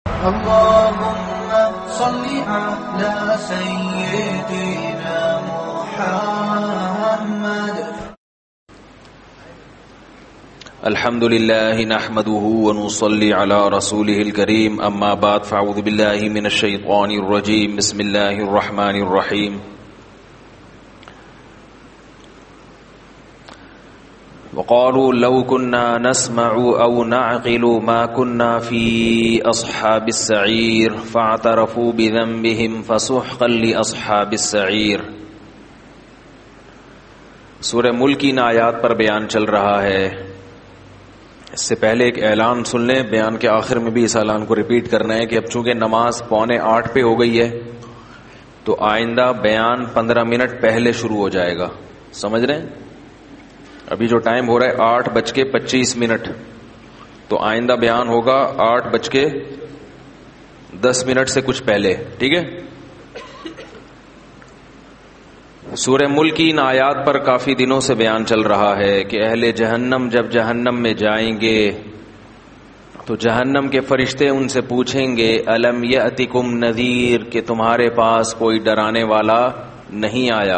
اللهم صل على سيدنا محمد. الحمد لله نحمده ونصلي على رسوله الكريم. اما بعد فاعوذ بالله من الشيطان الرجيم. بسم الله الرحمن الرحيم. وقالوا لو كنا نسمع او نعقل ما كنا في اصحاب السعير فاعترفوا بذنبهم فسحقا لاصحاب السعير. سورہ ملک کی ان آیات پر بیان چل رہا ہے. اس سے پہلے ایک اعلان سن لیں. بیان کے آخر میں بھی اس اعلان کو ریپیٹ کرنا ہے کہ اب چونکہ نماز 7:45 پہ ہو گئی ہے تو آئندہ بیان 15 منٹ پہلے شروع ہو جائے گا. سمجھ رہے ہیں؟ ابھی جو ٹائم ہو رہا ہے 8:25 تو آئندہ بیان ہوگا 8:10 سے کچھ پہلے. ٹھیک ہے؟ سورہ ملک کی ان آیات پر کافی دنوں سے بیان چل رہا ہے کہ اہل جہنم جب جہنم میں جائیں گے تو جہنم کے فرشتے ان سے پوچھیں گے الم یأتکم نذیر، کہ تمہارے پاس کوئی ڈرانے والا نہیں آیا؟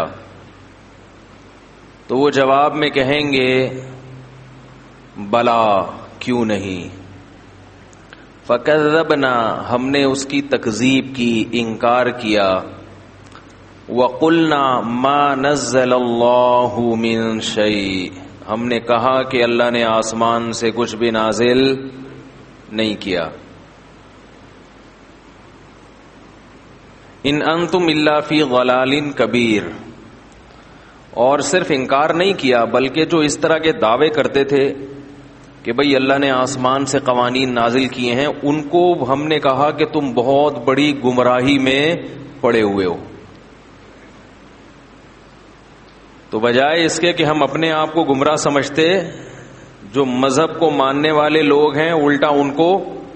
تو وہ جواب میں کہیں گے بلا، کیوں نہیں. فکذبنا، ہم نے اس کی تکذیب کی، انکار کیا. وقلنا ما نزل اللہ من شیء، ہم نے کہا کہ اللہ نے آسمان سے کچھ بھی نازل نہیں کیا. ان انتم الا فی ضلال کبیر، اور صرف انکار نہیں کیا بلکہ جو اس طرح کے دعوے کرتے تھے کہ بھئی اللہ نے آسمان سے قوانین نازل کیے ہیں، ان کو ہم نے کہا کہ تم بہت بڑی گمراہی میں پڑے ہوئے ہو. تو بجائے اس کے کہ ہم اپنے آپ کو گمراہ سمجھتے، جو مذہب کو ماننے والے لوگ ہیں الٹا ان کو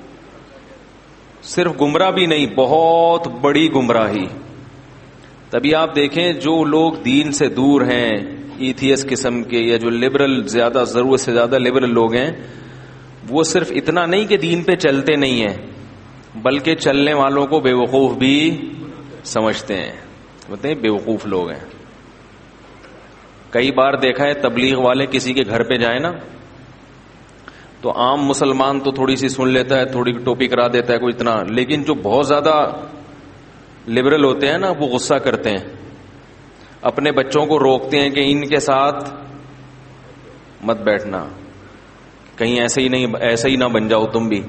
صرف گمراہ بھی نہیں، بہت بڑی گمراہی. تبھی آپ دیکھیں جو لوگ دین سے دور ہیں، ایتھیس قسم کے یا جو لبرل، زیادہ ضرورت سے زیادہ لبرل لوگ ہیں، وہ صرف اتنا نہیں کہ دین پہ چلتے نہیں ہیں بلکہ چلنے والوں کو بے وقوف بھی سمجھتے ہیں. بولتے ہیں بے وقوف لوگ ہیں. کئی بار دیکھا ہے تبلیغ والے کسی کے گھر پہ جائیں نا تو عام مسلمان تو تھوڑی سی سن لیتا ہے، تھوڑی ٹوپی کرا دیتا ہے کوئی اتنا، لیکن جو بہت زیادہ لبرل ہوتے ہیں نا وہ غصہ کرتے ہیں، اپنے بچوں کو روکتے ہیں کہ ان کے ساتھ مت بیٹھنا، کہیں ایسے ہی نہ بن جاؤ تم بھی.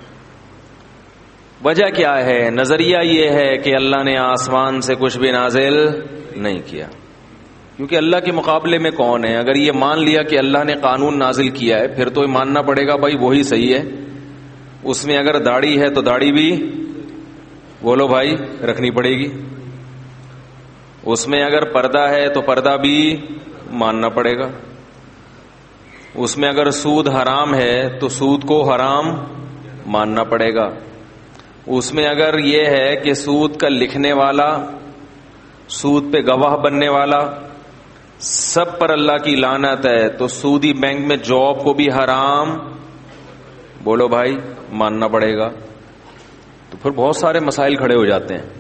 وجہ کیا ہے؟ نظریہ یہ ہے کہ اللہ نے آسمان سے کچھ بھی نازل نہیں کیا، کیونکہ اللہ کے مقابلے میں کون ہے. اگر یہ مان لیا کہ اللہ نے قانون نازل کیا ہے پھر تو یہ ماننا پڑے گا بھائی وہی صحیح ہے. اس میں اگر داڑھی ہے تو داڑھی بھی بولو بھائی رکھنی پڑے گی. اس میں اگر پردہ ہے تو پردہ بھی ماننا پڑے گا. اس میں اگر سود حرام ہے تو سود کو حرام ماننا پڑے گا. اس میں اگر یہ ہے کہ سود کا لکھنے والا، سود پہ گواہ بننے والا، سب پر اللہ کی لعنت ہے تو سودی بینک میں جاب کو بھی حرام بولو بھائی ماننا پڑے گا. تو پھر بہت سارے مسائل کھڑے ہو جاتے ہیں.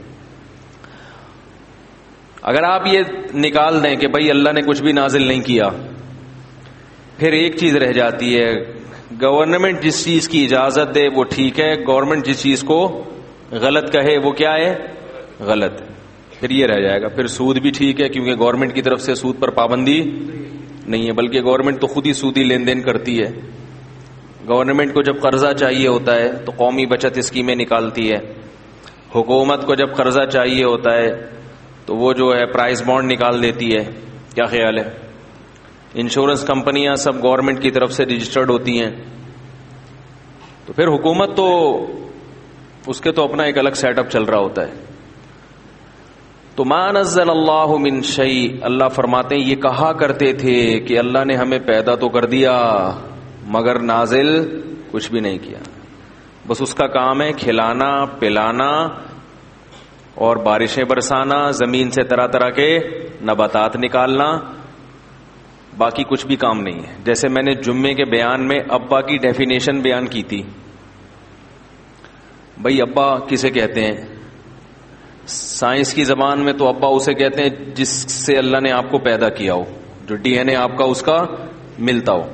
اگر آپ یہ نکال دیں کہ بھائی اللہ نے کچھ بھی نازل نہیں کیا، پھر ایک چیز رہ جاتی ہے، گورنمنٹ جس چیز کی اجازت دے وہ ٹھیک ہے، گورنمنٹ جس چیز کو غلط کہے وہ کیا ہے؟ غلط. پھر یہ رہ جائے گا. پھر سود بھی ٹھیک ہے کیونکہ گورنمنٹ کی طرف سے سود پر پابندی نہیں ہے، بلکہ گورنمنٹ تو خود ہی سودی لین دین کرتی ہے. گورنمنٹ کو جب قرضہ چاہیے ہوتا ہے تو قومی بچت اسکیمیں نکالتی ہے. حکومت کو جب قرضہ چاہیے ہوتا ہے تو وہ جو ہے پرائز بانڈ نکال دیتی ہے. کیا خیال ہے؟ انشورنس کمپنیاں سب گورنمنٹ کی طرف سے رجسٹرڈ ہوتی ہیں. تو پھر حکومت تو اس کے تو اپنا ایک الگ سیٹ اپ چل رہا ہوتا ہے. تو ما نزل اللہ من شیء، اللہ فرماتے ہیں یہ کہا کرتے تھے کہ اللہ نے ہمیں پیدا تو کر دیا مگر نازل کچھ بھی نہیں کیا. بس اس کا کام ہے کھلانا پلانا اور بارشیں برسانا، زمین سے طرح طرح کے نباتات نکالنا، باقی کچھ بھی کام نہیں ہے. جیسے میں نے جمعے کے بیان میں ابا کی ڈیفینیشن بیان کی تھی، بھائی ابا کسے کہتے ہیں؟ سائنس کی زبان میں تو ابا اسے کہتے ہیں جس سے اللہ نے آپ کو پیدا کیا ہو، جو ڈی این اے آپ کا اس کا ملتا ہو.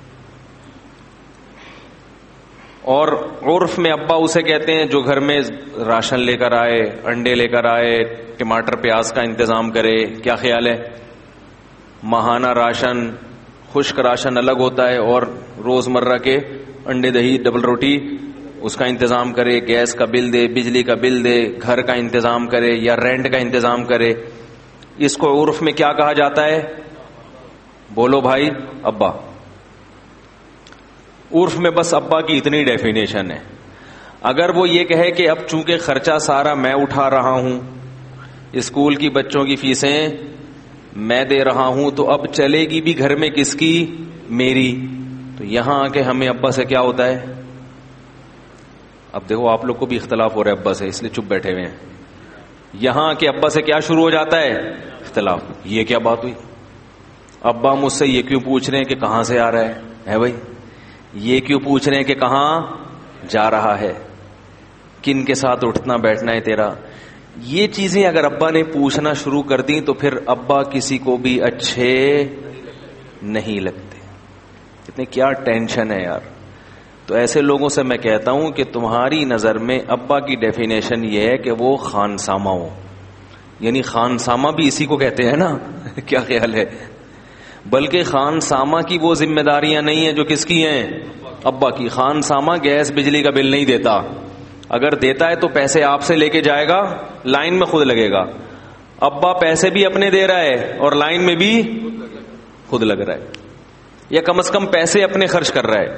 اور عرف میں ابا اسے کہتے ہیں جو گھر میں راشن لے کر آئے، انڈے لے کر آئے، ٹماٹر پیاز کا انتظام کرے. کیا خیال ہے؟ ماہانہ راشن، خشک راشن الگ ہوتا ہے، اور روزمرہ کے انڈے دہی ڈبل روٹی اس کا انتظام کرے، گیس کا بل دے، بجلی کا بل دے، گھر کا انتظام کرے یا رینٹ کا انتظام کرے. اس کو عرف میں کیا کہا جاتا ہے؟ بولو بھائی، ابا. عرف میں بس ابا کی اتنی ڈیفینیشن ہے. اگر وہ یہ کہے کہ اب چونکہ خرچہ سارا میں اٹھا رہا ہوں، اسکول کی بچوں کی فیسیں میں دے رہا ہوں، تو اب چلے گی بھی گھر میں کس کی؟ میری. تو یہاں آ کے ہمیں ابا سے کیا ہوتا ہے؟ اب دیکھو آپ لوگ کو بھی اختلاف ہو رہا ہے ابا سے، اس لیے چپ بیٹھے ہوئے ہیں. یہاں آ کے ابا سے کیا شروع ہو جاتا ہے؟ اختلاف. یہ کیا بات ہوئی؟ ابا مجھ سے یہ کیوں پوچھ رہے ہیں کہ کہاں سے آ رہا ہے بھائی؟ یہ کیوں پوچھ رہے ہیں کہ کہاں جا رہا ہے؟ کن کے ساتھ اٹھنا بیٹھنا ہے تیرا؟ یہ چیزیں اگر ابا نے پوچھنا شروع کر دی تو پھر ابا کسی کو بھی اچھے نہیں لگتے. اتنے کیا ٹینشن ہے یار. تو ایسے لوگوں سے میں کہتا ہوں کہ تمہاری نظر میں ابا کی ڈیفینیشن یہ ہے کہ وہ خانسامہ ہو. یعنی خانسامہ بھی اسی کو کہتے ہیں نا. کیا خیال ہے؟ بلکہ خانسامہ کی وہ ذمہ داریاں نہیں ہیں جو کس کی ہیں؟ ابا کی. خانسامہ گیس بجلی کا بل نہیں دیتا. اگر دیتا ہے تو پیسے آپ سے لے کے جائے گا، لائن میں خود لگے گا. ابا پیسے بھی اپنے دے رہا ہے اور لائن میں بھی خود لگ رہا ہے، یا کم از کم پیسے اپنے خرچ کر رہا ہے.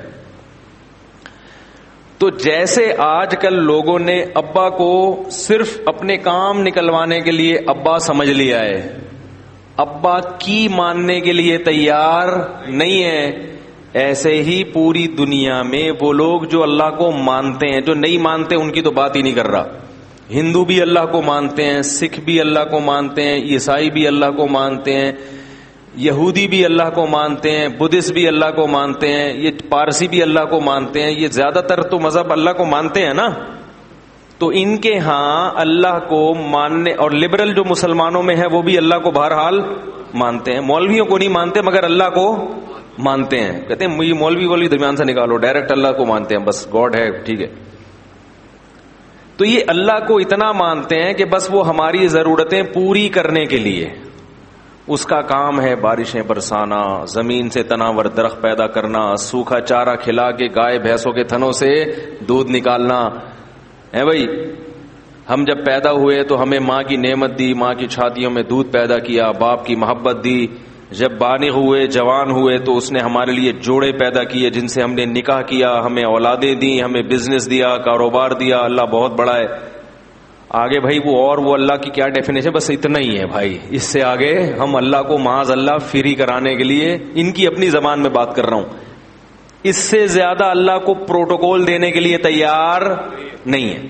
تو جیسے آج کل لوگوں نے ابا کو صرف اپنے کام نکلوانے کے لیے ابا سمجھ لیا ہے، ابا کی ماننے کے لیے تیار نہیں ہے، ایسے ہی پوری دنیا میں وہ لوگ جو اللہ کو مانتے ہیں، جو نہیں مانتے ان کی تو بات ہی نہیں کر رہا. ہندو بھی اللہ کو مانتے ہیں، سکھ بھی اللہ کو مانتے ہیں، عیسائی بھی اللہ کو مانتے ہیں، یہودی بھی اللہ کو مانتے ہیں، بدھسٹ بھی اللہ کو مانتے ہیں، یہ پارسی بھی اللہ کو مانتے ہیں. یہ زیادہ تر تو مذہب اللہ کو مانتے ہیں نا. تو ان کے ہاں اللہ کو ماننے، اور لبرل جو مسلمانوں میں ہے وہ بھی اللہ کو بہرحال مانتے ہیں. مولویوں کو نہیں مانتے مگر اللہ کو مانتے ہیں. کہتے ہیں یہ مولوی درمیان سے نکالو، ڈائریکٹ اللہ کو مانتے ہیں، بس گاڈ ہے ٹھیک ہے. تو یہ اللہ کو اتنا مانتے ہیں کہ بس وہ ہماری ضرورتیں پوری کرنے کے لیے اس کا کام ہے بارشیں برسانا، زمین سے تناور درخت پیدا کرنا، سوکھا چارہ کھلا کے گائے بھینسوں کے تھنوں سے دودھ نکالنا. ہے بھائی، ہم جب پیدا ہوئے تو ہمیں ماں کی نعمت دی، ماں کی چھاتیوں میں دودھ پیدا کیا، باپ کی محبت دی. جب بالغ ہوئے، جوان ہوئے تو اس نے ہمارے لیے جوڑے پیدا کیے جن سے ہم نے نکاح کیا، ہمیں اولادیں دیں، ہمیں بزنس دیا، کاروبار دیا. اللہ بہت بڑا ہے. آگے بھائی وہ اللہ کی کیا ڈیفینیشن؟ بس اتنا ہی ہے بھائی. اس سے آگے ہم اللہ کو معاذ اللہ فری کرانے کے لیے ان کی اپنی زبان میں بات کر رہا ہوں، اس سے زیادہ اللہ کو پروٹوکول دینے کے لیے تیار نہیں ہے.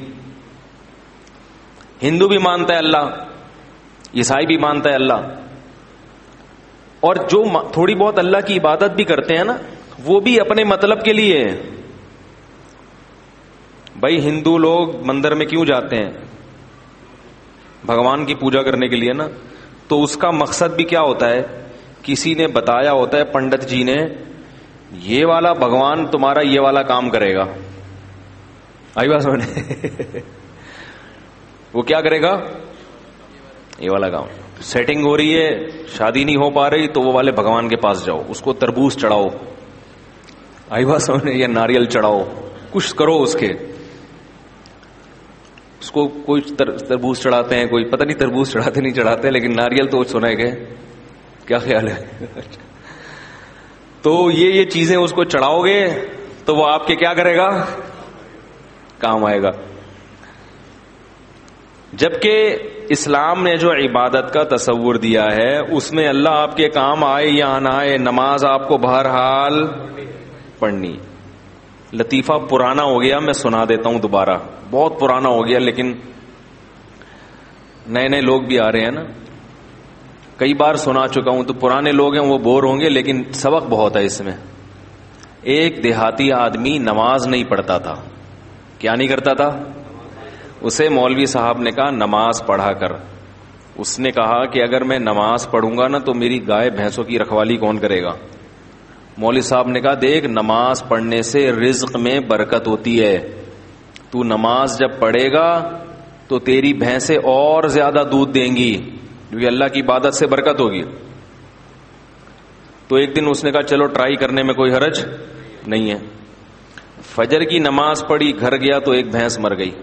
ہندو بھی مانتا ہے اللہ، عیسائی بھی مانتا ہے اللہ، اور جو تھوڑی بہت اللہ کی عبادت بھی کرتے ہیں نا وہ بھی اپنے مطلب کے لیے. بھائی ہندو لوگ مندر میں کیوں جاتے ہیں؟ بھگوان کی پوجا کرنے کے لیے نا. تو اس کا مقصد بھی کیا ہوتا ہے؟ کسی نے بتایا ہوتا ہے، پنڈت جی نے، یہ والا بھگوان تمہارا یہ والا کام کرے گا. آئی بات سمجھنے؟ وہ کیا کرے گا؟ یہ والا کام. سیٹنگ ہو رہی ہے، شادی نہیں ہو پا رہی، تو وہ والے بھگوان کے پاس جاؤ، اس کو تربوز چڑھاؤ. آئی بات سمجھنے؟ یا ناریل چڑھاؤ، کچھ کرو اس کے. اس کو کوئی تربوز چڑھاتے ہیں، کوئی پتہ نہیں تربوز چڑھاتے نہیں چڑھاتے، لیکن ناریل تو سنا ہے. کہ کیا خیال ہے؟ تو یہ چیزیں اس کو چڑھاؤ گے تو وہ آپ کے کیا کرے گا؟ کام آئے گا. جبکہ اسلام نے جو عبادت کا تصور دیا ہے اس میں اللہ آپ کے کام آئے یا نہ آئے، نماز آپ کو بہرحال پڑھنی. لطیفہ پرانا ہو گیا، میں سنا دیتا ہوں دوبارہ. بہت پرانا ہو گیا لیکن نئے لوگ بھی آ رہے ہیں نا. کئی بار سنا چکا ہوں تو پرانے لوگ ہیں وہ بور ہوں گے، لیکن سبق بہت ہے اس میں. ایک دیہاتی آدمی نماز نہیں پڑھتا تھا. کیا نہیں کرتا تھا؟ اسے مولوی صاحب نے کہا نماز پڑھا کر. اس نے کہا کہ اگر میں نماز پڑھوں گا نا تو میری گائے بھینسوں کی رکھوالی کون کرے گا؟ مولوی صاحب نے کہا دیکھ نماز پڑھنے سے رزق میں برکت ہوتی ہے. تو نماز جب پڑھے گا تو تیری بھینسیں اور زیادہ دودھ دیں گی کیونکہ اللہ کی عبادت سے برکت ہوگی. تو ایک دن اس نے کہا چلو ٹرائی کرنے میں کوئی حرج نہیں ہے. فجر کی نماز پڑھی, گھر گیا تو ایک بھینس مر گئی.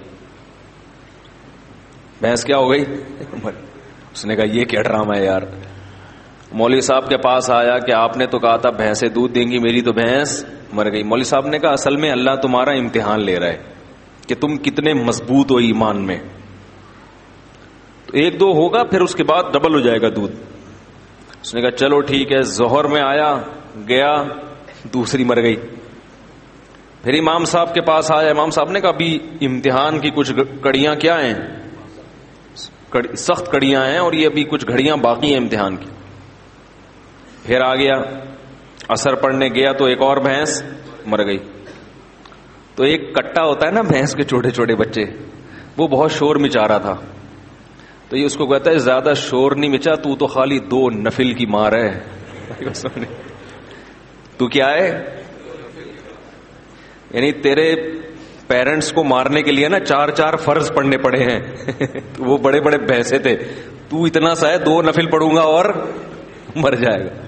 بھینس کیا ہو گئی؟ اس نے کہا یہ کیا ڈرامہ ہے یار. مولوی صاحب کے پاس آیا کہ آپ نے تو کہا تھا بھینسیں دودھ دیں گی, میری تو بھینس مر گئی. مولوی صاحب نے کہا اصل میں اللہ تمہارا امتحان لے رہا ہے کہ تم کتنے مضبوط ہو ایمان میں. تو ایک دو ہوگا پھر اس کے بعد ڈبل ہو جائے گا دودھ. اس نے کہا چلو ٹھیک ہے. ظہر میں آیا, گیا, دوسری مر گئی. پھر امام صاحب کے پاس آیا. امام صاحب نے کہا ابھی امتحان کی کچھ کڑیاں کیا ہیں, سخت کڑیاں ہیں اور یہ ابھی کچھ گھڑیاں باقی ہیں امتحان کی. پھر آ گیا, عصر پڑھنے گیا تو ایک اور بھینس مر گئی. تو ایک کٹا ہوتا ہے نا بھینس کے چھوٹے چھوٹے بچے, وہ بہت شور مچا رہا تھا. تو یہ اس کو کہتا ہے زیادہ شور نہیں مچا, تو خالی 2 نفل کی مار ہے. تو کیا ہے, یعنی تیرے پیرنٹس کو مارنے کے لیے نا 4 فرض پڑھنے پڑے ہیں. وہ بڑے بڑے بھینسے تھے, تو اتنا سا ہے 2 نفل پڑھوں گا اور مر جائے گا.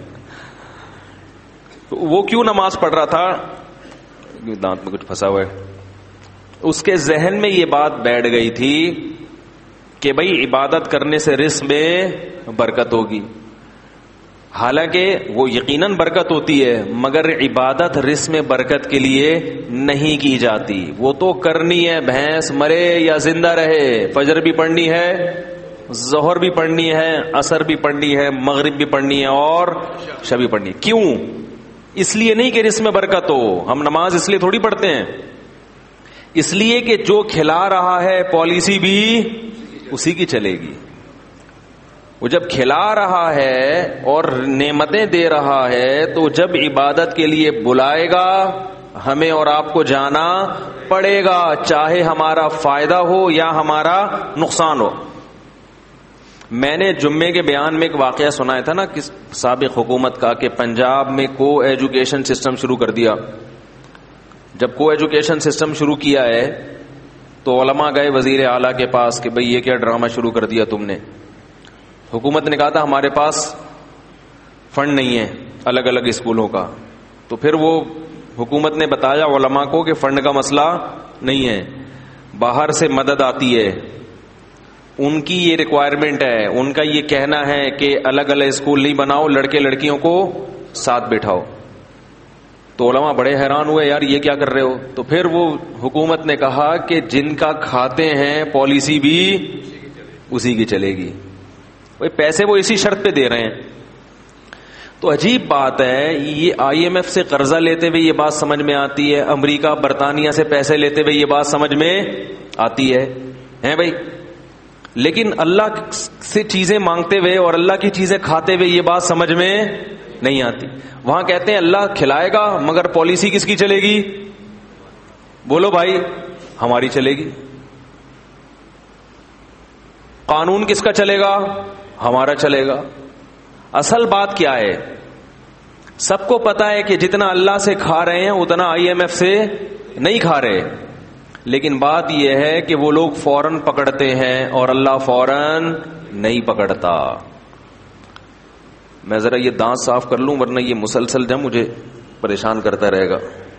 تو وہ کیوں نماز پڑھ رہا تھا؟ دانت میں کچھ پھنسا ہوا ہے. اس کے ذہن میں یہ بات بیٹھ گئی تھی کہ بھئی عبادت کرنے سے رزق میں برکت ہوگی. حالانکہ وہ یقیناً برکت ہوتی ہے, مگر عبادت رزق میں برکت کے لیے نہیں کی جاتی. وہ تو کرنی ہے, بھینس مرے یا زندہ رہے, فجر بھی پڑھنی ہے, ظہر بھی پڑھنی ہے, عصر بھی پڑھنی ہے, مغرب بھی پڑھنی ہے اور عشاء بھی پڑھنی ہے. کیوں؟ اس لیے نہیں کہ رزق میں برکت ہو. ہم نماز اس لیے تھوڑی پڑھتے ہیں, اس لیے کہ جو کھلا رہا ہے پالیسی بھی اسی کی چلے گی. وہ جب کھلا رہا ہے اور نعمتیں دے رہا ہے تو جب عبادت کے لیے بلائے گا ہمیں اور آپ کو جانا پڑے گا, چاہے ہمارا فائدہ ہو یا ہمارا نقصان ہو. میں نے جمعے کے بیان میں ایک واقعہ سنایا تھا نا کہ سابق حکومت کا, کہ پنجاب میں کو ایجوکیشن سسٹم شروع کر دیا. جب کو ایجوکیشن سسٹم شروع کیا ہے تو علماء گئے وزیر اعلیٰ کے پاس کہ بھئی یہ کیا ڈرامہ شروع کر دیا تم نے. حکومت نے کہا تھا ہمارے پاس فنڈ نہیں ہے الگ الگ اسکولوں کا. تو پھر وہ حکومت نے بتایا علماء کو کہ فنڈ کا مسئلہ نہیں ہے, باہر سے مدد آتی ہے, ان کی یہ ریکوائرمنٹ ہے, ان کا یہ کہنا ہے کہ الگ الگ اسکول نہیں بناؤ, لڑکے لڑکیوں کو ساتھ بٹھاؤ. تو علماء بڑے حیران ہوئے, یار یہ کیا کر رہے ہو. تو پھر وہ حکومت نے کہا کہ جن کا کھاتے ہیں پالیسی بھی اسی کی چلے گی. پیسے وہ اسی شرط پہ دے رہے ہیں. تو عجیب بات ہے, یہ IMF سے قرضہ لیتے ہوئے یہ بات سمجھ میں آتی ہے, امریکہ برطانیہ سے پیسے لیتے ہوئے یہ بات سمجھ میں آتی ہے ہیں بھائی, لیکن اللہ سے چیزیں مانگتے ہوئے اور اللہ کی چیزیں کھاتے ہوئے یہ بات سمجھ میں نہیں آتی. وہاں کہتے ہیں اللہ کھلائے گا مگر پالیسی کس کی چلے گی؟ بولو بھائی, ہماری چلے گی. قانون کس کا چلے گا؟ ہمارا چلے گا. اصل بات کیا ہے؟ سب کو پتا ہے کہ جتنا اللہ سے کھا رہے ہیں اتنا IMF سے نہیں کھا رہے, لیکن بات یہ ہے کہ وہ لوگ فوراً پکڑتے ہیں اور اللہ فوراً نہیں پکڑتا. میں ذرا یہ دانت صاف کر لوں ورنہ یہ مسلسل جب مجھے پریشان کرتا رہے گا.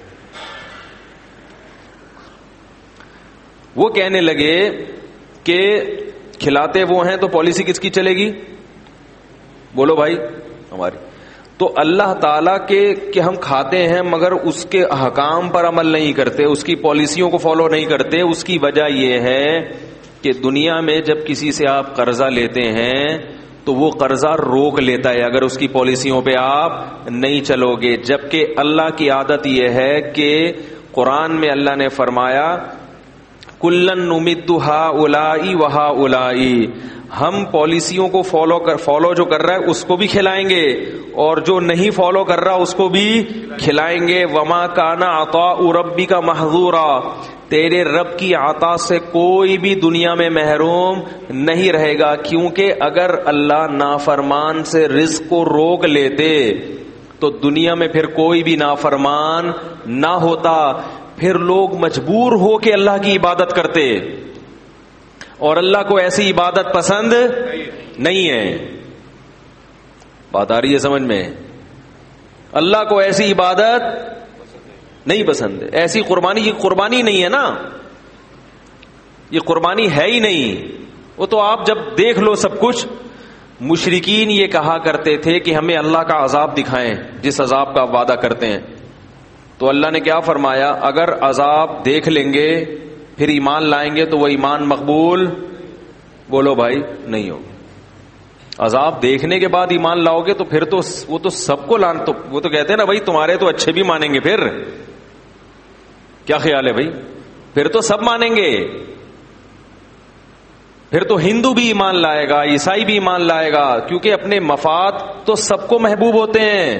وہ کہنے لگے کہ کھلاتے وہ ہیں تو پالیسی کس کی چلے گی؟ بولو بھائی, ہماری. تو اللہ تعالیٰ کے کہ ہم کھاتے ہیں مگر اس کے احکام پر عمل نہیں کرتے, اس کی پالیسیوں کو فالو نہیں کرتے. اس کی وجہ یہ ہے کہ دنیا میں جب کسی سے آپ قرضہ لیتے ہیں تو وہ قرضہ روک لیتا ہے اگر اس کی پالیسیوں پہ آپ نہیں چلو گے. جبکہ اللہ کی عادت یہ ہے کہ قرآن میں اللہ نے فرمایا کلن نمد ہؤلاء وہؤلاء, ہم پالیسیوں کو فالو جو کر رہا ہے اس کو بھی کھلائیں گے اور جو نہیں فالو کر رہا اس کو بھی کھلائیں گے. وما کان عطاء ربک محظورا, تیرے رب کی عطا سے کوئی بھی دنیا میں محروم نہیں رہے گا، کیونکہ اگر اللہ نافرمان سے رزق کو روک لیتے تو دنیا میں پھر کوئی بھی نافرمان نہ ہوتا، پھر لوگ مجبور ہو کے اللہ کی عبادت کرتے، اور اللہ کو ایسی عبادت پسند نہیں ہے۔ بات آ رہی ہے سمجھ میں؟ اللہ کو ایسی عبادت نہیں پسند ہے، ایسی قربانی، یہ قربانی نہیں ہے نا، یہ قربانی ہے ہی نہیں۔ وہ تو آپ جب دیکھ لو سب کچھ، مشرکین یہ کہا کرتے تھے کہ ہمیں اللہ کا عذاب دکھائیں جس عذاب کا وعدہ کرتے ہیں، تو اللہ نے کیا فرمایا؟ اگر عذاب دیکھ لیں گے پھر ایمان لائیں گے تو وہ ایمان مقبول، بولو بھائی، نہیں ہوگا۔ عذاب دیکھنے کے بعد ایمان لاؤ گے تو پھر تو وہ تو سب کو تو وہ تو کہتے ہیں نا بھائی تمہارے تو اچھے بھی مانیں گے، پھر کیا خیال ہے بھائی؟ پھر تو سب مانیں گے، پھر تو ہندو بھی ایمان لائے گا، عیسائی بھی ایمان لائے گا، کیونکہ اپنے مفاد تو سب کو محبوب ہوتے ہیں۔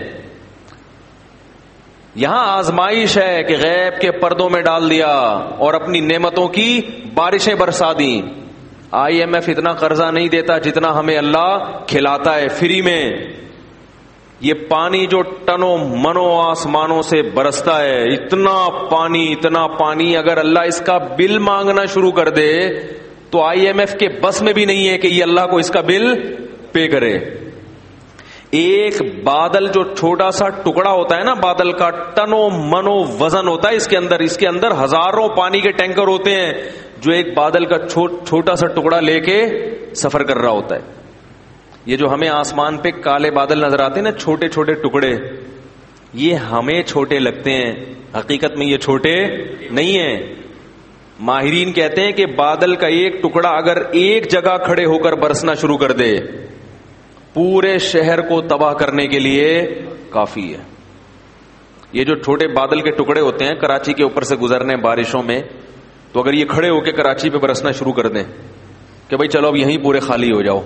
یہاں آزمائش ہے کہ غیب کے پردوں میں ڈال دیا اور اپنی نعمتوں کی بارشیں برسا دیں۔ IMF اتنا قرضہ نہیں دیتا جتنا ہمیں اللہ کھلاتا ہے فری میں۔ یہ پانی جو ٹنوں منوں آسمانوں سے برستا ہے، اتنا پانی اگر اللہ اس کا بل مانگنا شروع کر دے تو IMF کے بس میں بھی نہیں ہے کہ یہ اللہ کو اس کا بل پے کرے۔ ایک بادل جو چھوٹا سا ٹکڑا ہوتا ہے نا، بادل کا ٹنوں منوں وزن ہوتا ہے اس کے اندر ہزاروں پانی کے ٹینکر ہوتے ہیں جو ایک بادل کا چھوٹا سا ٹکڑا لے کے سفر کر رہا ہوتا ہے۔ یہ جو ہمیں آسمان پہ کالے بادل نظر آتے ہیں نا، چھوٹے چھوٹے ٹکڑے، یہ ہمیں چھوٹے لگتے ہیں، حقیقت میں یہ چھوٹے نہیں ہیں۔ ماہرین کہتے ہیں کہ بادل کا ایک ٹکڑا اگر ایک جگہ کھڑے ہو کر برسنا شروع کر دے پورے شہر کو تباہ کرنے کے لیے کافی ہے۔ یہ جو چھوٹے بادل کے ٹکڑے ہوتے ہیں کراچی کے اوپر سے گزرنے بارشوں میں، تو اگر یہ کھڑے ہو کے کراچی پہ برسنا شروع کر دیں کہ بھائی چلو اب یہیں پورے خالی ہو جاؤ،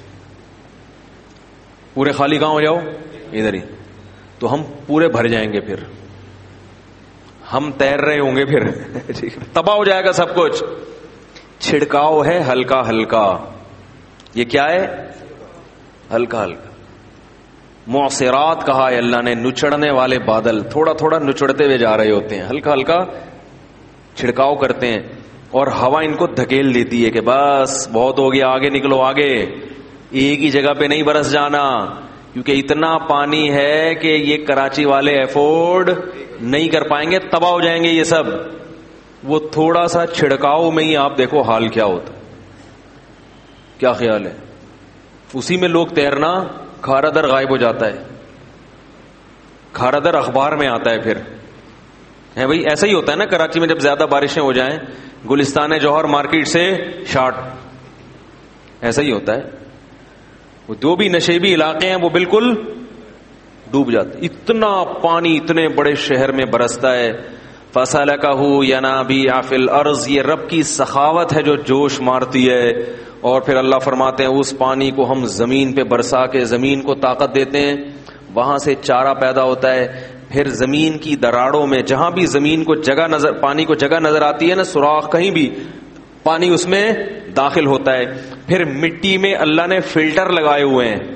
پورے خالی کہاں ہو جاؤ؟ ادھر ہی، تو ہم پورے بھر جائیں گے، پھر ہم تیر رہے ہوں گے، پھر تباہ ہو جائے گا سب کچھ۔ چھڑکاؤ ہے ہلکا ہلکا، یہ کیا ہے؟ ہلکا ہلکا۔ معصرات کہا ہے اللہ نے، نچڑنے والے بادل تھوڑا تھوڑا نچڑتے ہوئے جا رہے ہوتے ہیں، ہلکا ہلکا چھڑکاؤ کرتے ہیں، اور ہوا ان کو دھکیل دیتی ہے کہ بس بہت ہو گیا، آگے نکلو آگے، ایک ہی جگہ پہ نہیں برس جانا، کیونکہ اتنا پانی ہے کہ یہ کراچی والے افورڈ نہیں کر پائیں گے، تباہ ہو جائیں گے یہ سب۔ وہ تھوڑا سا چھڑکاؤ میں ہی آپ دیکھو حال کیا ہوتا، کیا خیال ہے؟ اسی میں لوگ تیرنا، کھارا در غائب ہو جاتا ہے، کھارا در اخبار میں آتا ہے، پھر ہے بھائی ایسا ہی ہوتا ہے نا کراچی میں جب زیادہ بارشیں ہو جائیں، گلستان جوہر مارکیٹ سے شارٹ، ایسا ہی ہوتا ہے۔ وہ جو بھی نشیبی علاقے ہیں وہ بالکل ڈوب جاتے، اتنا پانی اتنے بڑے شہر میں برستا ہے۔ فَسَلَكَهُ يَنَابِيعَ فِي الْأَرْضِ، یہ رب کی سخاوت ہے جو جوش مارتی ہے۔ اور پھر اللہ فرماتے ہیں اس پانی کو ہم زمین پہ برسا کے زمین کو طاقت دیتے ہیں، وہاں سے چارہ پیدا ہوتا ہے۔ پھر زمین کی دراڑوں میں جہاں بھی زمین کو پانی کو جگہ نظر آتی ہے نا، سوراخ کہیں بھی، پانی اس میں داخل ہوتا ہے۔ پھر مٹی میں اللہ نے فلٹر لگائے ہوئے ہیں،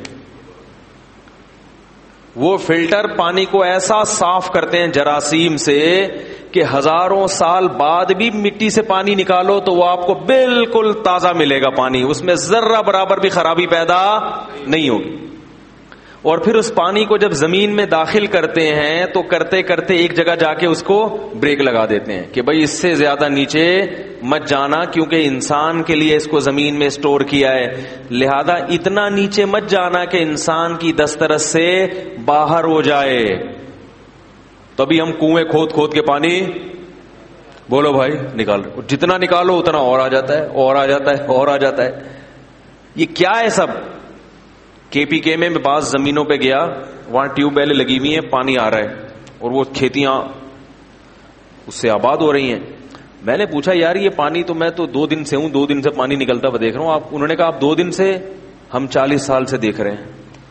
وہ فلٹر پانی کو ایسا صاف کرتے ہیں جراثیم سے کہ ہزاروں سال بعد بھی مٹی سے پانی نکالو تو وہ آپ کو بالکل تازہ ملے گا پانی، اس میں ذرہ برابر بھی خرابی پیدا نہیں ہوگی۔ اور پھر اس پانی کو جب زمین میں داخل کرتے ہیں تو کرتے کرتے ایک جگہ جا کے اس کو بریک لگا دیتے ہیں کہ بھائی اس سے زیادہ نیچے مت جانا، کیونکہ انسان کے لیے اس کو زمین میں سٹور کیا ہے، لہذا اتنا نیچے مت جانا کہ انسان کی دسترس سے باہر ہو جائے۔ تبھی ہم کنویں کھود کھود کے پانی، بولو بھائی، نکال رہے، جتنا نکالو اتنا اور آ جاتا ہے، اور آ جاتا ہے، اور آ جاتا ہے۔ یہ کیا ہے سب؟ KPK میں بعض زمینوں پہ گیا، وہاں ٹیوب ویلیں لگی ہوئی ہیں، پانی آ رہا ہے اور وہ کھیتیاں اس سے آباد ہو رہی ہیں۔ میں نے پوچھا یار یہ پانی تو میں تو 2 دن سے ہوں، 2 دن سے پانی نکلتا ہوا دیکھ رہا ہوں، انہوں نے کہا آپ 2 دن سے، ہم 40 سال سے دیکھ رہے ہیں۔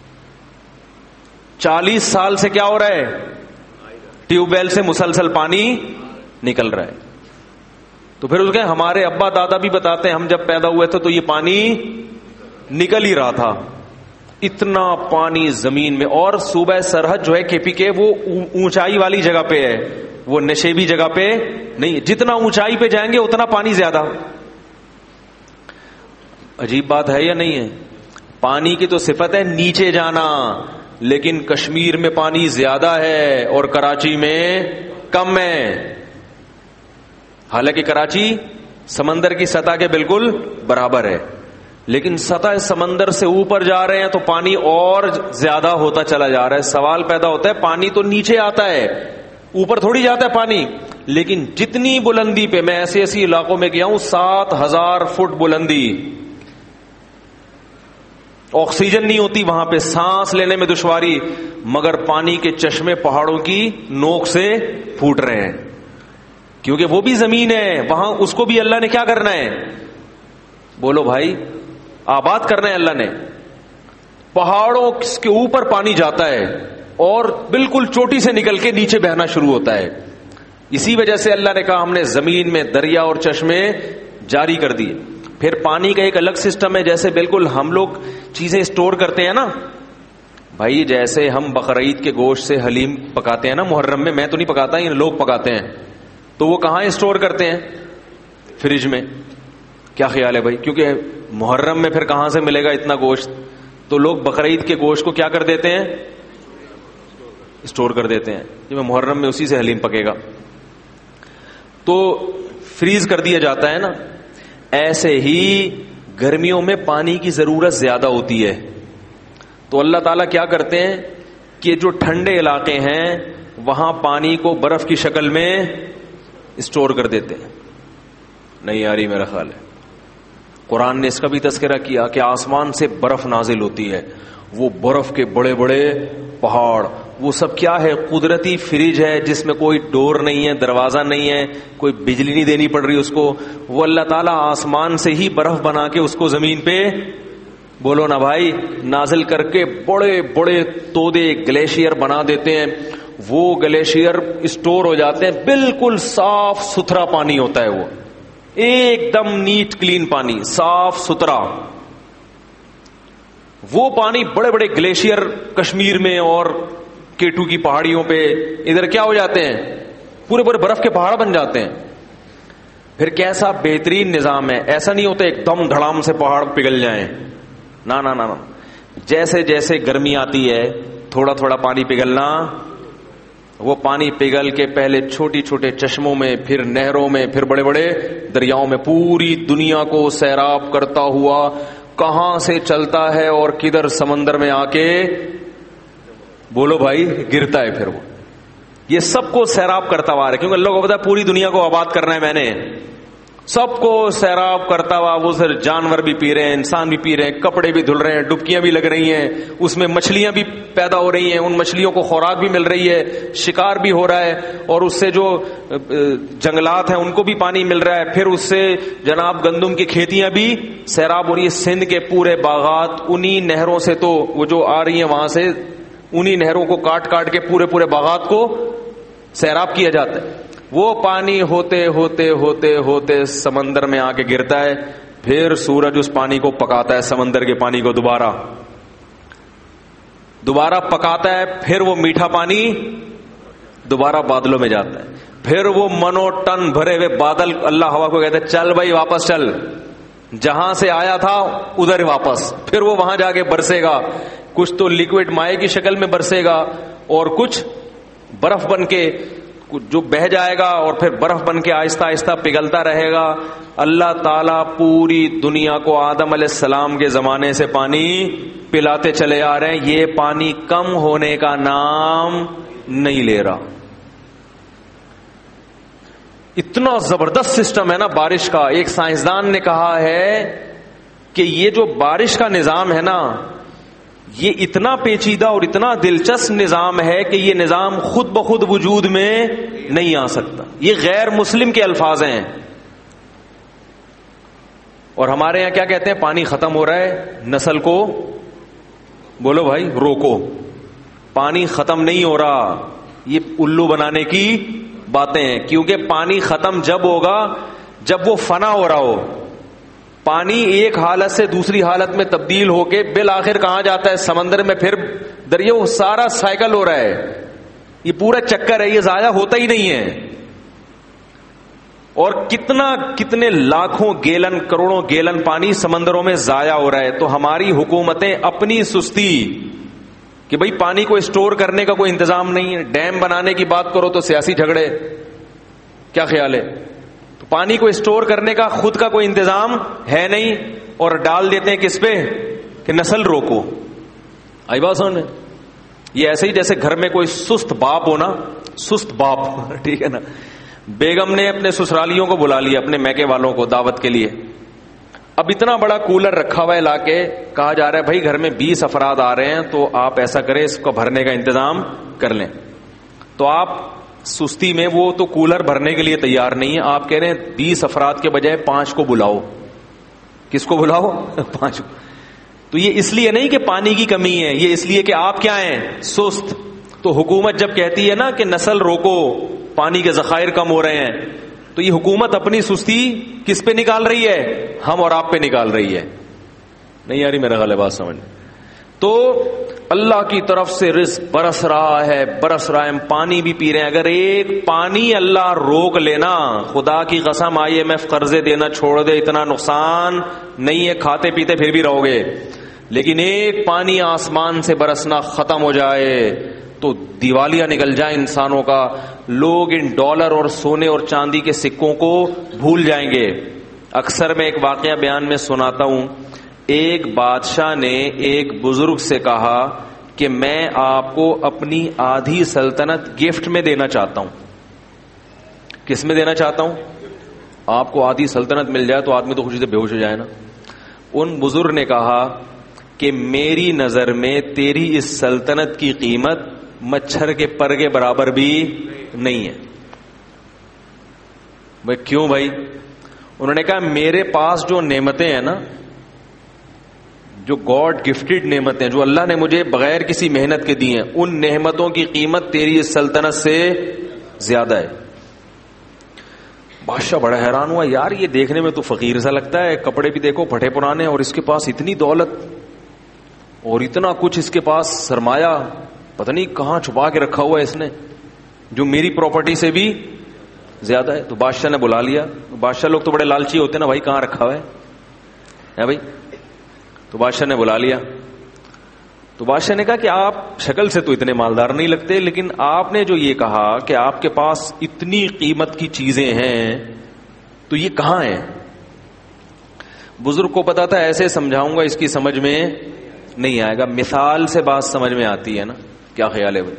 40 سال سے کیا ہو رہا ہے؟ ٹیوب ویل سے مسلسل پانی نکل رہا ہے۔ تو پھر اس کے ہمارے ابا دادا بھی بتاتے ہیں ہم جب پیدا ہوئے تھے تو یہ پانی نکل ہی رہا تھا. اتنا پانی زمین میں. اور صوبہ سرحد جو ہے KPK وہ اونچائی والی جگہ پہ ہے, وہ نشیبی جگہ پہ نہیں. جتنا اونچائی پہ جائیں گے اتنا پانی زیادہ. عجیب بات ہے یا نہیں ہے؟ پانی کی تو صفت ہے نیچے جانا, لیکن کشمیر میں پانی زیادہ ہے اور کراچی میں کم ہے. حالانکہ کراچی سمندر کی سطح کے بالکل برابر ہے, لیکن سطح سمندر سے اوپر جا رہے ہیں تو پانی اور زیادہ ہوتا چلا جا رہا ہے. سوال پیدا ہوتا ہے پانی تو نیچے آتا ہے, اوپر تھوڑی جاتا ہے پانی. لیکن جتنی بلندی پہ, میں ایسے ایسی علاقوں میں گیا ہوں 7,000 فٹ بلندی, آکسیجن نہیں ہوتی وہاں پہ, سانس لینے میں دشواری, مگر پانی کے چشمے پہاڑوں کی نوک سے پھوٹ رہے ہیں. کیونکہ وہ بھی زمین ہے وہاں, اس کو بھی اللہ نے کیا کرنا ہے؟ بولو بھائی, آباد کرنا ہے اللہ نے. پہاڑوں کے اوپر پانی جاتا ہے اور بالکل چوٹی سے نکل کے نیچے بہنا شروع ہوتا ہے. اسی وجہ سے اللہ نے کہا ہم نے زمین میں دریا اور چشمے جاری کر دیے. پھر پانی کا ایک الگ سسٹم ہے, جیسے بالکل ہم لوگ چیزیں اسٹور کرتے ہیں نا بھائی, جیسے ہم بقرعید کے گوشت سے حلیم پکاتے ہیں نا محرم میں, میں تو نہیں پکاتا, یہ لوگ پکاتے ہیں, تو وہ کہاں اسٹور کرتے ہیں؟ فریج میں. کیا خیال ہے بھائی؟ کیونکہ محرم میں پھر کہاں سے ملے گا اتنا گوشت, تو لوگ بقرعید کے گوشت کو کیا کر دیتے ہیں؟ اسٹور کر دیتے ہیں, جو محرم میں اسی سے حلیم پکے گا, تو فریز کر دیا جاتا ہے نا. ایسے ہی گرمیوں میں پانی کی ضرورت زیادہ ہوتی ہے, تو اللہ تعالیٰ کیا کرتے ہیں کہ جو ٹھنڈے علاقے ہیں وہاں پانی کو برف کی شکل میں اسٹور کر دیتے ہیں. نہیں آ رہی میرا خیال ہے؟ قرآن نے اس کا بھی تذکرہ کیا کہ آسمان سے برف نازل ہوتی ہے, وہ برف کے بڑے بڑے پہاڑ, وہ سب کیا ہے؟ قدرتی فریج ہے جس میں کوئی ڈور نہیں ہے, دروازہ نہیں ہے, کوئی بجلی نہیں دینی پڑ رہی اس کو. وہ اللہ تعالیٰ آسمان سے ہی برف بنا کے اس کو زمین پہ, بولو نا بھائی, نازل کر کے بڑے بڑے تودے گلیشیئر بنا دیتے ہیں. وہ گلیشیئر اسٹور ہو جاتے ہیں, بالکل صاف ستھرا پانی ہوتا ہے, وہ ایک دم نیٹ کلین پانی, صاف ستھرا. وہ پانی بڑے بڑے گلیشیئر کشمیر میں اور K2 کی پہاڑیوں پہ ادھر کیا ہو جاتے ہیں؟ پورے پورے برف کے پہاڑ بن جاتے ہیں. پھر کیسا بہترین نظام ہے, ایسا نہیں ہوتا ایک دم دھڑام سے پہاڑ پگھل جائیں, نا نا نا نا. جیسے جیسے گرمی آتی ہے تھوڑا تھوڑا پانی پگھلنا, وہ پانی پگھل کے پہلے چھوٹی چھوٹے چشموں میں, پھر نہروں میں, پھر بڑے بڑے دریاؤں میں, پوری دنیا کو سیراب کرتا ہوا کہاں سے چلتا ہے اور کدھر سمندر میں آ کے, بولو بھائی, گرتا ہے. پھر وہ یہ سب کو سیراب کرتا ہوا ہے, کیونکہ اللہ کو پتا ہے پوری دنیا کو آباد کرنا ہے میں نے, سب کو سیراب کرتا ہوا. وہ سر جانور بھی پی رہے ہیں, انسان بھی پی رہے ہیں, کپڑے بھی دھل رہے ہیں, ڈبکیاں بھی لگ رہی ہیں, اس میں مچھلیاں بھی پیدا ہو رہی ہیں, ان مچھلیوں کو خوراک بھی مل رہی ہے, شکار بھی ہو رہا ہے, اور اس سے جو جنگلات ہیں ان کو بھی پانی مل رہا ہے. پھر اس سے جناب گندم کی کھیتیاں بھی سیراب ہو رہی ہے. سندھ کے پورے باغات انہی نہروں سے, تو وہ جو آ رہی ہیں وہاں سے انہی نہروں کو کاٹ کاٹ کے پورے پورے باغات کو سیراب کیا جاتا ہے. وہ پانی ہوتے ہوتے ہوتے ہوتے سمندر میں آ کے گرتا ہے. پھر سورج اس پانی کو پکاتا ہے, سمندر کے پانی کو دوبارہ پکاتا ہے. پھر وہ میٹھا پانی دوبارہ بادلوں میں جاتا ہے. پھر وہ منو ٹن بھرے ہوئے بادل, اللہ ہوا کو کہتے ہیں چل بھائی واپس چل, جہاں سے آیا تھا ادھر واپس. پھر وہ وہاں جا کے برسے گا, کچھ تو لیکوڈ مائع کی شکل میں برسے گا اور کچھ برف بن کے جو بہ جائے گا, اور پھر برف بن کے آہستہ آہستہ پگھلتا رہے گا. اللہ تعالیٰ پوری دنیا کو آدم علیہ السلام کے زمانے سے پانی پلاتے چلے آ رہے ہیں. یہ پانی کم ہونے کا نام نہیں لے رہا. اتنا زبردست سسٹم ہے نا بارش کا. ایک سائنسدان نے کہا ہے کہ یہ جو بارش کا نظام ہے نا, یہ اتنا پیچیدہ اور اتنا دلچسپ نظام ہے کہ یہ نظام خود بخود وجود میں نہیں آ سکتا. یہ غیر مسلم کے الفاظ ہیں. اور ہمارے یہاں کیا کہتے ہیں؟ پانی ختم ہو رہا ہے, نسل کو بولو بھائی روکو. پانی ختم نہیں ہو رہا, یہ الو بنانے کی باتیں ہیں. کیونکہ پانی ختم جب ہوگا جب وہ فنا ہو رہا ہو, پانی ایک حالت سے دوسری حالت میں تبدیل ہو کے بالآخر کہاں جاتا ہے؟ سمندر میں, پھر دریا, وہ سارا سائیکل ہو رہا ہے, یہ پورا چکر ہے, یہ ضائع ہوتا ہی نہیں ہے. اور کتنے لاکھوں گیلن, کروڑوں گیلن پانی سمندروں میں ضائع ہو رہا ہے. تو ہماری حکومتیں اپنی سستی کہ بھئی پانی کو اسٹور کرنے کا کوئی انتظام نہیں ہے, ڈیم بنانے کی بات کرو تو سیاسی جھگڑے, کیا خیال ہے؟ تو پانی کو اسٹور کرنے کا خود کا کوئی انتظام ہے نہیں, اور ڈال دیتے ہیں کس پہ کہ نسل روکو. آئی بات سمجھ میں؟ یہ ایسے ہی جیسے گھر میں کوئی سست باپ ہونا, سست باپ, ٹھیک ہے نا. بیگم نے اپنے سسرالیوں کو بلا لیا, اپنے میکے والوں کو دعوت کے لیے. اب اتنا بڑا کولر رکھا ہوا ہے لا کے, کہا جا رہا ہے بھائی گھر میں 20 افراد آ رہے ہیں تو آپ ایسا کریں اس کو بھرنے کا انتظام کر لیں. تو آپ سستی میں وہ تو کولر بھرنے کے لیے تیار نہیں ہے, آپ کہہ رہے ہیں 20 افراد کے بجائے 5 کو بلاؤ. کس کو بلاؤ؟ 5. تو یہ اس لیے نہیں کہ پانی کی کمی ہے, یہ اس لیے کہ آپ کیا ہیں؟ سست. تو حکومت جب کہتی ہے نا کہ نسل روکو, پانی کے ذخائر کم ہو رہے ہیں, تو یہ حکومت اپنی سستی کس پہ نکال رہی ہے؟ ہم اور آپ پہ نکال رہی ہے. نہیں یاری میرا غلط بات سمجھ. تو اللہ کی طرف سے رزق برس رہا ہے, ہم پانی بھی پی رہے ہیں. اگر ایک پانی اللہ روک لینا, خدا کی قسم IMF قرضے دینا چھوڑ دے, اتنا نقصان نہیں ہے, کھاتے پیتے پھر بھی رہو گے. لیکن ایک پانی آسمان سے برسنا ختم ہو جائے تو دیوالیہ نکل جائے انسانوں کا. لوگ ان ڈالر اور سونے اور چاندی کے سکوں کو بھول جائیں گے. اکثر میں ایک واقعہ بیان میں سناتا ہوں. ایک بادشاہ نے ایک بزرگ سے کہا کہ میں آپ کو اپنی آدھی سلطنت گفٹ میں دینا چاہتا ہوں. کس میں دینا چاہتا ہوں؟ آپ کو آدھی سلطنت مل جائے تو آدمی تو خوشی سے بے ہوش ہو جائے نا. ان بزرگ نے کہا کہ میری نظر میں تیری اس سلطنت کی قیمت مچھر کے پر کے برابر بھی نہیں ہے. بھائی کیوں بھائی؟ انہوں نے کہا میرے پاس جو نعمتیں ہیں نا, جو گاڈ گفٹڈ نعمتیں, جو اللہ نے مجھے بغیر کسی محنت کے دی ہیں, ان نعمتوں کی قیمت تیری اس سلطنت سے زیادہ ہے. بادشاہ بڑا حیران ہوا, یار یہ دیکھنے میں تو فقیر سا لگتا ہے, کپڑے بھی دیکھو پھٹے پرانے, اور اس کے پاس اتنی دولت اور اتنا کچھ, اس کے پاس سرمایہ پتہ نہیں کہاں چھپا کے رکھا ہوا ہے اس نے, جو میری پراپرٹی سے بھی زیادہ ہے. تو بادشاہ نے بلا لیا. بادشاہ لوگ تو بڑے لالچی ہوتے ہیں نا, بھائی کہاں رکھا ہوا ہے بھائی. تو بادشاہ نے بلا لیا. تو بادشاہ نے کہا کہ آپ شکل سے تو اتنے مالدار نہیں لگتے, لیکن آپ نے جو یہ کہا کہ آپ کے پاس اتنی قیمت کی چیزیں ہیں تو یہ کہاں ہیں؟ بزرگ کو پتا تھا ایسے سمجھاؤں گا اس کی سمجھ میں نہیں آئے گا, مثال سے بات سمجھ میں آتی ہے نا. کیا خیال ہے بھائی؟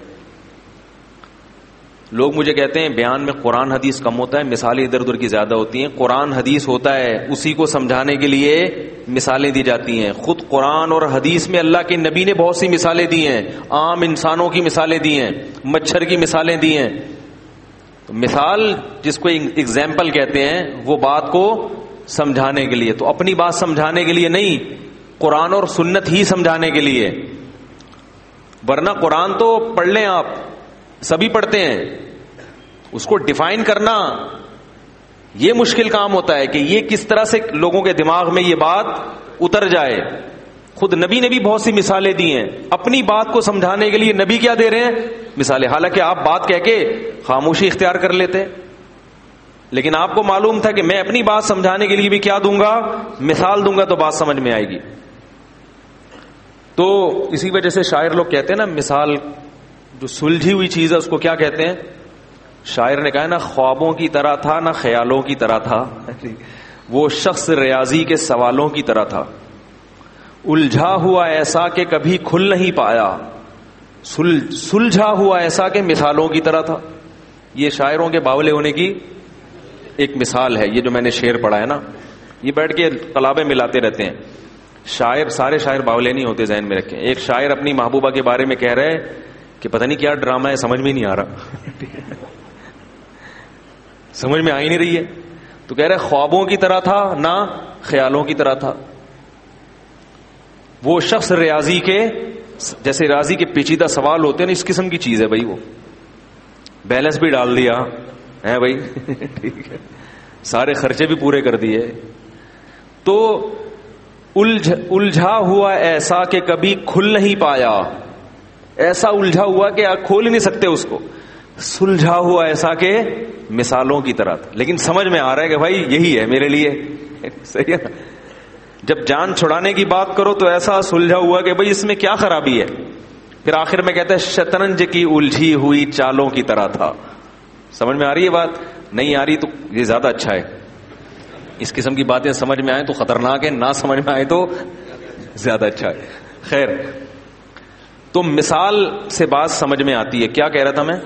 لوگ مجھے کہتے ہیں بیان میں قرآن حدیث کم ہوتا ہے, مثالیں ادھر ادھر کی زیادہ ہوتی ہیں. قرآن حدیث ہوتا ہے, اسی کو سمجھانے کے لیے مثالیں دی جاتی ہیں. خود قرآن اور حدیث میں اللہ کے نبی نے بہت سی مثالیں دی ہیں, عام انسانوں کی مثالیں دی ہیں, مچھر کی مثالیں دی ہیں. تو مثال جس کو ایگزامپل کہتے ہیں, وہ بات کو سمجھانے کے لیے, تو اپنی بات سمجھانے کے لیے نہیں, قرآن اور سنت ہی سمجھانے کے لیے. ورنہ قرآن تو پڑھ لیں آپ, سبھی پڑھتے ہیں, اس کو ڈیفائن کرنا یہ مشکل کام ہوتا ہے کہ یہ کس طرح سے لوگوں کے دماغ میں یہ بات اتر جائے. خود نبی نے بھی بہت سی مثالیں دی ہیں, اپنی بات کو سمجھانے کے لیے نبی کیا دے رہے ہیں؟ مثالیں. حالانکہ آپ بات کہہ کے خاموشی اختیار کر لیتے, لیکن آپ کو معلوم تھا کہ میں اپنی بات سمجھانے کے لیے بھی کیا دوں گا؟ مثال دوں گا, تو بات سمجھ میں آئے گی. تو اسی وجہ سے شاعر لوگ کہتے ہیں نا, مثال جو سلجھی ہوئی چیز ہے اس کو کیا کہتے ہیں؟ شاعر نے کہا نا, خوابوں کی طرح تھا نہ خیالوں کی طرح تھا, وہ شخص ریاضی کے سوالوں کی طرح تھا, الجھا ہوا ایسا کہ کبھی کھل نہیں پایا, سلجھا ہوا ایسا کہ مثالوں کی طرح تھا. یہ شاعروں کے باولے ہونے کی ایک مثال ہے. یہ جو میں نے شعر پڑھا ہے نا, یہ بیٹھ کے قلابیں ملاتے رہتے ہیں. شاعر, سارے شاعر باولے نہیں ہوتے, ذہن میں رکھیں. ایک شاعر اپنی محبوبہ کے بارے میں کہہ رہے کہ پتہ نہیں کیا ڈرامہ ہے, سمجھ میں نہیں آ رہا, سمجھ میں آ ہی نہیں رہی ہے. تو کہہ رہے خوابوں کی طرح تھا نہ خیالوں کی طرح تھا. وہ شخص ریاضی کے, جیسے ریاضی کے پیچیدہ سوال ہوتے ہیں نا, اس قسم کی چیز ہے بھائی. وہ بیلنس بھی ڈال دیا ہے بھائی, ٹھیک ہے, سارے خرچے بھی پورے کر دیے. تو الجھا ہوا ایسا کہ کبھی کھل نہیں پایا, ایسا الجھا ہوا کہ آپ کھول ہی نہیں سکتے اس کو. سلجھا ہوا ایسا کہ مثالوں کی طرح تھا, لیکن سمجھ میں آ رہا ہے کہ بھائی یہی ہے میرے لیے. صحیح ہے. جب جان چھڑانے کی بات کرو تو ایسا سلجھا ہوا کہ بھائی اس میں کیا خرابی ہے. پھر آخر میں کہتا ہے شطرنج کی الجھی ہوئی چالوں کی طرح تھا. سمجھ میں آ رہی ہے بات؟ نہیں آ رہی تو یہ زیادہ اچھا ہے. اس قسم کی باتیں سمجھ میں آئے تو خطرناک ہے, نہ سمجھ میں آئے تو زیادہ اچھا ہے. خیر, تو مثال سے بات سمجھ میں آتی ہے. کیا کہہ رہا تھا میں؟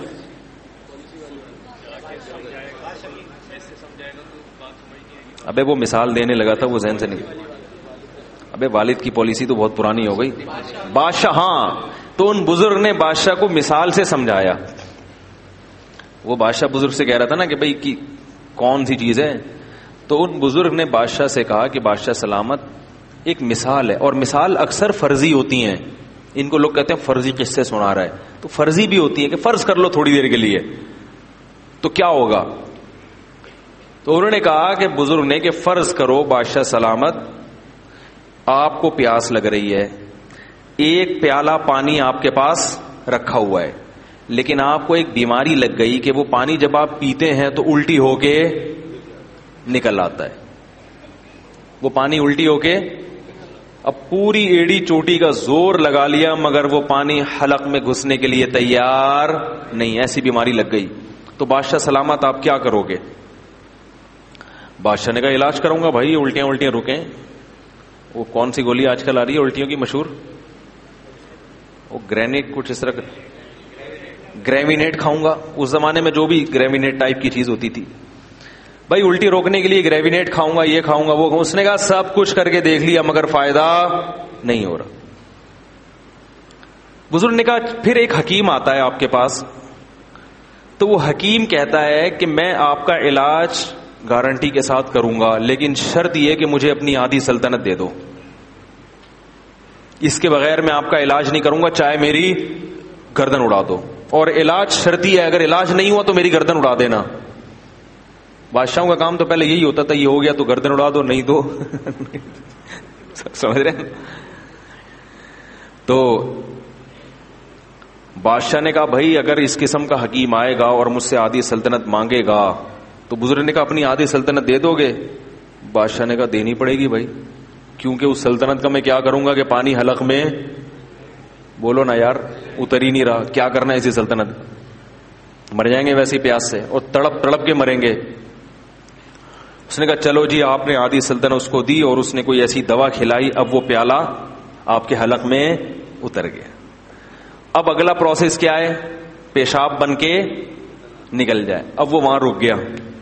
ابے وہ مثال دینے لگا تھا, وہ ذہن سے نہیں. ابے والد کی پالیسی تو بہت پرانی ہو گئی. بادشاہ, ہاں, تو ان بزرگ نے بادشاہ کو مثال سے سمجھایا. وہ بادشاہ بزرگ سے کہہ رہا تھا نا کہ بھئی کی کون سی چیز ہے, تو ان بزرگ نے بادشاہ سے کہا کہ بادشاہ سلامت, ایک مثال ہے, اور مثال اکثر فرضی ہوتی ہیں. ان کو لوگ کہتے ہیں فرضی قصے سنا رہا ہے, تو فرضی بھی ہوتی ہیں کہ فرض کر لو تھوڑی دیر کے لیے تو کیا ہوگا. تو انہوں نے کہا کہ بزرگ نے کہ فرض کرو بادشاہ سلامت آپ کو پیاس لگ رہی ہے, ایک پیالہ پانی آپ کے پاس رکھا ہوا ہے, لیکن آپ کو ایک بیماری لگ گئی کہ وہ پانی جب آپ پیتے ہیں تو الٹی ہو کے نکل آتا ہے. وہ پانی الٹی ہو کے, اب پوری ایڑی چوٹی کا زور لگا لیا مگر وہ پانی حلق میں گھسنے کے لیے تیار نہیں, ایسی بیماری لگ گئی. تو بادشاہ سلامت آپ کیا کرو گے؟ بادشاہ نے کہا علاج کروں گا بھائی, الٹیاں رکیں. وہ کون سی گولی آج کل آ رہی ہے الٹیوں کی مشہور, وہ گرینیٹ, کچھ اس طرح, گریوینیٹ کھاؤں گا. اس زمانے میں جو بھی گریوینیٹ ٹائپ کی چیز ہوتی تھی, بھائی الٹی روکنے کے لیے گریوینیٹ کھاؤں گا, یہ کھاؤں گا, وہ کھاؤں. اس نے کہا سب کچھ کر کے دیکھ لیا مگر فائدہ نہیں ہو رہا. بزرگ نے کہا پھر ایک حکیم آتا ہے آپ کے پاس, تو وہ حکیم کہتا ہے کہ میں آپ کا علاج گارنٹی کے ساتھ کروں گا, لیکن شرط یہ کہ مجھے اپنی آدھی سلطنت دے دو, اس کے بغیر میں آپ کا علاج نہیں کروں گا, چاہے میری گردن اڑا دو. اور علاج شرطی ہے, اگر علاج نہیں ہوا تو میری گردن اڑا دینا. بادشاہوں کا کام تو پہلے یہی ہوتا تھا, یہ ہو گیا تو گردن اڑا دو, نہیں تو سمجھ رہے ہیں. تو بادشاہ نے کہا بھائی اگر اس قسم کا حکیم آئے گا اور مجھ سے آدھی سلطنت مانگے گا, تو بزرگ نے کہا اپنی آدھی سلطنت دے دو گے؟ بادشاہ نے کہا دینی پڑے گی بھائی, کیونکہ اس سلطنت کا میں کیا کروں گا کہ پانی حلق میں, بولو نا یار, اتر ہی نہیں رہا. کیا کرنا ہے اسی سلطنت, مر جائیں گے ویسی پیاس سے, اور تڑپ تڑپ کے مریں گے. اس نے کہا چلو جی, آپ نے آدھی سلطنت اس کو دی اور اس نے کوئی ایسی دوا کھلائی, اب وہ پیالہ آپ کے حلق میں اتر گیا. اب اگلا پروسیس کیا ہے, پیشاب بن کے نکل جائے. اب وہ وہاں رک گیا,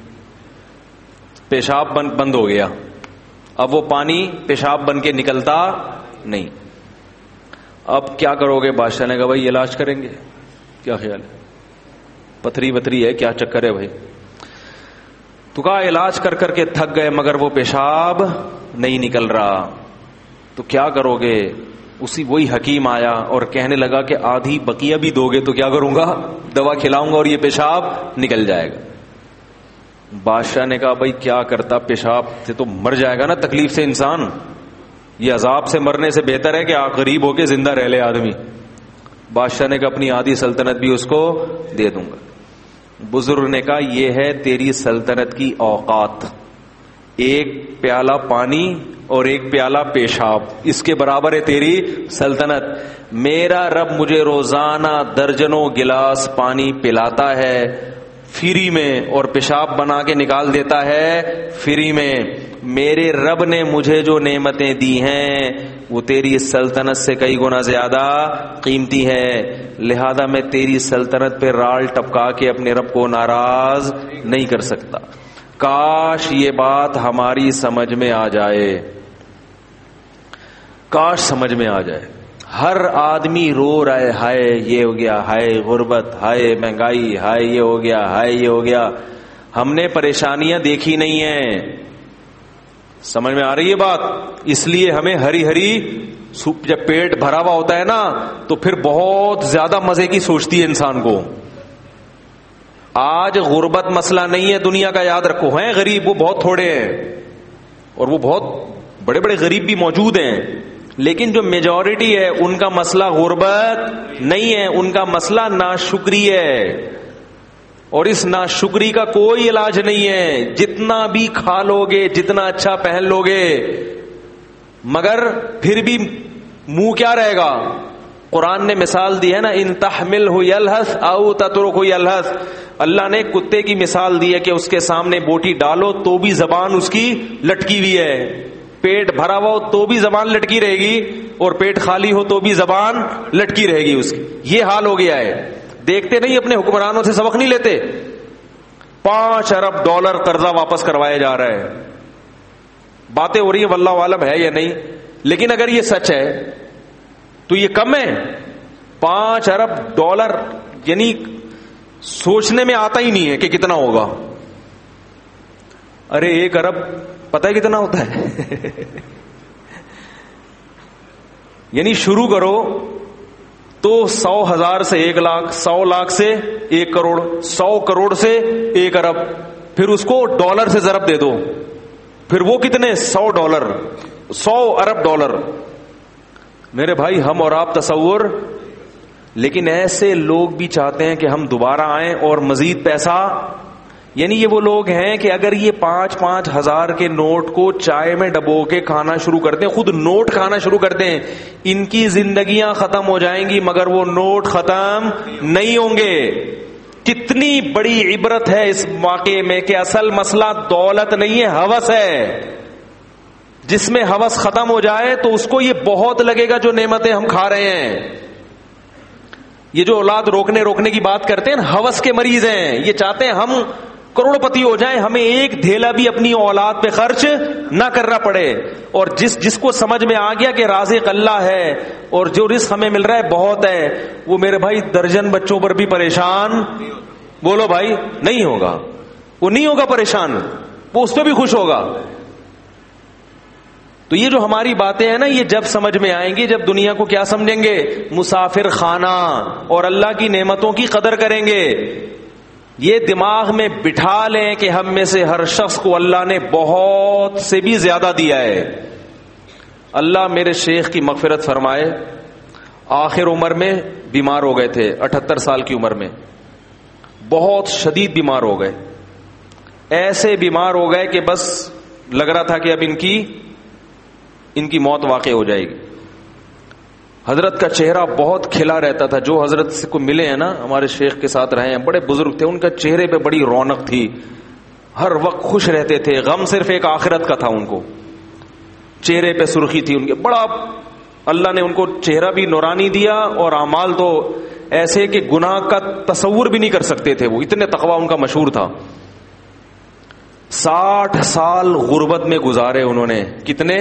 پیشاب بند ہو گیا. اب وہ پانی پیشاب بن کے نکلتا نہیں. اب کیا کرو گے؟ بادشاہ نے کہا بھائی علاج کریں گے. کیا خیال ہے, پتھری وتھری ہے, کیا چکر ہے بھائی؟ تو کہا علاج کر کر کے تھک گئے مگر وہ پیشاب نہیں نکل رہا, تو کیا کرو گے؟ وہی حکیم آیا اور کہنے لگا کہ آدھی بقیہ بھی دو گے تو کیا کروں گا, دوا کھلاؤں گا اور یہ پیشاب نکل جائے گا. بادشاہ نے کہا بھائی کیا کرتا, پیشاب سے تو مر جائے گا نا تکلیف سے انسان, یہ عذاب سے مرنے سے بہتر ہے کہ غریب ہو کے زندہ رہ لے آدمی. بادشاہ نے کہا اپنی آدھی سلطنت بھی اس کو دے دوں گا. بزرگ نے کہا یہ ہے تیری سلطنت کی اوقات, ایک پیالہ پانی اور ایک پیالہ پیشاب, اس کے برابر ہے تیری سلطنت. میرا رب مجھے روزانہ درجنوں گلاس پانی پلاتا ہے فری میں, اور پیشاب بنا کے نکال دیتا ہے فری میں. میرے رب نے مجھے جو نعمتیں دی ہیں وہ تیری سلطنت سے کئی گنا زیادہ قیمتی ہے, لہذا میں تیری سلطنت پہ رال ٹپکا کے اپنے رب کو ناراض نہیں کر سکتا. کاش یہ بات ہماری سمجھ میں آ جائے, کاش سمجھ میں آ جائے. ہر آدمی رو رہا ہے, ہائے یہ ہو گیا, ہائے غربت, ہائے مہنگائی, ہائے یہ ہو گیا, ہائے یہ ہو گیا. ہم نے پریشانیاں دیکھی نہیں ہیں, سمجھ میں آ رہی ہے بات؟ اس لیے ہمیں ہری ہری سوپ, جب پیٹ بھرا ہوا ہوتا ہے نا تو پھر بہت زیادہ مزے کی سوچتی ہے انسان کو. آج غربت مسئلہ نہیں ہے دنیا کا، یاد رکھو. ہیں غریب وہ بہت تھوڑے ہیں اور وہ بہت بڑے بڑے غریب بھی موجود ہیں، لیکن جو میجورٹی ہے ان کا مسئلہ غربت نہیں ہے، ان کا مسئلہ ناشکری ہے. اور اس ناشکری کا کوئی علاج نہیں ہے. جتنا بھی کھا لو گے، جتنا اچھا پہن لو گے، مگر پھر بھی منہ کیا رہے گا؟ قرآن نے مثال دی ہے نا، ان تحمل ہو یلہث او تترک ہو یلہث. اللہ نے کتے کی مثال دی ہے کہ اس کے سامنے بوٹی ڈالو تو بھی زبان اس کی لٹکی ہوئی ہے، پیٹ بھرا ہوا ہو تو بھی زبان لٹکی رہے گی، اور پیٹ خالی ہو تو بھی زبان لٹکی رہے گی اس کی. یہ حال ہو گیا ہے. دیکھتے نہیں اپنے حکمرانوں سے سبق نہیں لیتے؟ 5 ارب ڈالر قرضہ واپس کروایا جا رہا ہے. باتیں ہو رہی ہیں واللہ عالم ہے یا نہیں، لیکن اگر یہ سچ ہے تو یہ کم ہے. 5 ارب ڈالر یعنی سوچنے میں آتا ہی نہیں ہے کہ کتنا ہوگا. ارے 1 ارب پتہ ہے کتنا ہوتا ہے؟ یعنی شروع کرو تو 100,000 سے 1 لاکھ، 100 لاکھ سے 1 کروڑ، 100 کروڑ سے 1 ارب، پھر اس کو ڈالر سے ضرب دے دو، پھر وہ کتنے؟ 100 ڈالر، 100 ارب ڈالر. میرے بھائی ہم اور آپ تصور. لیکن ایسے لوگ بھی چاہتے ہیں کہ ہم دوبارہ آئیں اور مزید پیسہ. یعنی یہ وہ لوگ ہیں کہ اگر یہ 5-5 ہزار کے نوٹ کو چائے میں ڈبو کے کھانا شروع کرتے ہیں، خود نوٹ کھانا شروع کرتے ہیں، ان کی زندگیاں ختم ہو جائیں گی مگر وہ نوٹ ختم نہیں ہوں گے. کتنی بڑی عبرت ہے اس واقعے میں کہ اصل مسئلہ دولت نہیں ہے، ہوس ہے. جس میں ہوس ختم ہو جائے تو اس کو یہ بہت لگے گا جو نعمتیں ہم کھا رہے ہیں. یہ جو اولاد روکنے کی بات کرتے ہیں، ہوس کے مریض ہیں. یہ چاہتے ہیں ہم کروڑ پتی ہو جائیں، ہمیں ایک دھیلا بھی اپنی اولاد پہ خرچ نہ کرنا پڑے. اور جس کو سمجھ میں آ گیا کہ رازق اللہ ہے اور جو رزق ہمیں مل رہا ہے بہت ہے، وہ میرے بھائی درجن بچوں پر بھی پریشان بولو بھائی نہیں ہوگا. وہ نہیں ہوگا پریشان، وہ اس پہ بھی خوش ہوگا. تو یہ جو ہماری باتیں ہیں نا، یہ جب سمجھ میں آئیں گی، جب دنیا کو کیا سمجھیں گے؟ مسافر خانہ، اور اللہ کی نعمتوں کی قدر کریں گے. یہ دماغ میں بٹھا لیں کہ ہم میں سے ہر شخص کو اللہ نے بہت سے بھی زیادہ دیا ہے. اللہ میرے شیخ کی مغفرت فرمائے، آخر عمر میں بیمار ہو گئے تھے، 78 سال کی عمر میں بہت شدید بیمار ہو گئے. ایسے بیمار ہو گئے کہ بس لگ رہا تھا کہ اب ان کی موت واقع ہو جائے گی. حضرت کا چہرہ بہت کھلا رہتا تھا. جو حضرت کو ملے ہیں نا، ہمارے شیخ کے ساتھ رہے ہیں، بڑے بزرگ تھے، ان کا چہرے پہ بڑی رونق تھی، ہر وقت خوش رہتے تھے. غم صرف ایک آخرت کا تھا. ان کو چہرے پہ سرخی تھی ان کے. بڑا اللہ نے ان کو چہرہ بھی نورانی دیا اور اعمال تو ایسے کہ گناہ کا تصور بھی نہیں کر سکتے تھے. وہ اتنے تقوی ان کا مشہور تھا. 60 سال غربت میں گزارے انہوں نے. کتنے؟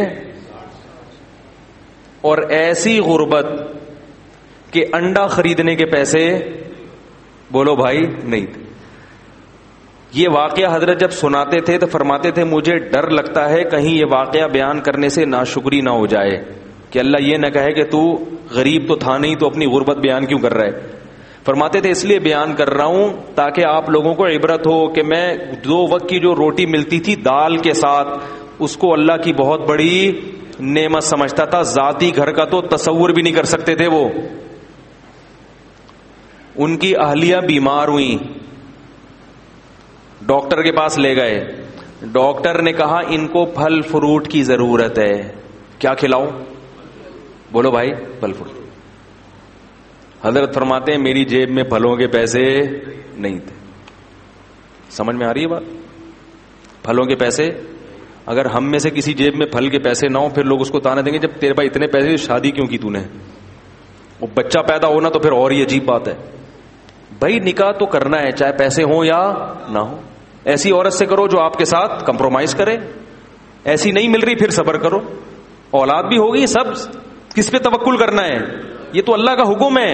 اور ایسی غربت کہ انڈا خریدنے کے پیسے بولو بھائی نہیں تھے. یہ واقعہ حضرت جب سناتے تھے تو فرماتے تھے مجھے ڈر لگتا ہے کہیں یہ واقعہ بیان کرنے سے ناشکری نہ ہو جائے، کہ اللہ یہ نہ کہے کہ تو غریب تو تھا نہیں تو اپنی غربت بیان کیوں کر رہا ہے. فرماتے تھے اس لیے بیان کر رہا ہوں تاکہ آپ لوگوں کو عبرت ہو کہ میں 2 وقت کی جو روٹی ملتی تھی دال کے ساتھ، اس کو اللہ کی بہت بڑی نعمت سمجھتا تھا. ذاتی گھر کا تو تصور بھی نہیں کر سکتے تھے وہ. ان کی اہلیہ بیمار ہوئی، ڈاکٹر کے پاس لے گئے. ڈاکٹر نے کہا ان کو پھل فروٹ کی ضرورت ہے. کیا کھلاؤں؟ بولو بھائی پھل فروٹ. حضرت فرماتے ہیں میری جیب میں پھلوں کے پیسے نہیں تھے. سمجھ میں آ رہی ہے بات؟ پھلوں کے پیسے، اگر ہم میں سے کسی جیب میں پھل کے پیسے نہ ہو پھر لوگ اس کو تانا دیں گے جب تیرے پاس اتنے پیسے شادی کیوں کی تو نے؟ وہ بچہ پیدا ہونا تو پھر اور ہی عجیب بات ہے. بھائی نکاح تو کرنا ہے چاہے پیسے ہوں یا نہ ہو. ایسی عورت سے کرو جو آپ کے ساتھ کمپرومائز کرے. ایسی نہیں مل رہی پھر صبر کرو. اولاد بھی ہوگی، سب کس پہ توکل کرنا ہے؟ یہ تو اللہ کا حکم ہے.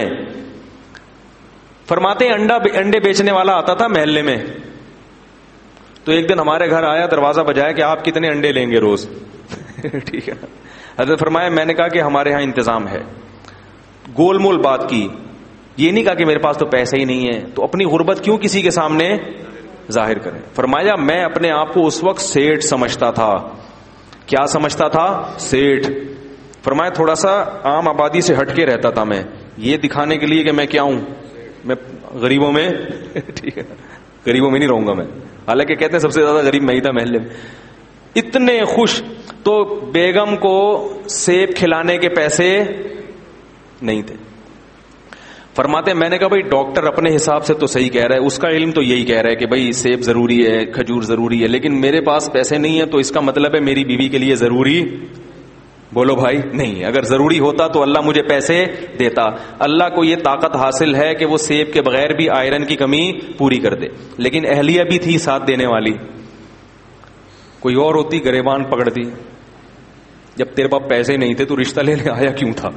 فرماتے ہیں انڈے بیچنے والا آتا تھا محلے میں، تو ایک دن ہمارے گھر آیا، دروازہ بجایا کہ آپ کتنے انڈے لیں گے روز؟ ٹھیک ہے. حضرت فرمایا میں نے کہا کہ ہمارے ہاں انتظام ہے. گول مول بات کی یہ نہیں کہا کہ میرے پاس تو پیسے ہی نہیں ہے، تو اپنی غربت کیوں کسی کے سامنے ظاہر کریں. فرمایا میں اپنے آپ کو اس وقت سیٹھ سمجھتا تھا. کیا سمجھتا تھا؟ سیٹھ. فرمایا تھوڑا سا عام آبادی سے ہٹ کے رہتا تھا میں، یہ دکھانے کے لیے کہ میں کیا ہوں، میں غریبوں میں ٹھیک ہے غریبوں میں نہیں رہوں گا میں. حالانکہ کہتے ہیں سب سے زیادہ غریب میں ہی تھا محلے میں. اتنے خوش. تو بیگم کو سیب کھلانے کے پیسے نہیں تھے. فرماتے ہیں میں نے کہا بھائی ڈاکٹر اپنے حساب سے تو صحیح کہہ رہا ہے، اس کا علم تو یہی کہہ رہا ہے کہ بھائی سیب ضروری ہے، کھجور ضروری ہے، لیکن میرے پاس پیسے نہیں ہیں، تو اس کا مطلب ہے میری بیوی کے لیے ضروری بولو بھائی نہیں. اگر ضروری ہوتا تو اللہ مجھے پیسے دیتا. اللہ کو یہ طاقت حاصل ہے کہ وہ سیب کے بغیر بھی آئرن کی کمی پوری کر دے. لیکن اہلیہ بھی تھی ساتھ دینے والی. کوئی اور ہوتی گریبان پکڑ دی. جب تیرے پاس پیسے نہیں تھے تو رشتہ لینے آیا کیوں تھا؟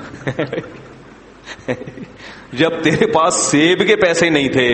جب تیرے پاس سیب کے پیسے نہیں تھے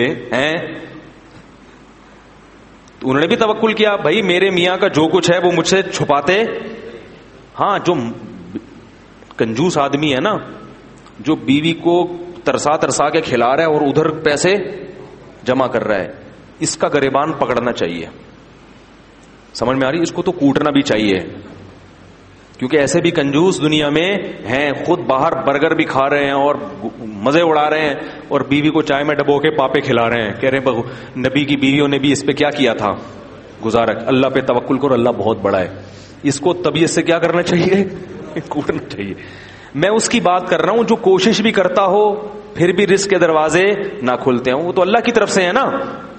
تو انہوں نے بھی توکل کیا. بھائی میرے میاں کا جو کچھ ہے وہ مجھ سے چھپاتے. ہاں جو کنجوس آدمی ہے نا، جو بیوی کو ترسا ترسا کے کھلا رہا ہے اور ادھر پیسے جمع کر رہا ہے، اس کا گریبان پکڑنا چاہیے. سمجھ میں آ رہی؟ اس کو تو کوٹنا بھی چاہیے، کیونکہ ایسے بھی کنجوس دنیا میں ہیں، خود باہر برگر بھی کھا رہے ہیں اور مزے اڑا رہے ہیں، اور بیوی کو چائے میں ڈبو کے پاپے کھلا رہے ہیں. کہہ رہے ہیں نبی کی بیویوں نے بھی اس پہ کیا کیا تھا، گزارا. اللہ پہ توکل کرو، اللہ بہت بڑا ہے. اس کو طبیعت سے کیا کرنا چاہیے، کوٹنا چاہیے. میں اس کی بات کر رہا ہوں جو کوشش بھی کرتا ہو پھر بھی رزق کے دروازے نہ کھلتے ہوں. وہ تو اللہ کی طرف سے ہے نا،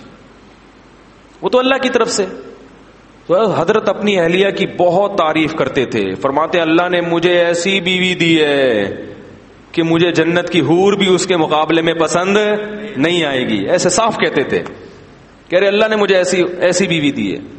وہ تو اللہ کی طرف سے. تو حضرت اپنی اہلیہ کی بہت تعریف کرتے تھے. فرماتے اللہ نے مجھے ایسی بیوی دی ہے کہ مجھے جنت کی حور بھی اس کے مقابلے میں پسند نہیں آئے گی. ایسے صاف کہتے تھے. کہہ رہے اللہ نے مجھے ایسی بیوی دی ہے.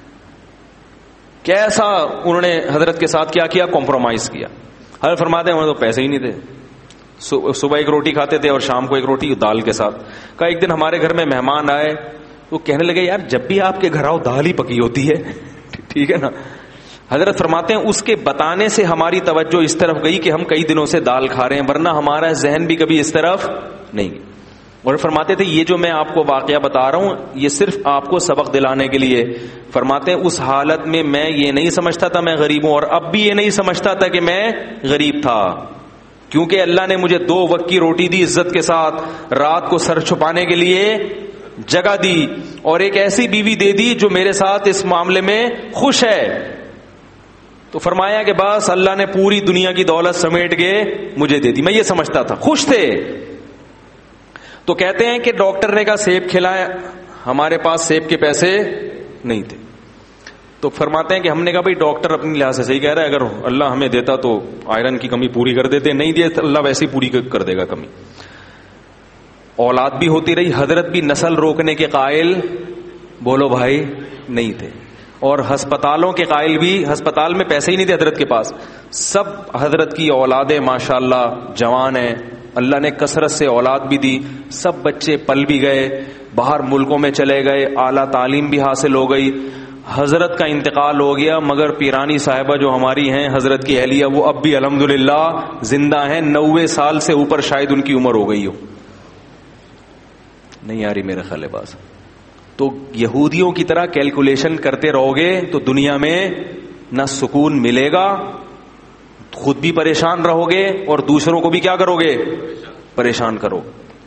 کیسا انہوں نے حضرت کے ساتھ کیا کیا، کمپرومائز کیا. حضرت فرماتے ہیں انہوں نے تو پیسے ہی نہیں تھے، صبح ایک روٹی کھاتے تھے اور شام کو ایک روٹی دال کے ساتھ. کہا ایک دن ہمارے گھر میں مہمان آئے، وہ کہنے لگے یار جب بھی آپ کے گھر آؤ دال ہی پکی ہوتی ہے. ٹھیک ہے نا. حضرت فرماتے ہیں اس کے بتانے سے ہماری توجہ اس طرف گئی کہ ہم کئی دنوں سے دال کھا رہے ہیں، ورنہ ہمارا ذہن بھی کبھی اس طرف نہیں. اور فرماتے تھے یہ جو میں آپ کو واقعہ بتا رہا ہوں یہ صرف آپ کو سبق دلانے کے لیے. فرماتے ہیں اس حالت میں میں یہ نہیں سمجھتا تھا میں غریب ہوں، اور اب بھی یہ نہیں سمجھتا تھا کہ میں غریب تھا، کیونکہ اللہ نے مجھے 2 وقت کی روٹی دی عزت کے ساتھ، رات کو سر چھپانے کے لیے جگہ دی، اور ایک ایسی بیوی دے دی جو میرے ساتھ اس معاملے میں خوش ہے. تو فرمایا کہ بس اللہ نے پوری دنیا کی دولت سمیٹ کے مجھے دے دی. میں یہ سمجھتا تھا، خوش تھے. تو کہتے ہیں کہ ڈاکٹر نے کہا سیب کھلایا، ہمارے پاس سیب کے پیسے نہیں تھے. تو فرماتے ہیں کہ ہم نے کہا بھائی ڈاکٹر اپنی لحاظ سے صحیح کہہ رہا ہے، اگر اللہ ہمیں دیتا تو آئرن کی کمی پوری کر دیتے، نہیں دیا اللہ ویسے ہی پوری کر دے گا کمی. اولاد بھی ہوتی رہی. حضرت بھی نسل روکنے کے قائل بولو بھائی نہیں تھے، اور ہسپتالوں کے قائل بھی. ہسپتال میں پیسے ہی نہیں تھے حضرت کے پاس. سب حضرت کی اولادیں ماشاءاللہ جوان ہیں، اللہ نے کثرت سے اولاد بھی دی. سب بچے پل بھی گئے، باہر ملکوں میں چلے گئے، اعلیٰ تعلیم بھی حاصل ہو گئی. حضرت کا انتقال ہو گیا، مگر پیرانی صاحبہ جو ہماری ہیں حضرت کی اہلیہ، وہ اب بھی الحمدللہ زندہ ہیں. 90 سال سے اوپر شاید ان کی عمر ہو گئی ہو. نہیں آ رہی میرے خیال باز. تو یہودیوں کی طرح کیلکولیشن کرتے رہو گے تو دنیا میں نہ سکون ملے گا، خود بھی پریشان رہو گے اور دوسروں کو بھی کیا کرو گے، پریشان کرو.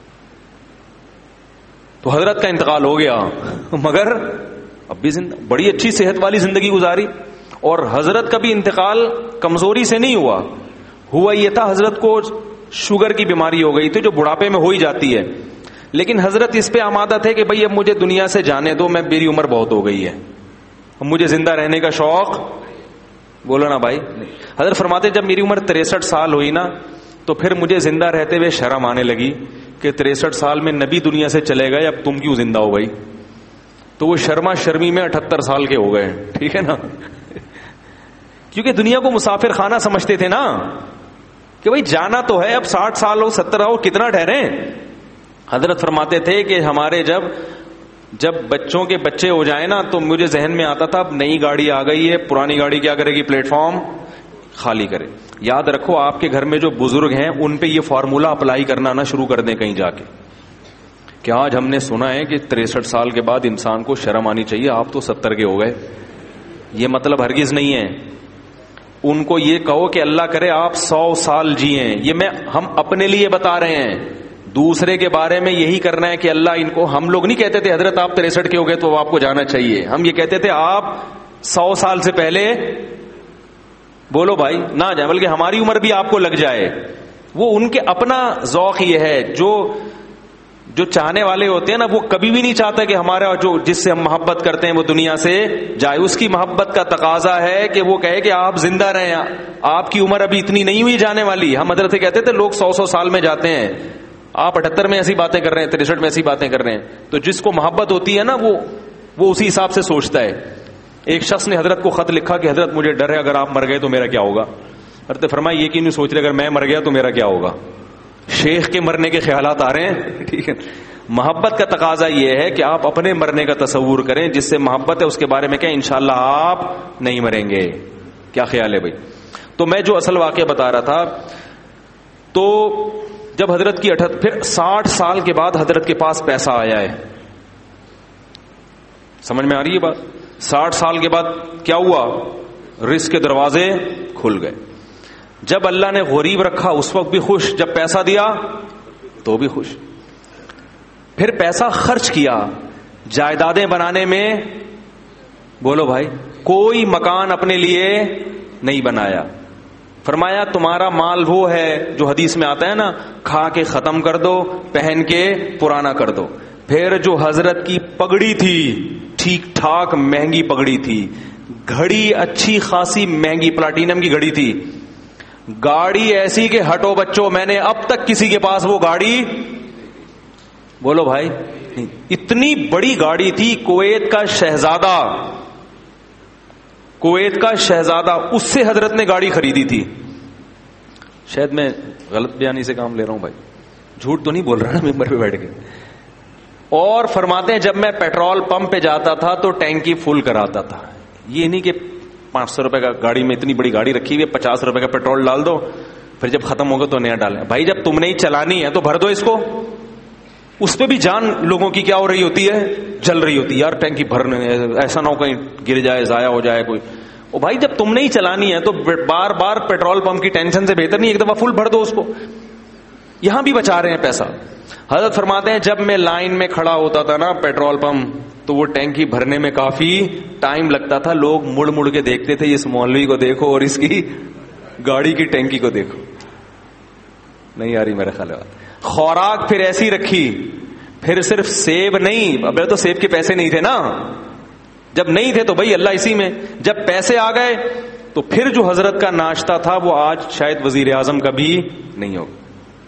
تو حضرت کا انتقال ہو گیا مگر اب بھی بڑی اچھی صحت والی زندگی گزاری. اور حضرت کا بھی انتقال کمزوری سے نہیں ہوا یہ تھا حضرت کو شوگر کی بیماری ہو گئی تھی جو بڑھاپے میں ہو ہی جاتی ہے. لیکن حضرت اس پہ آمادہ تھے کہ بھئی اب مجھے دنیا سے جانے دو، میں میری عمر بہت ہو گئی ہے، اب مجھے زندہ رہنے کا شوق. بولو نا بھائی. حضرت فرماتے جب میری عمر 63 سال ہوئی نا تو پھر مجھے زندہ رہتے ہوئے شرم آنے لگی کہ 63 سال میں نبی دنیا سے چلے گئے، اب تم کیوں زندہ ہو گئی. تو وہ شرما شرمی میں 78 سال کے ہو گئے. ٹھیک ہے نا. کیونکہ دنیا کو مسافر خانہ سمجھتے تھے نا کہ بھئی جانا تو ہے، اب 60 سال ہو 70 ہو کتنا ٹھہرے. حضرت فرماتے تھے کہ ہمارے جب بچوں کے بچے ہو جائیں نا تو مجھے ذہن میں آتا تھا اب نئی گاڑی آ گئی ہے، پرانی گاڑی کیا کرے گی، پلیٹ فارم خالی کرے. یاد رکھو آپ کے گھر میں جو بزرگ ہیں ان پہ یہ فارمولا اپلائی کرنا نہ شروع کر دیں کہیں جا کے کہ آج ہم نے سنا ہے کہ 63 سال کے بعد انسان کو شرم آنی چاہیے, آپ تو 70 کے ہو گئے. یہ مطلب ہرگز نہیں ہے. ان کو یہ کہو کہ اللہ کرے آپ 100 سال جیئیں. یہ ہم اپنے لیے بتا رہے ہیں, دوسرے کے بارے میں یہی کرنا ہے کہ اللہ ان کو. ہم لوگ نہیں کہتے تھے حضرت آپ 63 کے ہو گئے تو آپ کو جانا چاہیے, ہم یہ کہتے تھے آپ 100 سال سے پہلے بولو بھائی نہ جائے, بلکہ ہماری عمر بھی آپ کو لگ جائے. وہ ان کے اپنا ذوق یہ ہے. جو چاہنے والے ہوتے ہیں نا وہ کبھی بھی نہیں چاہتا کہ ہمارا جو جس سے ہم محبت کرتے ہیں وہ دنیا سے جائے. اس کی محبت کا تقاضا ہے کہ وہ کہے کہ آپ زندہ رہیں, آپ کی عمر ابھی اتنی نہیں ہوئی جانے والی. ہم حضرت سے کہتے تھے لوگ 100 سال میں جاتے ہیں, آپ 78 میں ایسی باتیں کر رہے ہیں, 63 میں ایسی باتیں کر رہے ہیں. تو جس کو محبت ہوتی ہے نا وہ اسی حساب سے سوچتا ہے. ایک شخص نے حضرت کو خط لکھا کہ حضرت مجھے ڈر ہے اگر آپ مر گئے تو میرا کیا ہوگا. حضرت فرمایا یہ کیوں نہیں سوچ رہے اگر میں مر گیا تو میرا کیا ہوگا. شیخ کے مرنے کے خیالات آ رہے ہیں. ٹھیک ہے, محبت کا تقاضا یہ ہے کہ آپ اپنے مرنے کا تصور کریں. جس سے محبت ہے اس کے بارے میں کہیں انشاءاللہ آپ نہیں مریں گے. کیا خیال ہے بھائی. تو میں جو اصل واقعہ بتا رہا تھا, تو جب حضرت کی پھر 60 سال کے بعد حضرت کے پاس پیسہ آیا ہے. سمجھ میں آ رہی ہے بات. 60 سال کے بعد کیا ہوا, رزق کے دروازے کھل گئے. جب اللہ نے غریب رکھا اس وقت بھی خوش, جب پیسہ دیا تو بھی خوش. پھر پیسہ خرچ کیا جائیدادیں بنانے میں. بولو بھائی, کوئی مکان اپنے لیے نہیں بنایا. فرمایا تمہارا مال وہ ہے جو حدیث میں آتا ہے نا, کھا کے ختم کر دو, پہن کے پرانا کر دو. پھر جو حضرت کی پگڑی تھی ٹھیک ٹھاک مہنگی پگڑی تھی, گھڑی اچھی خاصی مہنگی پلاٹینم کی گھڑی تھی, گاڑی ایسی کہ ہٹو بچوں, میں نے اب تک کسی کے پاس وہ گاڑی, بولو بھائی, اتنی بڑی گاڑی تھی. کویت کا شہزادہ اس سے حضرت نے گاڑی خریدی تھی. شاید میں غلط بیانی سے کام لے رہا ہوں بھائی, جھوٹ تو نہیں بول رہا نا ممبر پہ بیٹھ کے. اور فرماتے ہیں جب میں پیٹرول پمپ پہ جاتا تھا تو ٹینکی فل کراتا تھا. یہ نہیں کہ 500 روپے کا گاڑی میں اتنی بڑی گاڑی رکھی ہوئی ہے 50 روپے کا پیٹرول ڈال دو پھر جب ختم ہوگا تو نیا ڈالیں. بھائی جب تم نے ہی چلانی ہے تو بھر دو اس کو. اس پہ بھی جان لوگوں کی کیا ہو رہی ہوتی ہے, جل رہی ہوتی ہے. یار ٹینکی بھرنے, ایسا نہ ہو کہیں گر جائے, ضائع ہو جائے کوئی. او بھائی جب تم نے ہی چلانی ہے تو بار بار پیٹرول پمپ کی ٹینشن سے بہتر نہیں ایک دفعہ فل بھر دو اس کو. یہاں بھی بچا رہے ہیں پیسہ. حضرت فرماتے ہیں جب میں لائن میں کھڑا ہوتا تھا نا پیٹرول پمپ, تو وہ ٹینکی بھرنے میں کافی ٹائم لگتا تھا. لوگ مڑ مڑ کے دیکھتے تھے, اس مولوی کو دیکھو اور اس کی گاڑی کی ٹینکی کو دیکھو. نہیں آ رہی میرا خیال ہے. خوراک پھر ایسی رکھی, پھر صرف سیب نہیں, اب تو سیب کے پیسے نہیں تھے نا, جب نہیں تھے تو بھائی اللہ اسی میں, جب پیسے آ گئے تو پھر جو حضرت کا ناشتہ تھا وہ آج شاید وزیر اعظم کا بھی نہیں ہوگا.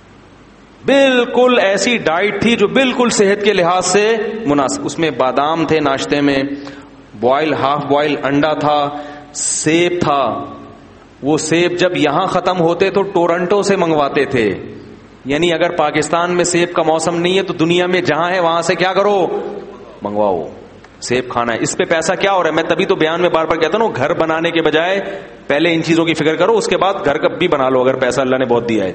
بالکل ایسی ڈائٹ تھی جو بالکل صحت کے لحاظ سے مناسب. اس میں بادام تھے ناشتے میں, بوائل ہاف بوائل انڈا تھا, سیب تھا. وہ سیب جب یہاں ختم ہوتے تو ٹورنٹو سے منگواتے تھے. یعنی اگر پاکستان میں سیب کا موسم نہیں ہے تو دنیا میں جہاں ہے وہاں سے کیا کرو, منگواؤ, سیب کھانا ہے. اس پہ پیسہ کیا ہو رہا ہے. میں تبھی تو بیان میں بار بار کہتا ہوں گھر بنانے کے بجائے پہلے ان چیزوں کی فکر کرو, اس کے بعد گھر کب بھی بنا لو اگر پیسہ اللہ نے بہت دیا ہے.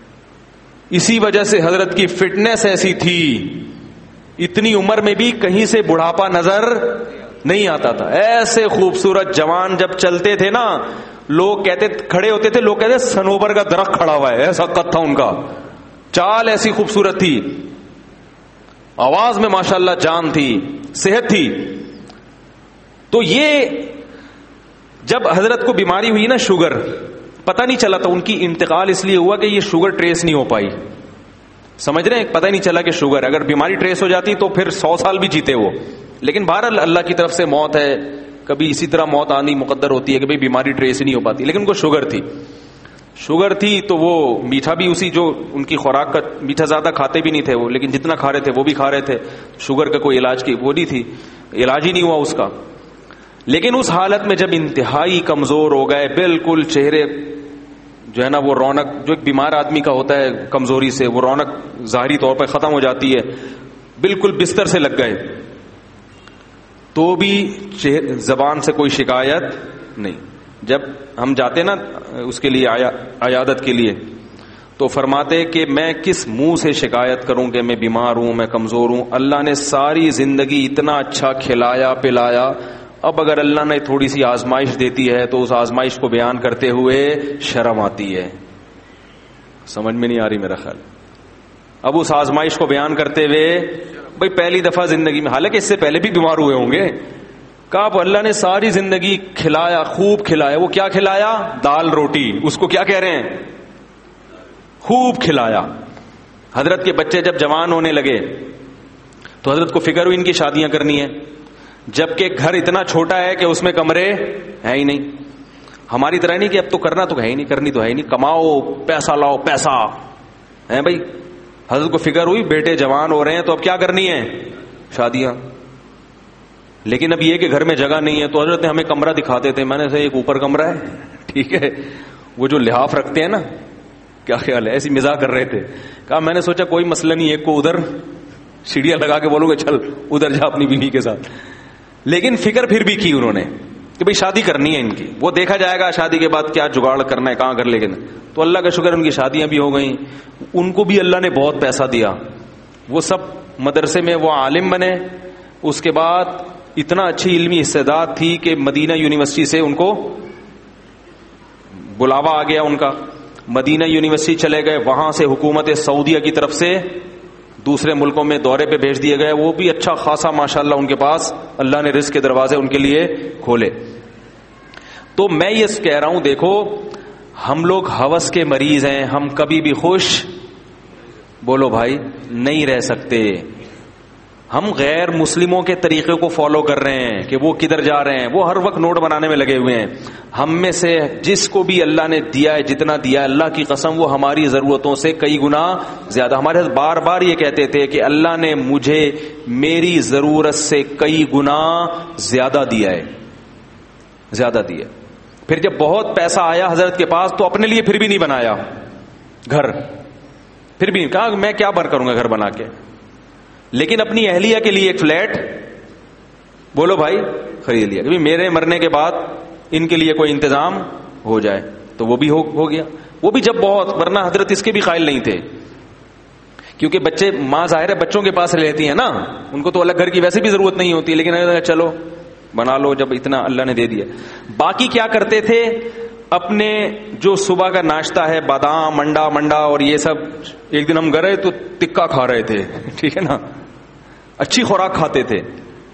اسی وجہ سے حضرت کی فٹنس ایسی تھی, اتنی عمر میں بھی کہیں سے بڑھاپا نظر نہیں آتا تھا. ایسے خوبصورت جوان جب چلتے تھے نا, لوگ کہتے کھڑے ہوتے تھے, لوگ کہتے سنوبر کا درخت کھڑا ہوا ہے, ایسا قد تھا ان کا. چال ایسی خوبصورت تھی, آواز میں ماشاءاللہ جان تھی, صحت تھی. تو یہ جب حضرت کو بیماری ہوئی نا شوگر, پتہ نہیں چلا تھا. ان کی انتقال اس لیے ہوا کہ یہ شوگر ٹریس نہیں ہو پائی. سمجھ رہے ہیں, پتہ ہی نہیں چلا کہ شوگر, اگر بیماری ٹریس ہو جاتی تو پھر 100 سال بھی جیتے وہ. لیکن بہرحال اللہ کی طرف سے موت ہے, کبھی اسی طرح موت آنی مقدر ہوتی ہے کہ بھئی بیماری ٹریس ہی نہیں ہو پاتی. لیکن ان کو شوگر تھی تو وہ میٹھا بھی اسی جو ان کی خوراک کا, میٹھا زیادہ کھاتے بھی نہیں تھے وہ, لیکن جتنا کھا رہے تھے وہ بھی کھا رہے تھے. شوگر کا کوئی علاج کی وہ نہیں تھی, علاج ہی نہیں ہوا اس کا. لیکن اس حالت میں جب انتہائی کمزور ہو گئے, بالکل چہرے جو ہے نا وہ رونق جو ایک بیمار آدمی کا ہوتا ہے کمزوری سے, وہ رونق ظاہری طور پر ختم ہو جاتی ہے, بالکل بستر سے لگ گئے. تو بھی زبان سے کوئی شکایت نہیں. جب ہم جاتے نا اس کے لیے عیادت کے لیے تو فرماتے کہ میں کس منہ سے شکایت کروں کہ میں بیمار ہوں, میں کمزور ہوں. اللہ نے ساری زندگی اتنا اچھا کھلایا پلایا, اب اگر اللہ نے تھوڑی سی آزمائش دیتی ہے تو اس آزمائش کو بیان کرتے ہوئے شرم آتی ہے. سمجھ میں نہیں آ رہی میرا خیال. اب اس آزمائش کو بیان کرتے ہوئے بھائی پہلی دفعہ زندگی میں, حالانکہ اس سے پہلے بھی بیمار ہوئے ہوں گے, کہا اب اللہ نے ساری زندگی کھلایا, خوب کھلایا. وہ کیا کھلایا؟ دال روٹی. اس کو کیا کہہ رہے ہیں؟ خوب کھلایا. حضرت کے بچے جب جوان ہونے لگے تو حضرت کو فکر ہوئی ان کی شادیاں کرنی ہے, جبکہ گھر اتنا چھوٹا ہے کہ اس میں کمرے ہیں ہی نہیں. ہماری طرح نہیں کہ اب تو کرنا تو ہے ہی نہیں, کرنی تو ہے ہی نہیں, کماؤ پیسہ لاؤ پیسہ ہے بھائی. حضرت کو فکر ہوئی بیٹے جوان ہو رہے ہیں تو اب کیا کرنی ہے؟ شادیاں. لیکن اب یہ کہ گھر میں جگہ نہیں ہے تو حضرت نے ہمیں کمرہ دکھاتے تھے. میں نے ایک اوپر کمرہ ہے, ٹھیک ہے, وہ جو لحاف رکھتے ہیں نا, کیا خیال ہے, ایسی مزاح کر رہے تھے. کہا میں نے سوچا کوئی مسئلہ نہیں, ایک کو ادھر سیڑھیاں لگا کے بولوں گے چل ادھر جا اپنی بیوی کے ساتھ. لیکن فکر پھر بھی کی انہوں نے کہ بھئی شادی کرنی ہے ان کی, وہ دیکھا جائے گا شادی کے بعد کیا جگاڑ کرنا ہے, کہاں کر لے. لیکن تو اللہ کا شکر ان کی شادیاں بھی ہو گئیں, ان کو بھی اللہ نے بہت پیسہ دیا. وہ سب مدرسے میں وہ عالم بنے. اس کے بعد اتنا اچھی علمی استعداد تھی کہ مدینہ یونیورسٹی سے ان کو بلاوا آ گیا ان کا. مدینہ یونیورسٹی چلے گئے, وہاں سے حکومت سعودیہ کی طرف سے دوسرے ملکوں میں دورے پہ بھیج دیے گئے. وہ بھی اچھا خاصا ماشاءاللہ ان کے پاس اللہ نے رزق کے دروازے ان کے لیے کھولے. تو میں یہ کہہ رہا ہوں دیکھو ہم لوگ ہوس کے مریض ہیں, ہم کبھی بھی خوش بولو بھائی نہیں رہ سکتے. ہم غیر مسلموں کے طریقے کو فالو کر رہے ہیں کہ وہ کدھر جا رہے ہیں, وہ ہر وقت نوٹ بنانے میں لگے ہوئے ہیں. ہم میں سے جس کو بھی اللہ نے دیا ہے, جتنا دیا ہے, اللہ کی قسم وہ ہماری ضرورتوں سے کئی گنا زیادہ. ہمارے بار بار یہ کہتے تھے کہ اللہ نے مجھے میری ضرورت سے کئی گنا زیادہ دیا ہے, زیادہ دیا. پھر جب بہت پیسہ آیا حضرت کے پاس تو اپنے لیے پھر بھی نہیں بنایا گھر, پھر بھی کہا میں کیا بر کروں گا گھر بنا کے, لیکن اپنی اہلیہ کے لیے ایک فلیٹ بولو بھائی خرید لیا کہ میرے مرنے کے بعد ان کے لیے کوئی انتظام ہو جائے. تو وہ بھی ہو گیا. وہ بھی جب بہت, ورنہ حضرت اس کے بھی قائل نہیں تھے, کیونکہ بچے ماں ظاہر ہے بچوں کے پاس رہتی ہیں نا, ان کو تو الگ گھر کی ویسے بھی ضرورت نہیں ہوتی, لیکن چلو بنا لو جب اتنا اللہ نے دے دیا. باقی کیا کرتے تھے, اپنے جو صبح کا ناشتہ ہے بادام منڈا اور یہ سب, ایک دن ہم گئے تو ٹکا کھا رہے تھے, ٹھیک ہے نا, اچھی خوراک کھاتے تھے.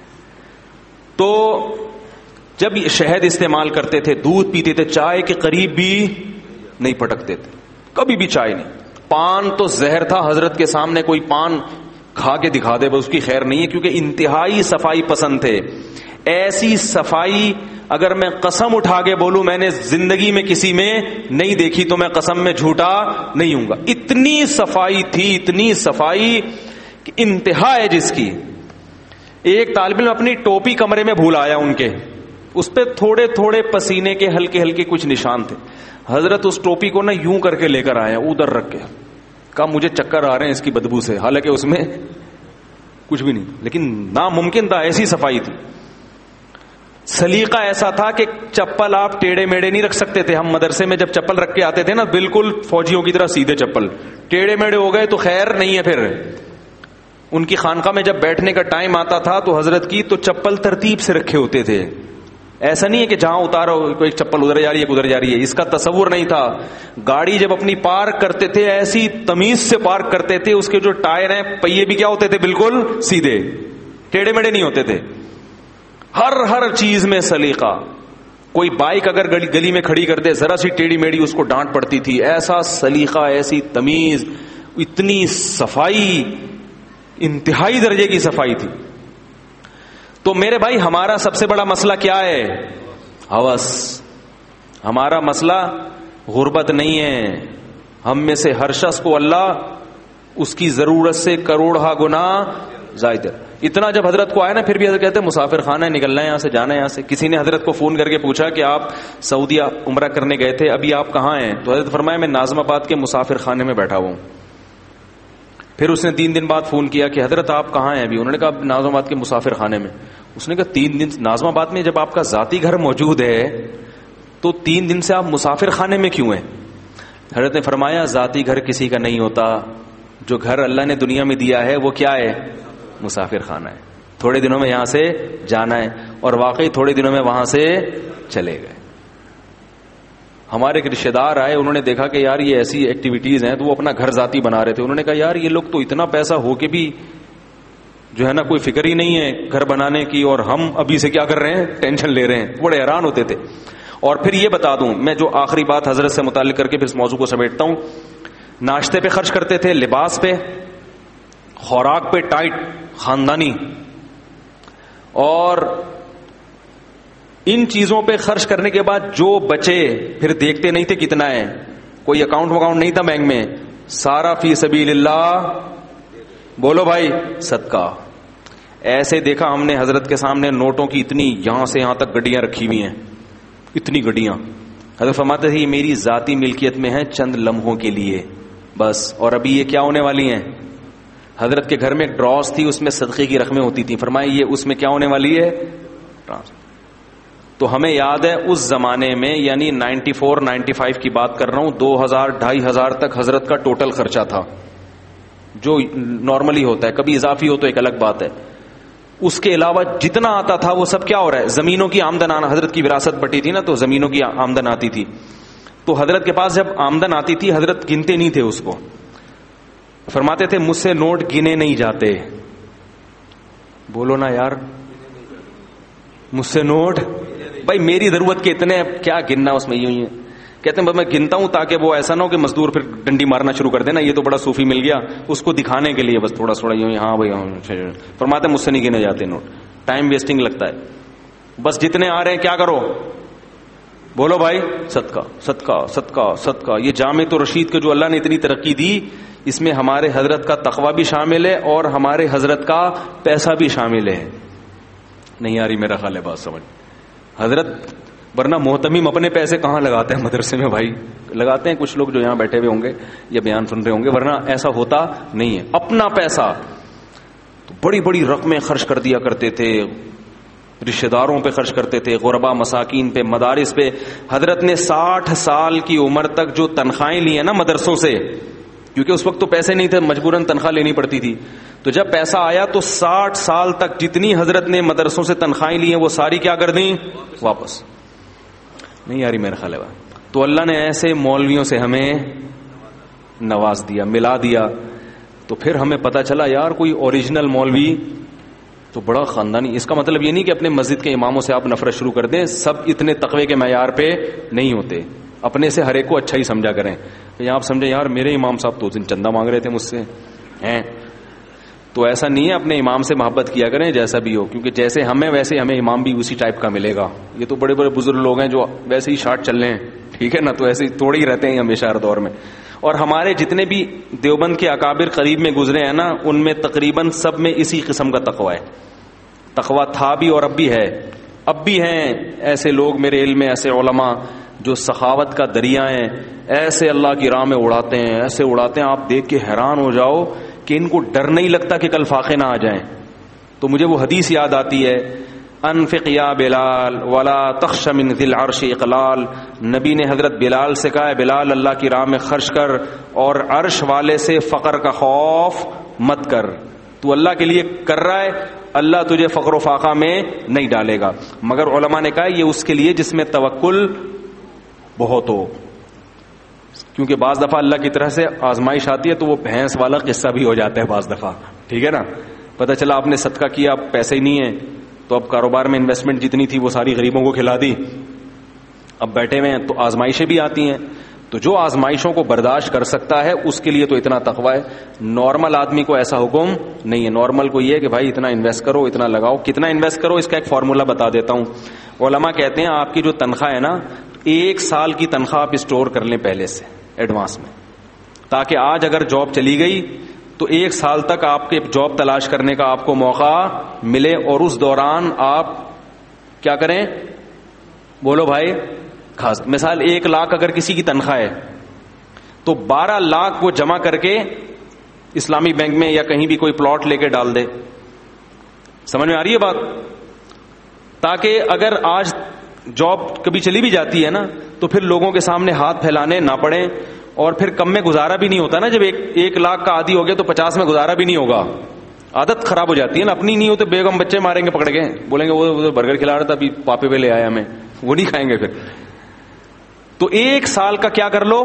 تو جب شہد استعمال کرتے تھے, دودھ پیتے تھے, چائے کے قریب بھی نہیں پٹکتے تھے, کبھی بھی چائے نہیں. پان تو زہر تھا, حضرت کے سامنے کوئی پان کھا کے دکھا دے بس اس کی خیر نہیں ہے, کیونکہ انتہائی صفائی پسند تھے. ایسی صفائی اگر میں قسم اٹھا کے بولوں میں نے زندگی میں کسی میں نہیں دیکھی تو میں قسم میں جھوٹا نہیں ہوں گا. اتنی صفائی تھی, اتنی صفائی کہ انتہا ہے جس کی. ایک طالب علم اپنی ٹوپی کمرے میں بھول آیا ان کے, اس پہ تھوڑے تھوڑے پسینے کے ہلکے ہلکے کچھ نشان تھے. حضرت اس ٹوپی کو نا یوں کر کے لے کر آیا, ادھر رکھ کے, کہا مجھے چکر آ رہے ہیں اس کی بدبو سے, حالانکہ اس میں کچھ بھی نہیں, لیکن ناممکن تھا, ایسی صفائی تھی. سلیقہ ایسا تھا کہ چپل آپ ٹیڑے میڑے نہیں رکھ سکتے تھے. ہم مدرسے میں جب چپل رکھ کے آتے تھے نا بالکل فوجیوں کی طرح سیدھے چپل, ٹیڑے میڑے ہو گئے تو خیر نہیں ہے. پھر ان کی خانقاہ میں جب بیٹھنے کا ٹائم آتا تھا تو حضرت کی تو چپل ترتیب سے رکھے ہوتے تھے. ایسا نہیں ہے کہ جہاں اتارو کوئی چپل ادھر جا رہی ہے ادھر جا رہی ہے, اس کا تصور نہیں تھا. گاڑی جب اپنی پارک کرتے تھے ایسی تمیز سے پارک کرتے تھے, اس کے جو ٹائر ہیں پہیے بھی کیا ہوتے تھے, بالکل سیدھے, ٹیڑے میڑے نہیں ہوتے تھے. ہر چیز میں سلیقہ. کوئی بائک اگر گلی میں کھڑی کر دے ذرا سی ٹیڑھی میڑھی اس کو ڈانٹ پڑتی تھی. ایسا سلیقہ, ایسی تمیز, اتنی صفائی, انتہائی درجے کی صفائی تھی. تو میرے بھائی ہمارا سب سے بڑا مسئلہ کیا ہے؟ ہوس. ہمارا مسئلہ غربت نہیں ہے. ہم میں سے ہر شخص کو اللہ اس کی ضرورت سے کروڑہ گنا زائد ہے. اتنا جب حضرت کو آیا نا پھر بھی حضرت کہتے ہیں مسافر خانہ ہے, نکلنا ہے یہاں سے, جانا ہے یہاں سے. کسی نے حضرت کو فون کر کے پوچھا کہ آپ سعودیہ عمرہ کرنے گئے تھے, ابھی آپ کہاں ہیں؟ تو حضرت فرمایا میں ناظم آباد کے مسافر خانے میں بیٹھا ہوا ہوں. پھر اس نے 3 دن بعد فون کیا کہ حضرت آپ کہاں ہیں ابھی؟ انہوں نے کہا ناظم آباد کے مسافر خانے میں. اس نے کہا 3 دن ناظم آباد میں جب آپ کا ذاتی گھر موجود ہے تو 3 دن سے آپ مسافر خانے میں کیوں ہیں؟ حضرت نے فرمایا ذاتی گھر کسی کا نہیں ہوتا، جو گھر اللہ نے دنیا میں دیا ہے وہ کیا ہے؟ مسافر خانہ ہے. تھوڑے دنوں میں یہاں سے جانا ہے، اور واقعی تھوڑے دنوں میں وہاں سے چلے گئے. ہمارے ایک رشتے دار آئے، انہوں نے دیکھا کہ یار یہ ایسی ایکٹیویٹیز ہیں، تو وہ اپنا گھر ذاتی بنا رہے تھے. انہوں نے کہا یار یہ لوگ تو اتنا پیسہ ہو کے بھی جو ہے نا کوئی فکر ہی نہیں ہے گھر بنانے کی، اور ہم ابھی سے کیا کر رہے ہیں؟ ٹینشن لے رہے ہیں. بڑے حیران ہوتے تھے. اور پھر یہ بتا دوں میں جو آخری بات حضرت سے متعلق کر کے پھر اس موضوع کو سمیٹتا ہوں. ناشتے پہ خرچ کرتے تھے، لباس پہ، خوراک پہ ٹائٹ خاندانی، اور ان چیزوں پہ خرچ کرنے کے بعد جو بچے پھر دیکھتے نہیں تھے کتنا ہے، کوئی اکاؤنٹ نہیں تھا بینک میں، سارا فی سبیل اللہ، بولو بھائی صدقہ. ایسے دیکھا ہم نے حضرت کے سامنے نوٹوں کی اتنی یہاں سے یہاں تک گڈیاں رکھی ہوئی ہیں، اتنی گڈیاں. حضرت فرماتے تھے یہ میری ذاتی ملکیت میں ہے چند لمحوں کے لیے بس، اور ابھی یہ کیا ہونے والی ہیں؟ حضرت کے گھر میں ایک ڈراس تھی، اس میں صدقے کی رقمیں ہوتی تھیں. فرمایا یہ اس میں کیا ہونے والی ہے؟ تو ہمیں یاد ہے اس زمانے میں، یعنی 94 95 کی بات کر رہا ہوں، 2000 2500 تک حضرت کا ٹوٹل خرچہ تھا، جو نارملی ہوتا ہے. کبھی اضافی ہو تو ایک الگ بات ہے. اس کے علاوہ جتنا آتا تھا وہ سب کیا ہو رہا ہے؟ زمینوں کی آمدن آنا. حضرت کی وراثت بٹی تھی نا، تو زمینوں کی آمدن آتی تھی. تو حضرت کے پاس جب آمدن آتی تھی حضرت گنتے نہیں تھے اس کو. فرماتے تھے مجھ سے نوٹ گنے نہیں جاتے. بولو نا یار، مجھ سے نوٹ، بھائی میری ضرورت کے اتنے، کیا گننا اس میں. یوں ہی کہتے ہیں میں گنتا ہوں تاکہ وہ ایسا نہ ہو کہ مزدور پھر ڈنڈی مارنا شروع کر دینا، یہ تو بڑا صوفی مل گیا، اس کو دکھانے کے لیے بس تھوڑا تھوڑا یوں. ہاں بھائی فرماتے مجھ سے نہیں گنے جاتے نوٹ، ٹائم ویسٹنگ لگتا ہے. بس جتنے آ رہے ہیں کیا کرو؟ بولو بھائی صدقہ صدقہ صدقہ صدقہ. یہ جامع تو رشید کو جو اللہ نے اتنی ترقی دی، اس میں ہمارے حضرت کا تقویٰ بھی شامل ہے اور ہمارے حضرت کا پیسہ بھی شامل ہے. نہیں آ رہی میرا خیال ہے بات سمجھ. حضرت ورنہ محتمیم اپنے پیسے کہاں لگاتے ہیں مدرسے میں؟ بھائی لگاتے ہیں کچھ لوگ جو یہاں بیٹھے ہوئے ہوں گے یا بیان سن رہے ہوں گے، ورنہ ایسا ہوتا نہیں ہے. اپنا پیسہ تو بڑی بڑی رقمیں خرچ کر دیا کرتے تھے، رشتہ داروں پہ خرچ کرتے تھے، غربا مساکین پہ، مدارس پہ. حضرت نے 60 سال کی عمر تک جو تنخواہیں لی ہیں نا مدرسوں سے، کیونکہ اس وقت تو پیسے نہیں تھے، مجبوراً تنخواہ لینی پڑتی تھی. تو جب پیسہ آیا تو 60 سال تک جتنی حضرت نے مدرسوں سے تنخواہیں لی ہیں وہ ساری کیا کر دیں؟ واپس. نہیں یاری میرا خیال ہے. تو اللہ نے ایسے مولویوں سے ہمیں نواز دیا، ملا دیا. تو پھر ہمیں پتہ چلا یار کوئی اوریجنل مولوی تو بڑا خاندانی. اس کا مطلب یہ نہیں کہ اپنے مسجد کے اماموں سے آپ نفرت شروع کر دیں، سب اتنے تقوی کے معیار پہ نہیں ہوتے. اپنے سے ہر ایک کو اچھا ہی سمجھا کریں. کہ آپ سمجھیں یار میرے امام صاحب تو چندہ مانگ رہے تھے مجھ سے ہیں، تو ایسا نہیں ہے. اپنے امام سے محبت کیا کریں جیسا بھی ہو، کیونکہ جیسے ہمیں ویسے ہمیں امام بھی اسی ٹائپ کا ملے گا. یہ تو بڑے بڑے بزرگ لوگ ہیں جو ویسے ہی شارٹ چل رہے ہیں، ٹھیک ہے نا، تو ایسے توڑے ہی رہتے ہیں ہمیشہ ہر دور میں. اور ہمارے جتنے بھی دیوبند کے اکابر قریب میں گزرے ہیں نا، ان میں تقریباً سب میں اسی قسم کا تقویٰ ہے. تقویٰ تھا بھی اور اب بھی ہے. اب بھی ہیں ایسے لوگ میرے علم میں، ایسے علماء جو سخاوت کا دریا ہیں، ایسے اللہ کی راہ میں اڑاتے ہیں، ایسے اڑاتے ہیں آپ دیکھ کے حیران ہو جاؤ کہ ان کو ڈر نہیں لگتا کہ کل فاقے نہ آ جائیں. تو مجھے وہ حدیث یاد آتی ہے، انفق یا بلال ولا تخش من ذی العرش اقلال. نبی نے حضرت بلال سے کہا ہے بلال اللہ کی راہ میں خرچ کر اور عرش والے سے فقر کا خوف مت کر. تو اللہ کے لیے کر رہا ہے، اللہ تجھے فقر و فاقہ میں نہیں ڈالے گا. مگر علماء نے کہا یہ اس کے لیے جس میں توکل بہت ہو، کیونکہ بعض دفعہ اللہ کی طرح سے آزمائش آتی ہے تو وہ بھینس والا قصہ بھی ہو جاتا ہے بعض دفعہ، ٹھیک ہے نا. پتہ چلا آپ نے صدقہ کیا، اب پیسے ہی نہیں ہیں، تو اب کاروبار میں انویسٹمنٹ جتنی تھی وہ ساری غریبوں کو کھلا دی، اب بیٹھے ہوئے ہیں. تو آزمائشیں بھی آتی ہیں. تو جو آزمائشوں کو برداشت کر سکتا ہے اس کے لیے تو اتنا تقویٰ ہے. نارمل آدمی کو ایسا حکم نہیں ہے. نارمل کو یہ ہے کہ بھائی اتنا انویسٹ کرو، اتنا لگاؤ. کتنا انویسٹ کرو اس کا ایک فارمولا بتا دیتا ہوں. علماء کہتے ہیں آپ کی جو تنخواہ ہے نا، 1 سال کی تنخواہ آپ اسٹور کر لیں پہلے سے ایڈوانس میں، تاکہ آج اگر جاب چلی گئی تو 1 سال تک آپ کے جاب تلاش کرنے کا آپ کو موقع ملے، اور اس دوران آپ کیا کریں؟ بولو بھائی. خاص مثال 1 لاکھ اگر کسی کی تنخواہ ہے تو 12 لاکھ وہ جمع کر کے اسلامی بینک میں یا کہیں بھی کوئی پلاٹ لے کے ڈال دے. سمجھ میں آ رہی ہے بات؟ تاکہ اگر آج جاب کبھی چلی بھی جاتی ہے نا تو پھر لوگوں کے سامنے ہاتھ پھیلانے نہ پڑے, اور پھر کم میں گزارا بھی نہیں ہوتا نا. جب 1 لاکھ کا عادی ہو گیا تو 50 میں گزارا بھی نہیں ہوگا, عادت خراب ہو جاتی ہے نا. اپنی نہیں ہو تو بیگم بچے ماریں گے پکڑ کے, بولیں گے وہ برگر کھلا رہا تھا ابھی پاپے پہ لے آیا ہمیں, وہ نہیں کھائیں گے پھر. تو 1 سال کا کیا کر لو,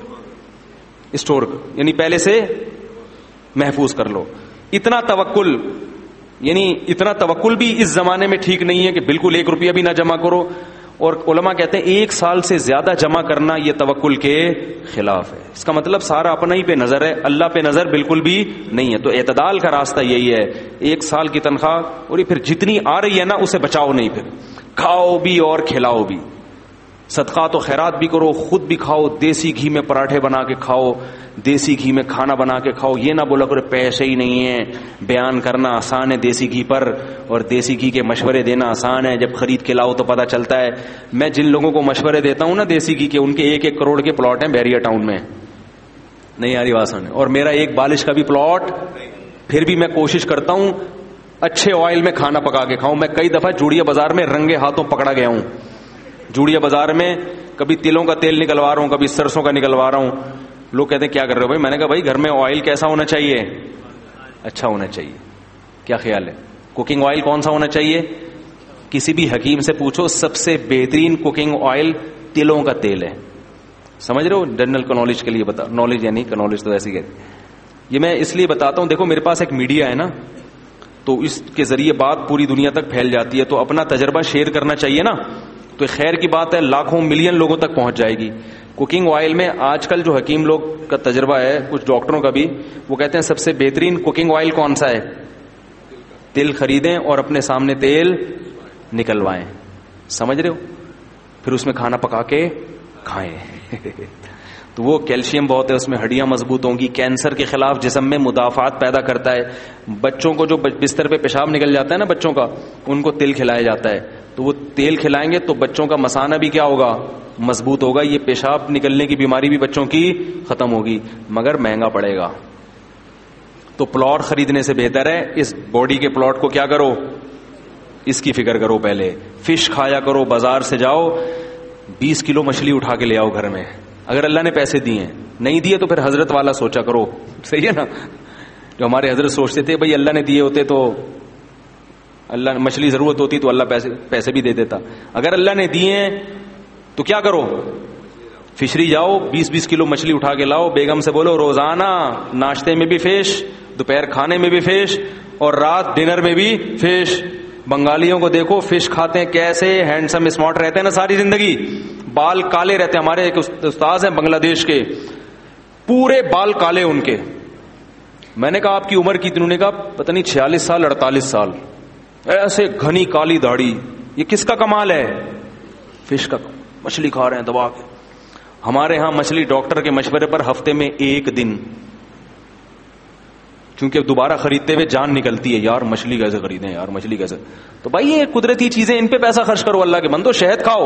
اسٹور, یعنی پہلے سے محفوظ کر لو. اتنا توکل, یعنی اتنا توکل بھی اس زمانے میں ٹھیک نہیں ہے کہ بالکل 1 روپیہ بھی نہ جمع کرو. اور علماء کہتے ہیں 1 سال سے زیادہ جمع کرنا یہ توکل کے خلاف ہے. اس کا مطلب سارا اپنا ہی پہ نظر ہے, اللہ پہ نظر بالکل بھی نہیں ہے. تو اعتدال کا راستہ یہی ہے, 1 سال کی تنخواہ اور پھر جتنی آ رہی ہے نا اسے بچاؤ نہیں, پھر کھاؤ بھی اور کھلاؤ بھی. صدقات و خیرات بھی کرو, خود بھی کھاؤ, دیسی گھی میں پراٹھے بنا کے کھاؤ, دیسی گھی میں کھانا بنا کے کھاؤ. یہ نہ بولا کرو پیسے ہی نہیں ہیں. بیان کرنا آسان ہے دیسی گھی پر, اور دیسی گھی کے مشورے دینا آسان ہے, جب خرید کے لاؤ تو پتہ چلتا ہے. میں جن لوگوں کو مشورے دیتا ہوں نا دیسی گھی کے, ان کے 1-1 کروڑ کے پلاٹ ہیں بیریا ٹاؤن میں, نہیں آ رہی آسان ہے. اور میرا 1 بالش کا بھی پلاٹ, پھر بھی میں کوشش کرتا ہوں اچھے آئل میں کھانا پکا کے کھاؤں. میں کئی دفعہ جوڑیا بازار میں رنگے ہاتھوں پکڑا گیا ہوں. جوڑیا بازار میں کبھی تلوں کا تیل نکلوا رہا ہوں, کبھی سرسوں کا نکلوا رہا ہوں. لوگ کہتے ہیں کیا کر رہے ہو بھائی؟ میں نے کہا بھائی گھر میں آئل کیسا ہونا چاہیے؟ اچھا ہونا چاہیے. کیا خیال ہے کوکنگ آئل کون سا ہونا چاہیے؟ کسی بھی حکیم سے پوچھو, سب سے بہترین کوکنگ آئل تلوں کا تیل ہے. سمجھ رہے ہو؟ جنرل کا نالج کے لیے بتا, نالج یعنی کا نالج تو ایسی کہتے. یہ میں اس لیے بتاتا ہوں, دیکھو میرے پاس ایک میڈیا ہے نا, تو اس کے ذریعے بات پوری دنیا تک پھیل جاتی ہے, تو اپنا تجربہ شیئر کرنا چاہیے نا. تو خیر کی بات ہے, لاکھوں ملین لوگوں تک پہنچ جائے گی. کوکنگ آئل میں آج کل جو حکیم لوگ کا تجربہ ہے, کچھ ڈاکٹروں کا بھی, وہ کہتے ہیں سب سے بہترین کوکنگ آئل کون سا ہے؟ تل خریدیں اور اپنے سامنے تیل نکلوائیں. سمجھ رہے ہو؟ پھر اس میں کھانا پکا کے کھائیں. تو وہ کیلشیم بہت ہے اس میں, ہڈیاں مضبوط ہوں گی, کینسر کے خلاف جسم میں مدافعات پیدا کرتا ہے. بچوں کو جو بستر پہ پیشاب نکل جاتا ہے نا بچوں کا, ان کو تل کھلایا جاتا ہے. تو وہ تیل کھلائیں گے تو بچوں کا مثانہ بھی کیا ہوگا؟ مضبوط ہوگا. یہ پیشاب نکلنے کی بیماری بھی بچوں کی ختم ہوگی, مگر مہنگا پڑے گا. تو پلاٹ خریدنے سے بہتر ہے اس باڈی کے پلاٹ کو کیا کرو, اس کی فکر کرو. پہلے فش کھایا کرو, بازار سے جاؤ 20 کلو مچھلی اٹھا کے لے آؤ گھر میں, اگر اللہ نے پیسے دیے ہیں. نہیں دیے تو پھر حضرت والا سوچا کرو. صحیح ہے نا؟ جو ہمارے حضرت سوچتے تھے بھائی اللہ نے دیے ہوتے تو اللہ, مچھلی ضرورت ہوتی تو اللہ پیسے بھی دے دیتا. اگر اللہ نے دیے ہیں تو کیا کرو, فشری جاؤ, 20-20 کلو مچھلی اٹھا کے لاؤ. بیگم سے بولو روزانہ ناشتے میں بھی فش, دوپہر کھانے میں بھی فش, اور رات ڈنر میں بھی فش. بنگالیوں کو دیکھو فش کھاتے ہیں کیسے ہینڈسم اسمارٹ رہتے ہیں نا ساری زندگی, بال کالے رہتے ہیں. ہمارے ایک استاذ ہیں بنگلہ دیش کے, پورے بال کالے ان کے. میں نے کہا آپ کی عمر کتنی؟ نے کہا پتہ نہیں 46 سال 48 سال. ایسے گھنی کالی داڑھی. یہ کس کا کمال ہے؟ فش کا. مچھلی کھا رہے ہیں دبا کے. ہمارے ہاں مچھلی ڈاکٹر کے مشورے پر ہفتے میں 1 دن, کیونکہ دوبارہ خریدتے ہوئے جان نکلتی ہے, یار مچھلی کیسے خریدیں, یار مچھلی کیسے. تو بھائی یہ قدرتی چیزیں, ان پہ پیسہ خرچ کرو. اللہ کے بندو شہد کھاؤ.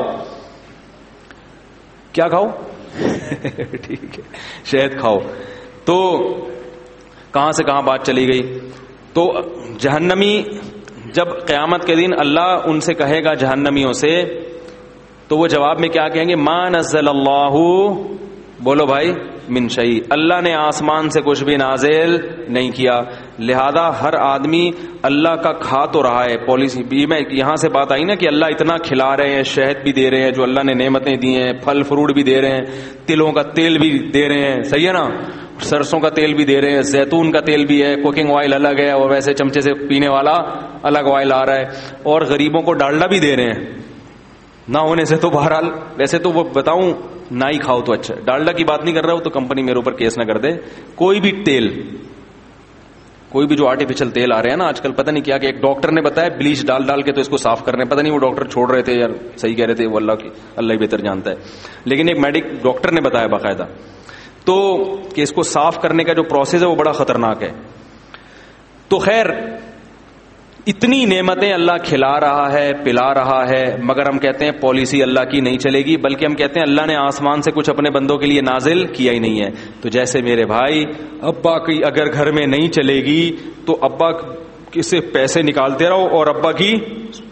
کیا کھاؤ؟ ٹھیک ہے شہد کھاؤ. تو کہاں سے کہاں بات چلی گئی. تو جہنمی, جب قیامت کے دن اللہ ان سے کہے گا جہنمیوں سے, تو وہ جواب میں کیا کہیں گے؟ ما نزل اللہ, بولو بھائی, من شیء, اللہ نے آسمان سے کچھ بھی نازل نہیں کیا. لہذا ہر آدمی اللہ کا کھا تو رہا ہے. پالیسی بھی میں یہاں سے بات آئی نا کہ اللہ اتنا کھلا رہے ہیں, شہد بھی دے رہے ہیں جو اللہ نے نعمتیں دی ہیں, پھل فروٹ بھی دے رہے ہیں, تلوں کا تیل بھی دے رہے ہیں, صحیح ہے نا, سرسوں کا تیل بھی دے رہے ہیں, زیتون کا تیل بھی ہے, کوکنگ آئل الگ ہے, اور ویسے چمچے سے پینے والا الگ آئل آ رہا ہے, اور غریبوں کو ڈالڈا بھی دے رہے ہیں. نہ ہونے سے تو بہرحال, ویسے تو وہ بتاؤں نہ ہی کھاؤ تو اچھا. ڈالڈا کی بات نہیں کر رہا ہوں تو کمپنی میرے اوپر کیس نہ کر دے. کوئی بھی تیل, کوئی بھی جو آرٹیفیشل تیل آ رہے ہیں نا آج کل, پتہ نہیں کیا کہ ایک ڈاکٹر نے بتایا بلیچ ڈال کے تو اس کو صاف کرنے, پتہ نہیں وہ ڈاکٹر چھوڑ رہے تھے یار صحیح کہہ رہے تھے, وہ اللہ ہی بہتر جانتا ہے, لیکن ایک ڈاکٹر نے بتایا باقاعدہ تو کہ اس کو صاف کرنے کا جو پروسیس ہے وہ بڑا خطرناک ہے. تو خیر اتنی نعمتیں اللہ کھلا رہا ہے, پلا رہا ہے, مگر ہم کہتے ہیں پالیسی اللہ کی نہیں چلے گی, بلکہ ہم کہتے ہیں اللہ نے آسمان سے کچھ اپنے بندوں کے لیے نازل کیا ہی نہیں ہے. تو جیسے میرے بھائی, ابا کی اگر گھر میں نہیں چلے گی تو ابا سے پیسے نکالتے رہو اور ابا کی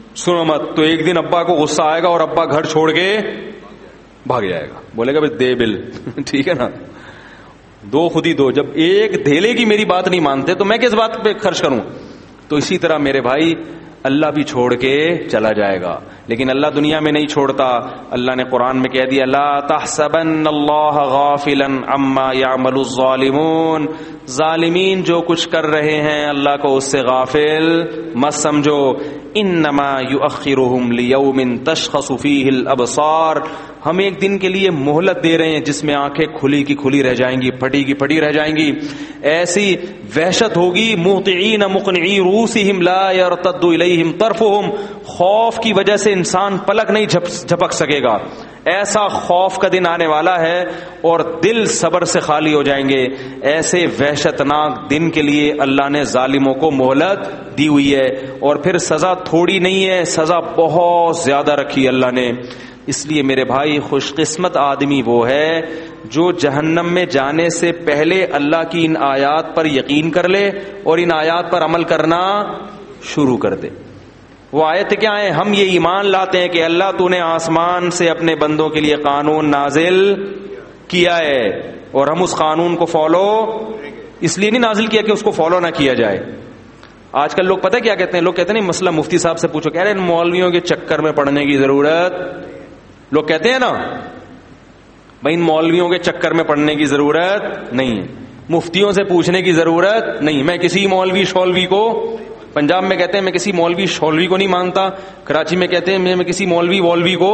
سنو مت, تو ایک دن ابا کو غصہ آئے گا اور ابا گھر چھوڑ کے بھاگ جائے گا, بولے گا دے بل. ٹھیک ہے نا, دو خود ہی دو. جب ایک دھیلے کی میری بات نہیں مانتے تو میں کس بات پہ خرچ کروں؟ تو اسی طرح میرے بھائی اللہ بھی چھوڑ کے چلا جائے گا, لیکن اللہ دنیا میں نہیں چھوڑتا. اللہ نے قرآن میں کہہ دیا لا تحسبن اللہ غافلا عما یعمل الظالمون, ظالمین جو کچھ کر رہے ہیں اللہ کو اس سے غافل مت سمجھو. انما یؤخرہم لیوم تشخص فیہ الابصار, ہم ایک دن کے لیے مہلت دے رہے ہیں جس میں آنکھیں کھلی کی کھلی رہ جائیں گی, پھٹی کی پھٹی رہ جائیں گی. ایسی وحشت ہوگی مہطعین مقنعی رؤوسہم لا یرتد الیہم طرفہم, خوف کی وجہ سے انسان پلک نہیں جھپک سکے گا. ایسا خوف کا دن آنے والا ہے اور دل صبر سے خالی ہو جائیں گے. ایسے وحشتناک دن کے لیے اللہ نے ظالموں کو مہلت دی ہوئی ہے, اور پھر سزا تھوڑی نہیں ہے, سزا بہت زیادہ رکھی اللہ نے. اس لیے میرے بھائی خوش قسمت آدمی وہ ہے جو جہنم میں جانے سے پہلے اللہ کی ان آیات پر یقین کر لے اور ان آیات پر عمل کرنا شروع کر دے. وہ آیت کیا ہے؟ ہم یہ ایمان لاتے ہیں کہ اللہ تو نے آسمان سے اپنے بندوں کے لیے قانون نازل کیا ہے اور ہم اس قانون کو فالو اس لیے نہیں نازل کیا کہ اس کو فالو نہ کیا جائے. آج کل لوگ پتہ کیا کہتے ہیں؟ لوگ کہتے ہیں مسئلہ مفتی صاحب سے پوچھو, کہہ رہے ہیں مولویوں کے چکر میں پڑنے کی ضرورت, لوگ کہتے ہیں نا بھائی ان مولویوں کے چکر میں پڑنے کی ضرورت نہیں ہے, مفتیوں سے پوچھنے کی ضرورت نہیں. میں کسی مولوی شولوی کو, پنجاب میں کہتے ہیں میں کسی مولوی شولوی کو نہیں مانتا, کراچی میں کہتے ہیں میں کسی مولوی وولوی کو,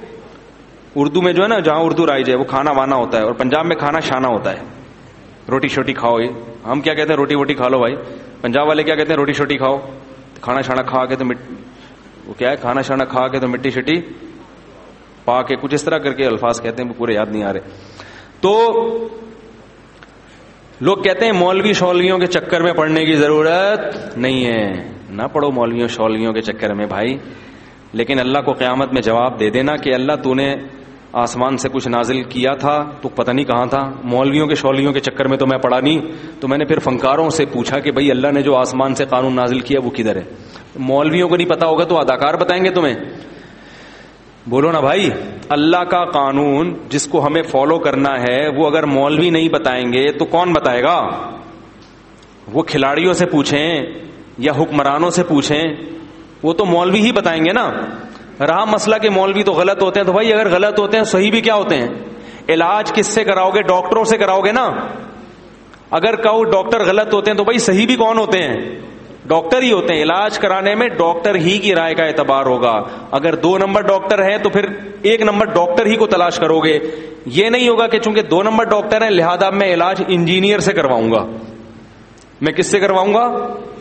اردو میں جو ہے نا جہاں اردو رائج ہے وہ کھانا وانا ہوتا ہے, اور پنجاب میں کھانا شانہ ہوتا ہے, روٹی شوٹی کھاؤ. ہم کیا کہتے ہیں روٹی ووٹی کھا لو بھائی, پنجاب والے کیا کہتے ہیں روٹی شوٹی کھاؤ, کھانا شانا کھا کے تو وہ کیا ہے کھانا شانا کھا کے تو مٹی شٹی پا کے, کچھ اس طرح کر کے الفاظ کہتے ہیں, وہ پورے یاد نہیں آ رہے. تو لوگ کہتے ہیں مولوی شولویوں کے چکر میں پڑنے کی ضرورت نہیں ہے. نہ پڑھو مولویوں شولویوں کے چکر میں بھائی, لیکن اللہ کو قیامت میں جواب دے دینا کہ اللہ تو نے آسمان سے کچھ نازل کیا تھا تو پتہ نہیں کہاں تھا, مولویوں کے شولویوں کے چکر میں تو میں پڑا نہیں. تو میں نے پھر فنکاروں سے پوچھا کہ بھئی اللہ نے جو آسمان سے قانون نازل کیا وہ کدھر ہے؟ مولویوں کو نہیں پتا ہوگا تو اداکار بتائیں گے تمہیں؟ بولو نا بھائی. اللہ کا قانون جس کو ہمیں فالو کرنا ہے وہ اگر مولوی نہیں بتائیں گے تو کون بتائے گا؟ وہ کھلاڑیوں سے پوچھیں یا حکمرانوں سے پوچھیں, وہ تو مولوی ہی بتائیں گے نا. رہا مسئلہ کہ مولوی تو غلط ہوتے ہیں, تو بھائی اگر غلط ہوتے ہیں صحیح بھی کیا ہوتے ہیں؟ علاج کس سے کراؤ گے؟ ڈاکٹروں سے کراؤ گے نا. اگر کہو ڈاکٹر غلط ہوتے ہیں تو بھائی صحیح بھی کون ہوتے ہیں؟ ڈاکٹر ہی ہوتے ہیں. علاج کرانے میں ڈاکٹر ہی کی رائے کا اعتبار ہوگا. اگر 2 نمبر ڈاکٹر ہیں تو پھر 1 نمبر ڈاکٹر ہی کو تلاش کرو گے. یہ نہیں ہوگا کہ چونکہ 2 نمبر ڈاکٹر ہیں لہذا میں علاج انجینئر سے کرواؤں گا. میں کس سے کرواؤں گا؟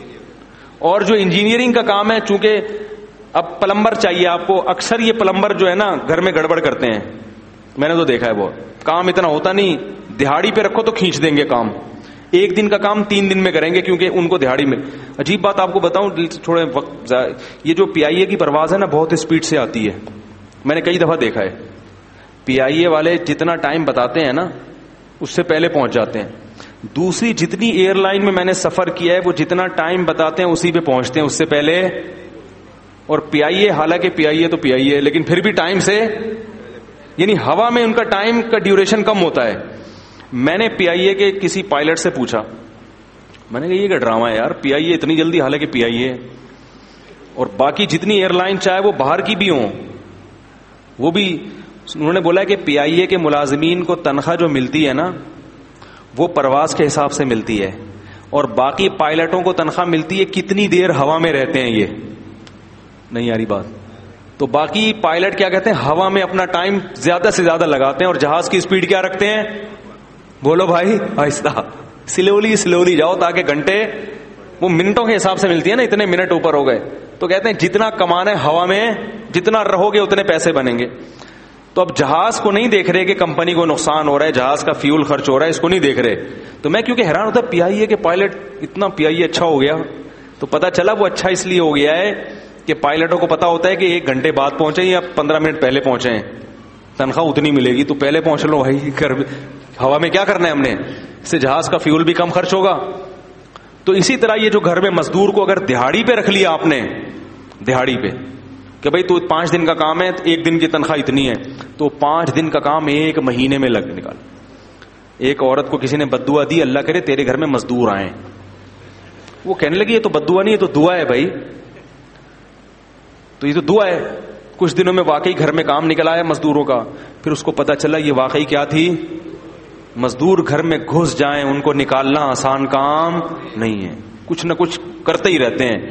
اور جو انجینئرنگ کا کام ہے, چونکہ اب پلمبر چاہیے آپ کو, اکثر یہ پلمبر جو ہے نا گھر میں گڑبڑ کرتے ہیں, میں نے تو دیکھا ہے. بہت کام اتنا ہوتا نہیں, دہاڑی پہ رکھو تو کھینچ دیں گے کام, 1 دن کا کام 3 دن میں کریں گے کیونکہ ان کو دہاڑی میں. عجیب بات آپ کو بتاؤں, تھوڑے وقت, یہ جو پی آئی اے کی پرواز ہے نا بہت اسپیڈ سے آتی ہے. میں نے کئی دفعہ دیکھا ہے پی آئی اے والے جتنا ٹائم بتاتے ہیں نا اس سے پہلے پہنچ جاتے ہیں. دوسری جتنی ایئر لائن میں نے سفر کیا ہے وہ جتنا ٹائم بتاتے ہیں اسی پہ پہنچتے ہیں اس سے پہلے. اور پی آئی اے, حالانکہ پی آئی اے تو پی آئی اے, لیکن پھر بھی ٹائم سے, یعنی ہوا میں ان کا ٹائم کا ڈیوریشن کم ہوتا ہے. میں نے پی آئی اے کے کسی پائلٹ سے پوچھا, میں نے کہا یہ کیا ڈرامہ ہے یار, پی آئی اے اتنی جلدی, حالانکہ پی آئی اے اور باقی جتنی ایئر لائن چاہے وہ باہر کی بھی ہوں وہ بھی. انہوں نے بولا کہ پی آئی اے کے ملازمین کو تنخواہ جو ملتی ہے نا وہ پرواز کے حساب سے ملتی ہے, اور باقی پائلٹوں کو تنخواہ ملتی ہے کتنی دیر ہوا میں رہتے ہیں. یہ نہیں آ رہی بات؟ تو باقی پائلٹ کیا کہتے ہیں, ہوا میں اپنا ٹائم زیادہ سے زیادہ لگاتے ہیں, اور جہاز کی سپیڈ کیا رکھتے ہیں؟ بولو بھائی آہستہ, سلولی جاؤ تاکہ گھنٹے وہ منٹوں کے حساب سے ملتی ہے نا, اتنے منٹ اوپر ہو گئے. تو کہتے ہیں جتنا کمانا ہے ہوا میں, جتنا رہو گے اتنے پیسے بنیں گے. تو اب جہاز کو نہیں دیکھ رہے کہ کمپنی کو نقصان ہو رہا ہے, جہاز کا فیول خرچ ہو رہا ہے, اس کو نہیں دیکھ رہے. تو میں کیونکہ حیران ہوتا پی آئی اے کے پائلٹ اتنا پی آئی اے اچھا ہو گیا, تو پتا چلا وہ اچھا اس لیے ہو گیا ہے کہ پائلٹوں کو پتا ہوتا ہے کہ 1 گھنٹے بعد پہنچے یا 15 منٹ پہلے پہنچے ہیں, تنخواہ اتنی ملے گی, تو پہلے پہنچ لو بھائی. ہوا میں کیا کرنا ہے ہم نے, اس سے جہاز کا فیول بھی کم خرچ ہوگا. تو اسی طرح یہ جو گھر میں مزدور کو اگر دہاڑی پہ رکھ لیا آپ نے, دہاڑی پہ, کہ بھائی تو 5 دن کا کام ہے, 1 دن کی تنخواہ اتنی ہے, تو 5 دن کا کام 1 مہینے میں نکال. ایک عورت کو کسی نے بددعا دی, اللہ کرے تیرے گھر میں مزدور آئیں. وہ کہنے لگی یہ تو بددعا نہیں, یہ تو دعا ہے بھائی, تو یہ تو دعا ہے. کچھ دنوں میں واقعی گھر میں کام نکل آیا مزدوروں کا. پھر اس کو پتا چلا یہ واقعی کیا تھی, مزدور گھر میں گھس جائیں ان کو نکالنا آسان کام نہیں ہے, کچھ نہ کچھ کرتے ہی رہتے ہیں.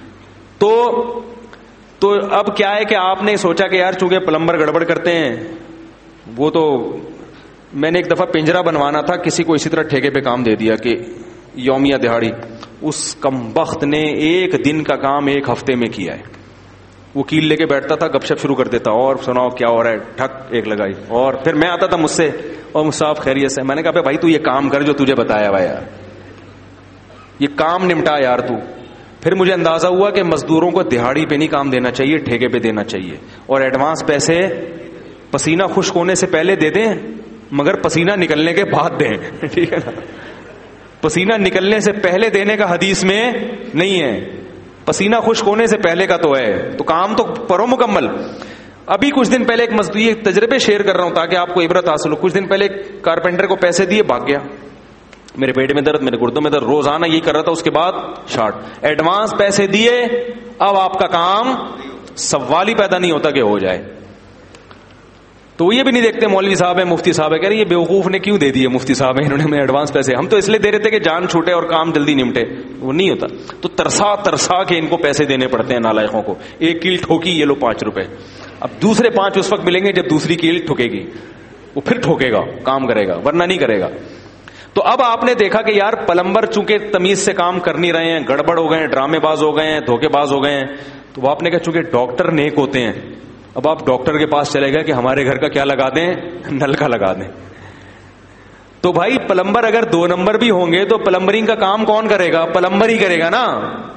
تو اب کیا ہے کہ آپ نے سوچا کہ یار چونکہ پلمبر گڑبڑ کرتے ہیں, وہ تو میں نے ایک دفعہ پنجرا بنوانا تھا, کسی کو اسی طرح ٹھیکے پہ کام دے دیا کہ یومیہ دہاڑی. اس کمبخت نے 1 دن کا کام 1 ہفتے میں کیا ہے. وکیل لے کے بیٹھتا تھا, گپ شپ شروع کر دیتا, اور سناؤ کیا ہو رہا ہے, ٹھک 1 لگائی, اور پھر میں آتا تھا مجھ سے, اور صاحب خیریت سے. میں نے کہا بھائی تو یہ کام کر جو تجھے بتایا ہوا یار, یہ کام نمٹا یار تو. پھر مجھے اندازہ ہوا کہ مزدوروں کو دہاڑی پہ نہیں کام دینا چاہیے, ٹھیکے پہ دینا چاہیے, اور ایڈوانس پیسے پسینہ خشک ہونے سے پہلے دے دیں, مگر پسینہ نکلنے کے بعد دیں, ٹھیک ہے نا. پسینہ نکلنے سے پہلے دینے کا حدیث میں نہیں ہے, پسینہ خشک ہونے سے پہلے کا تو ہے. تو کام تو پرو مکمل. ابھی کچھ دن پہلے ایک مزدور, تجربے شیئر کر رہا ہوں تاکہ آپ کو عبرت حاصل ہو. کچھ دن پہلے ایک کارپینٹر کو پیسے دیے, بھاگ گیا. میرے پیٹ میں درد, میرے گردوں میں درد, روزانہ یہی کر رہا تھا. اس کے بعد شارٹ, ایڈوانس پیسے دیے, اب آپ کا کام سوال ہی پیدا نہیں ہوتا کہ ہو جائے. تو یہ بھی نہیں دیکھتے مولوی صاحب ہے, مفتی صاحب ہے, کہہ رہے یہ بیوقوف نے کیوں دے دیے مفتی صاحب ہیں, انہوں نے ہمیں ایڈوانس پیسے, ہم تو اس لیے دے رہے تھے کہ جان چھوٹے اور کام جلدی نمٹے. وہ نہیں ہوتا. تو ترسا کے ان کو پیسے دینے پڑتے ہیں نالائقوں کو. 1 کیل ٹھوکی, یہ لو 5 روپے. اب دوسرے 5 اس وقت ملیں گے جب دوسری کیل ٹھوکے گی, وہ پھر ٹھوکے گا, کام کرے گا, ورنہ نہیں کرے گا. تو اب آپ نے دیکھا کہ یار پلمبر چونکہ تمیز سے کام کر نہیں رہے ہیں, گڑبڑ ہو گئے ہیں, ڈرامے باز ہو گئے ہیں, دھوکے باز ہو گئے ہیں. تو آپ نے کہا چونکہ ڈاکٹر نیک ہوتے ہیں, اب آپ ڈاکٹر کے پاس چلے گئے کہ ہمارے گھر کا کیا لگا دیں, نل کا لگا دیں. تو بھائی پلمبر اگر 2 نمبر بھی ہوں گے تو پلمبرنگ کا کام کون کرے گا, پلمبر ہی کرے گا نا,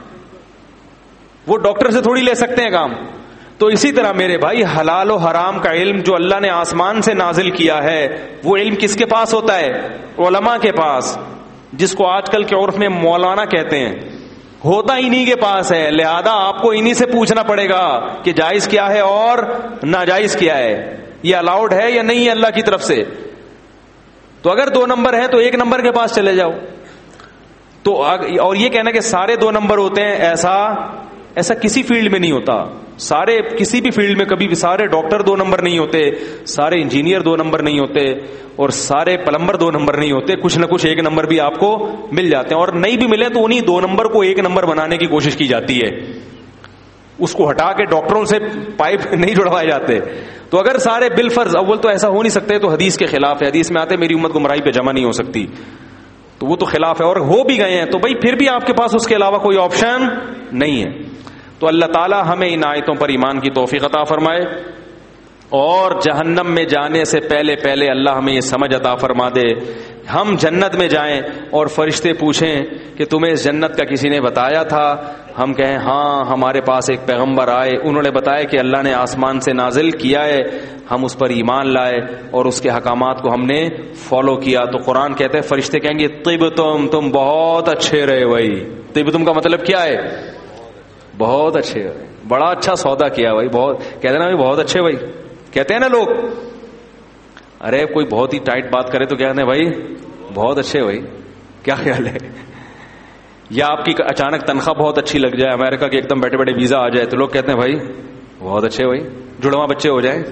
وہ ڈاکٹر سے تھوڑی لے سکتے ہیں کام. تو اسی طرح میرے بھائی حلال و حرام کا علم جو اللہ نے آسمان سے نازل کیا ہے, وہ علم کس کے پاس ہوتا ہے, علماء کے پاس, جس کو آج کل کے عرف میں مولانا کہتے ہیں. ہوتا انہی کے پاس ہے, لہذا آپ کو انہی سے پوچھنا پڑے گا کہ جائز کیا ہے اور ناجائز کیا ہے, یہ الاؤڈ ہے یا نہیں ہے اللہ کی طرف سے. تو اگر 2 نمبر ہے تو 1 نمبر کے پاس چلے جاؤ. تو اور یہ کہنا کہ سارے 2 نمبر ہوتے ہیں, ایسا کسی فیلڈ میں نہیں ہوتا. سارے کسی بھی فیلڈ میں کبھی بھی سارے ڈاکٹر 2 نمبر نہیں ہوتے, سارے انجینئر 2 نمبر نہیں ہوتے, اور سارے پلمبر 2 نمبر نہیں ہوتے. کچھ نہ کچھ 1 نمبر بھی آپ کو مل جاتے ہیں, اور نہیں بھی ملے تو انہی 2 نمبر کو 1 نمبر بنانے کی کوشش کی جاتی ہے. اس کو ہٹا کے ڈاکٹروں سے پائپ نہیں جڑوائے جاتے. تو اگر سارے بالفرض, اول تو ایسا ہو نہیں سکتے, تو حدیث کے خلاف ہے. حدیث میں آتے میری امت گمراہی پہ جمع نہیں ہو سکتی, تو وہ تو خلاف ہے. اور ہو بھی گئے ہیں تو بھائی پھر بھی آپ کے پاس اس کے علاوہ کوئی آپشن نہیں ہے. تو اللہ تعالی ہمیں ان آیتوں پر ایمان کی توفیق عطا فرمائے, اور جہنم میں جانے سے پہلے اللہ ہمیں یہ سمجھ عطا فرما دے. ہم جنت میں جائیں اور فرشتے پوچھیں کہ تمہیں اس جنت کا کسی نے بتایا تھا, ہم کہیں ہاں ہمارے پاس ایک پیغمبر آئے, انہوں نے بتایا کہ اللہ نے آسمان سے نازل کیا ہے, ہم اس پر ایمان لائے اور اس کے احکامات کو ہم نے فالو کیا. تو قرآن کہتے ہیں فرشتے کہیں گے طبتم, تم بہت اچھے رہے. بھائی طبتم کا مطلب کیا ہے, بہت اچھے, بڑا اچھا سودا کیا بھائی. بہت کہتے ہیں نا بہت اچھے بھائی, کہتے ہیں نا لوگ. ارے کوئی بہت ہی ٹائٹ بات کرے تو کہتے ہیں بھائی بہت اچھے بھائی, کیا خیال ہے. یا آپ کی اچانک تنخواہ بہت اچھی لگ جائے, امریکہ کے ایک دم بیٹھے بیٹھے ویزا آ جائے, تو لوگ کہتے ہیں بھائی بہت اچھے بھائی, جڑواں بچے ہو جائیں.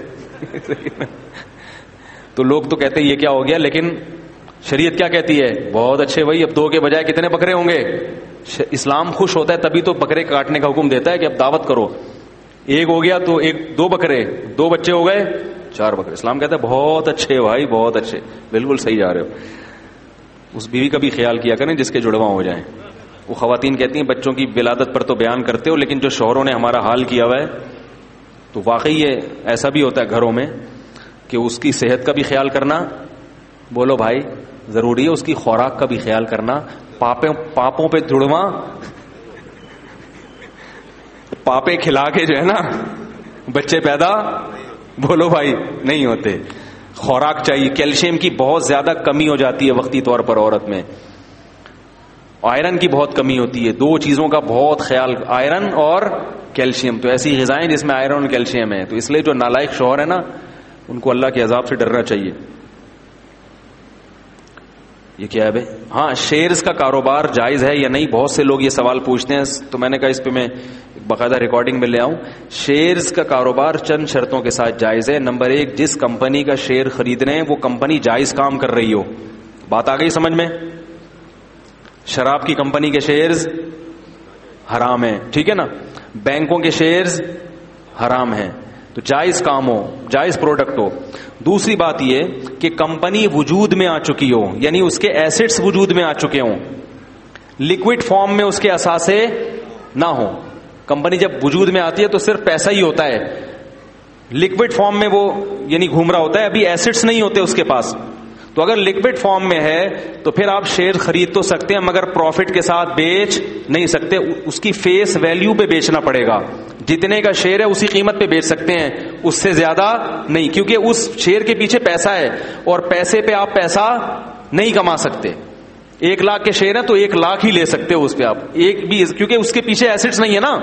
تو لوگ تو کہتے ہیں یہ کیا ہو گیا, لیکن شریعت کیا کہتی ہے, بہت اچھے بھائی. اب 2 کے بجائے کتنے بکرے ہوں گے. اسلام خوش ہوتا ہے تبھی تو بکرے کاٹنے کا حکم دیتا ہے کہ اب دعوت کرو. 1 ہو گیا تو 2 بکرے, 2 بچے ہو گئے 4 بکرے. اسلام کہتا ہے بہت اچھے بھائی, بہت اچھے, بالکل صحیح جا رہے ہو. اس بیوی کا بھی خیال کیا کریں جس کے جڑواں ہو جائیں. وہ خواتین کہتی ہیں بچوں کی ولادت پر تو بیان کرتے ہو, لیکن جو شوہروں نے ہمارا حال کیا ہوا ہے, تو واقعی یہ ایسا بھی ہوتا ہے گھروں میں کہ اس کی صحت کا بھی خیال کرنا, بولو بھائی ضروری ہے, اس کی خوراک کا بھی خیال کرنا. پاپوں پہ جڑواں, پاپے کھلا کے جو ہے نا بچے پیدا, بولو بھائی نہیں ہوتے. خوراک چاہیے, کیلشیم کی بہت زیادہ کمی ہو جاتی ہے وقتی طور پر عورت میں. آئرن کی بہت کمی ہوتی ہے. دو چیزوں کا بہت خیال, آئرن اور کیلشیم. تو ایسی غذائیں جس میں آئرن اور کیلشیم ہے, تو اس لیے جو نالائق شوہر ہے نا, ان کو اللہ کے عذاب سے ڈرنا چاہیے. یہ کیا ہے بھائی؟ ہاں, شیئرز کا کاروبار جائز ہے یا نہیں, بہت سے لوگ یہ سوال پوچھتے ہیں, تو میں نے کہا اس پہ میں باقاعدہ ریکارڈنگ میں لے آؤں. شیئرز کا کاروبار چند شرطوں کے ساتھ جائز ہے. نمبر 1, جس کمپنی کا شیئر خرید رہے ہیں وہ کمپنی جائز کام کر رہی ہو. بات آ گئی سمجھ میں؟ شراب کی کمپنی کے شیئرز حرام ہیں, ٹھیک ہے نا, بینکوں کے شیئرز حرام ہیں, تو جائز کام ہو, جائز پروڈکٹ ہو. دوسری بات یہ کہ کمپنی وجود میں آ چکی ہو, یعنی اس کے ایسٹس وجود میں آ چکے ہوں, لکوڈ فارم میں اس کے اثاثے نہ ہو. کمپنی جب وجود میں آتی ہے تو صرف پیسہ ہی ہوتا ہے, لکوڈ فارم میں وہ یعنی گھوم رہا ہوتا ہے, ابھی ایسٹس نہیں ہوتے اس کے پاس. تو اگر لکوڈ فارم میں ہے تو پھر آپ شیئر خرید تو سکتے ہیں مگر پروفٹ کے ساتھ بیچ نہیں سکتے, اس کی فیس ویلیو پہ بیچنا پڑے گا. جتنے کا شیئر ہے اسی قیمت پہ بیچ سکتے ہیں, اس سے زیادہ نہیں, کیونکہ اس شیئر کے پیچھے پیسہ ہے اور پیسے پہ آپ پیسہ نہیں کما سکتے. 1 لاکھ کے شیئر ہیں تو 1 لاکھ ہی لے سکتے ہو اس پہ آپ, ایک بھی, کیونکہ اس کے پیچھے ایسٹس نہیں ہے نا,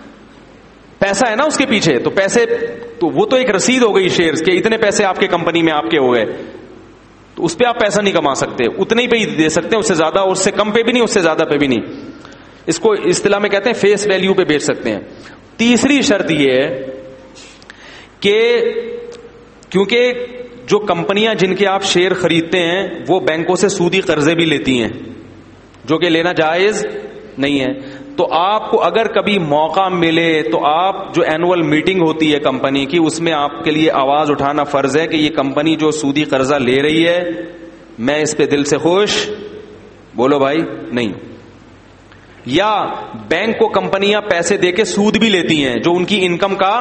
پیسہ ہے نا اس کے پیچھے. تو پیسے تو وہ تو ایک رسید ہو گئی شیئرز کے, اتنے پیسے آپ کے کمپنی میں آپ کے ہو گئے, تو اس پہ آپ پیسہ نہیں کما سکتے, اتنے ہی پہ ہی دے سکتے ہیں, اس سے زیادہ اور اس سے کم پہ بھی نہیں, اس سے زیادہ پہ بھی نہیں. اس کو اصطلاح میں کہتے ہیں فیس ویلیو پہ بیچ سکتے ہیں. تیسری شرط یہ ہے کہ کیونکہ جو کمپنیاں جن کے آپ شیئر خریدتے ہیں وہ بینکوں سے سودی قرضے بھی لیتی ہیں, جو کہ لینا جائز نہیں ہے. تو آپ کو اگر کبھی موقع ملے تو آپ جو اینول میٹنگ ہوتی ہے کمپنی کی, اس میں آپ کے لیے آواز اٹھانا فرض ہے کہ یہ کمپنی جو سودی قرضہ لے رہی ہے میں اس پہ دل سے خوش, بولو بھائی, نہیں. یا بینک کو کمپنیاں پیسے دے کے سود بھی لیتی ہیں جو ان کی انکم کا,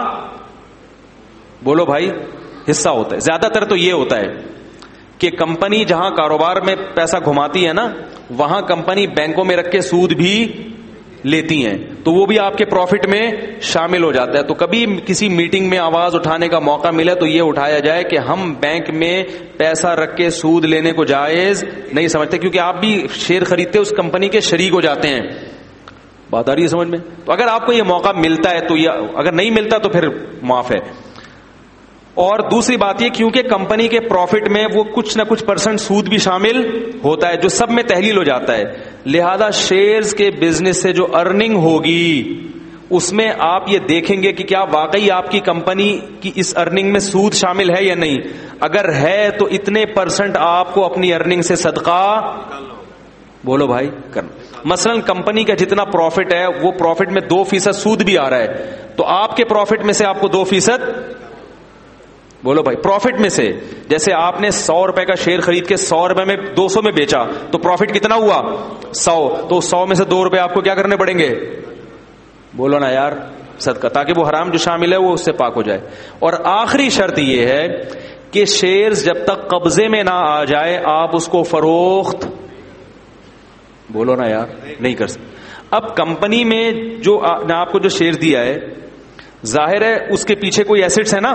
بولو بھائی, حصہ ہوتا ہے. زیادہ تر تو یہ ہوتا ہے کہ کمپنی جہاں کاروبار میں پیسہ گھماتی ہے نا, وہاں کمپنی بینکوں میں رکھ کے سود بھی لیتی ہیں, تو وہ بھی آپ کے پروفٹ میں شامل ہو جاتا ہے. تو کبھی کسی میٹنگ میں آواز اٹھانے کا موقع ملے تو یہ اٹھایا جائے کہ ہم بینک میں پیسہ رکھ کے سود لینے کو جائز نہیں سمجھتے, کیونکہ آپ بھی شیئر خریدتے اس کمپنی کے شریک ہو جاتے ہیں. بات آ رہی ہے سمجھ میں؟ تو اگر آپ کو یہ موقع ملتا ہے تو یہ, اگر نہیں ملتا تو پھر معاف ہے. اور دوسری بات یہ کیونکہ کمپنی کے پروفٹ میں وہ کچھ نہ کچھ پرسنٹ سود بھی شامل ہوتا ہے جو سب میں تحلیل ہو جاتا ہے, لہذا شیئرز کے بزنس سے جو ارننگ ہوگی اس میں آپ یہ دیکھیں گے کہ کیا واقعی آپ کی کمپنی کی اس ارننگ میں سود شامل ہے یا نہیں. اگر ہے تو اتنے پرسنٹ آپ کو اپنی ارننگ سے صدقہ, بولو بھائی, کرنا. مثلا کمپنی کا جتنا پروفٹ ہے وہ پروفٹ میں 2% سود بھی آ رہا ہے, تو آپ کے پروفٹ میں سے آپ کو 2%, بولو بھائی, پروفٹ میں سے, جیسے آپ نے 100 روپے کا شیئر خرید کے 100 روپے میں 200 میں بیچا تو پروفٹ کتنا ہوا 100, تو 100 میں سے 2 روپے آپ کو کیا کرنے پڑیں گے, بولو نا یار, صدقہ, تاکہ وہ حرام جو شامل ہے وہ اس سے پاک ہو جائے. اور آخری شرط یہ ہے کہ شیئرز جب تک قبضے میں نہ آ جائے آپ اس کو فروخت, بولو نا یار, نہیں کر سکتے. اب کمپنی میں جو نے آپ کو جو شیئر دیا ہے, ظاہر ہے اس کے پیچھے کوئی ایسٹس ہے نا,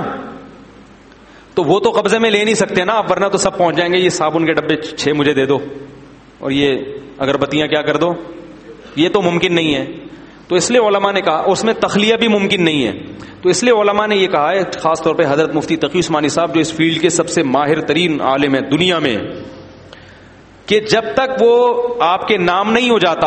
تو وہ تو قبضے میں لے نہیں سکتے نا آپ, ورنہ تو سب پہنچ جائیں گے, یہ صابن کے ڈبے 6 مجھے دے دو اور یہ اگربتیاں کیا کر دو, یہ تو ممکن نہیں ہے. تو اس لیے علماء نے کہا, اس میں تخلیہ بھی ممکن نہیں ہے, تو اس لیے علماء نے یہ کہا ہے, خاص طور پہ حضرت مفتی تقی عثمانی صاحب جو اس فیلڈ کے سب سے ماہر ترین عالم ہیں دنیا میں, کہ جب تک وہ آپ کے نام نہیں ہو جاتا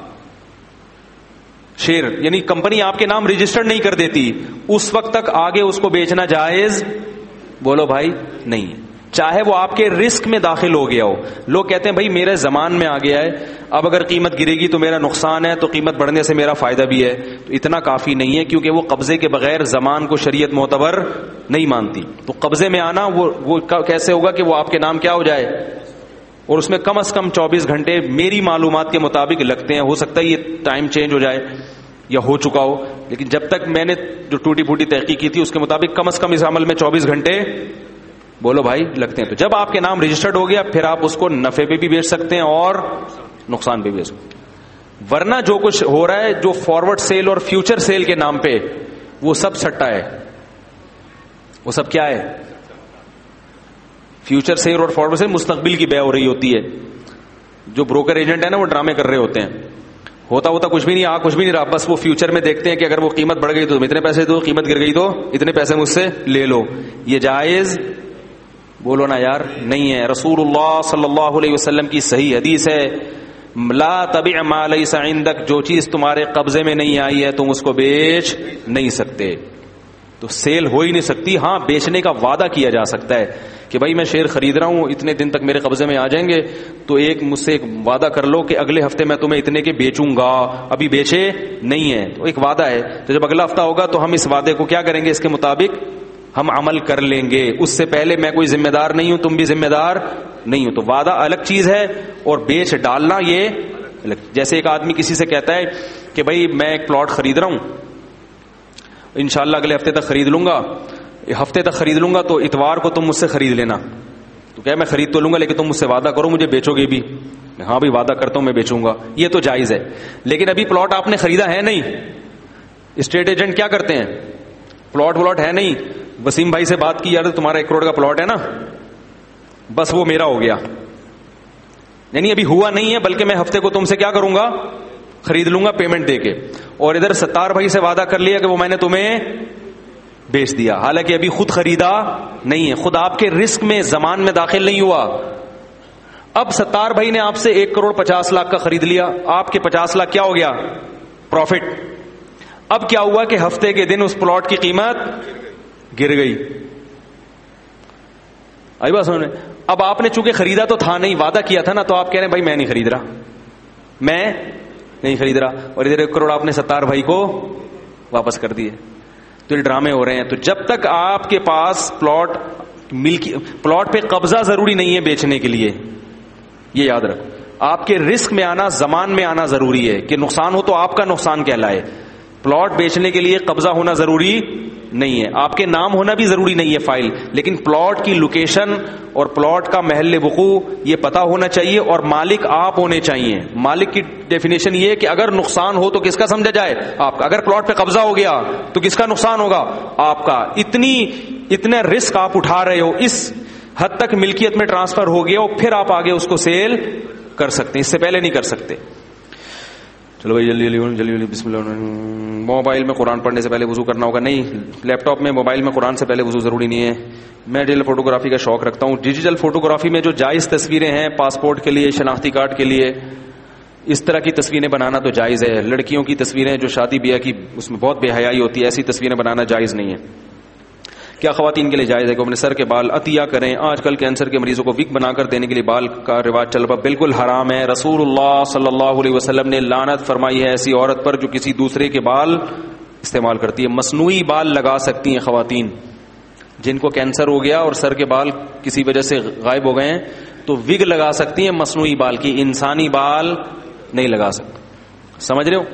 شیئر, یعنی کمپنی آپ کے نام رجسٹرڈ نہیں کر دیتی, اس وقت تک آگے اس کو بیچنا جائز, بولو بھائی, نہیں ہے, چاہے وہ آپ کے رسک میں داخل ہو گیا ہو. لوگ کہتے ہیں بھائی میرے زمان میں آ گیا ہے, اب اگر قیمت گرے گی تو میرا نقصان ہے, تو قیمت بڑھنے سے میرا فائدہ بھی ہے. تو اتنا کافی نہیں ہے, کیونکہ وہ قبضے کے بغیر زمان کو شریعت معتبر نہیں مانتی. تو قبضے میں آنا وہ کیسے ہوگا کہ وہ آپ کے نام کیا ہو جائے, اور اس میں کم از کم 24 گھنٹے میری معلومات کے مطابق لگتے ہیں. ہو سکتا ہے یہ ٹائم چینج ہو جائے یا ہو چکا ہو, لیکن جب تک میں نے جو ٹوٹی پھوٹی تحقیق کی تھی اس کے مطابق کم از کم اس عمل میں 24 گھنٹے, بولو بھائی, لگتے ہیں. تو جب آپ کے نام رجسٹرڈ ہو گیا پھر آپ اس کو نفع پہ بھی بیچ سکتے ہیں اور نقصان پہ بھی بیچ سکتے ہیں. ورنہ جو کچھ ہو رہا ہے جو فارورڈ سیل اور فیوچر سیل کے نام پہ, وہ سب سٹا ہے. وہ سب کیا ہے, فیوچر سیل اور فارورڈ سیل, مستقبل کی بے ہو رہی ہوتی ہے. جو بروکر ایجنٹ ہے نا وہ ڈرامے کر رہے ہوتے ہیں, ہوتا کچھ بھی نہیں, کچھ بھی نہیں رہا, بس وہ فیوچر میں دیکھتے ہیں کہ اگر وہ قیمت بڑھ گئی تو تم اتنے پیسے دو, قیمت گر گئی تو اتنے پیسے مجھ سے لے لو. یہ جائز بولو نا یار نہیں ہے. رسول اللہ صلی اللہ علیہ وسلم کی صحیح حدیث ہے, لا تبع ما لیس عندک, جو چیز تمہارے قبضے میں نہیں آئی ہے تم اس کو بیچ نہیں سکتے. تو سیل ہو ہی نہیں سکتی. ہاں بیچنے کا وعدہ کیا جا سکتا ہے کہ بھائی میں شیئر خرید رہا ہوں, اتنے دن تک میرے قبضے میں آ جائیں گے, تو مجھ سے ایک وعدہ کر لو کہ اگلے ہفتے میں تمہیں اتنے کے بیچوں گا, ابھی بیچے نہیں ہے, تو ایک وعدہ ہے. تو جب اگلا ہفتہ ہوگا تو ہم اس وعدے کو کیا کریں گے, اس کے مطابق ہم عمل کر لیں گے. اس سے پہلے میں کوئی ذمہ دار نہیں ہوں, تم بھی ذمہ دار نہیں ہو. تو وعدہ الگ چیز ہے اور بیچ ڈالنا یہ الگ. جیسے ایک آدمی کسی سے کہتا ہے کہ بھائی میں ایک پلاٹ خرید رہا ہوں, انشاءاللہ اگلے ہفتے تک خرید لوں گا, ہفتے تک خرید لوں گا, تو اتوار کو تم مجھ سے خرید لینا. تو کیا میں خرید تو لوں گا لیکن تم مجھ سے وعدہ کرو مجھے بیچو گے بھی. ہاں بھی وعدہ کرتا ہوں میں بیچوں گا, یہ تو جائز ہے. لیکن ابھی پلاٹ آپ نے خریدا ہے نہیں. اسٹیٹ ایجنٹ کیا کرتے ہیں, پلاٹ ہے نہیں, وسیم بھائی سے بات کی یار تمہارا 1 کروڑ کا پلاٹ ہے نا, بس وہ میرا ہو گیا. یعنی ابھی ہوا نہیں ہے, بلکہ میں ہفتے کو تم سے کیا کروں گا, خرید لوں گا پیمنٹ دے کے. اور ادھر ستار بھائی سے وعدہ کر لیا کہ وہ میں نے تمہیں بیچ دیا, حالانکہ ابھی خود خریدا نہیں ہے, خود آپ کے رسک میں زمان میں داخل نہیں ہوا. اب ستار بھائی نے آپ سے 1 کروڑ 50 لاکھ کا خرید لیا, آپ کے 50 لاکھ کیا ہو گیا, پروفٹ. اب کیا ہوا کہ ہفتے کے دن اس پلاٹ کی قیمت گر گئی. آئی بات سمجھ میں. اب آپ نے چونکہ خریدا تو تھا نہیں, وعدہ کیا تھا نا, تو آپ کہہ رہے ہیں بھائی میں نہیں خرید رہا, میں نہیں خرید رہا, اور ادھر 1 کروڑ آپ نے ستار بھائی کو واپس کر دیے. تو یہ ڈرامے ہو رہے ہیں. تو جب تک آپ کے پاس پلاٹ پہ قبضہ ضروری نہیں ہے بیچنے کے لیے, یہ یاد رکھو. آپ کے رسک میں آنا, زمان میں آنا ضروری ہے کہ نقصان ہو تو آپ کا نقصان کہلائے. پلاٹ بیچنے کے لیے قبضہ ہونا ضروری نہیں ہے, آپ کے نام ہونا بھی ضروری نہیں ہے فائل, لیکن پلاٹ کی لوکیشن اور پلاٹ کا محل وقوع یہ پتا ہونا چاہیے, اور مالک آپ ہونے چاہیے. مالک کی ڈیفینیشن یہ ہے کہ اگر نقصان ہو تو کس کا سمجھا جائے, آپ کا. اگر پلاٹ پہ قبضہ ہو گیا تو کس کا نقصان ہوگا, آپ کا. اتنا رسک آپ اٹھا رہے ہو, اس حد تک ملکیت میں ٹرانسفر ہو گیا, اور پھر آپ آگے اس کو سیل کر سکتے ہیں, اس سے پہلے نہیں کر سکتے. چلو بھائی جلدی بسم اللہ. موبائل میں قرآن پڑھنے سے پہلے وضو کرنا ہوگا. نہیں, لیپ ٹاپ میں موبائل میں قرآن سے پہلے وضو ضروری نہیں ہے. میں ڈیجیٹل فوٹوگرافی کا شوق رکھتا ہوں. ڈیجیٹل فوٹوگرافی میں جو جائز تصویریں ہیں, پاسپورٹ کے لیے, شناختی کارڈ کے لیے, اس طرح کی تصویریں بنانا تو جائز ہے. لڑکیوں کی تصویریں جو شادی بیاہ کی, اس میں بہت بے حیائی ہوتی ہے, ایسی تصویریں بنانا جائز نہیں ہے. کیا خواتین کے لیے جائز ہے کہ اپنے سر کے بال عطیہ کریں؟ آج کل کینسر کے مریضوں کو وگ بنا کر دینے کے لیے بال کا رواج چل رہا, بالکل حرام ہے. رسول اللہ صلی اللہ علیہ وسلم نے لعنت فرمائی ہے ایسی عورت پر جو کسی دوسرے کے بال استعمال کرتی ہے. مصنوعی بال لگا سکتی ہیں خواتین جن کو کینسر ہو گیا اور سر کے بال کسی وجہ سے غائب ہو گئے ہیں, تو وگ لگا سکتی ہیں مصنوعی بال کی, انسانی بال نہیں لگا سکتی. سمجھ رہے ہو؟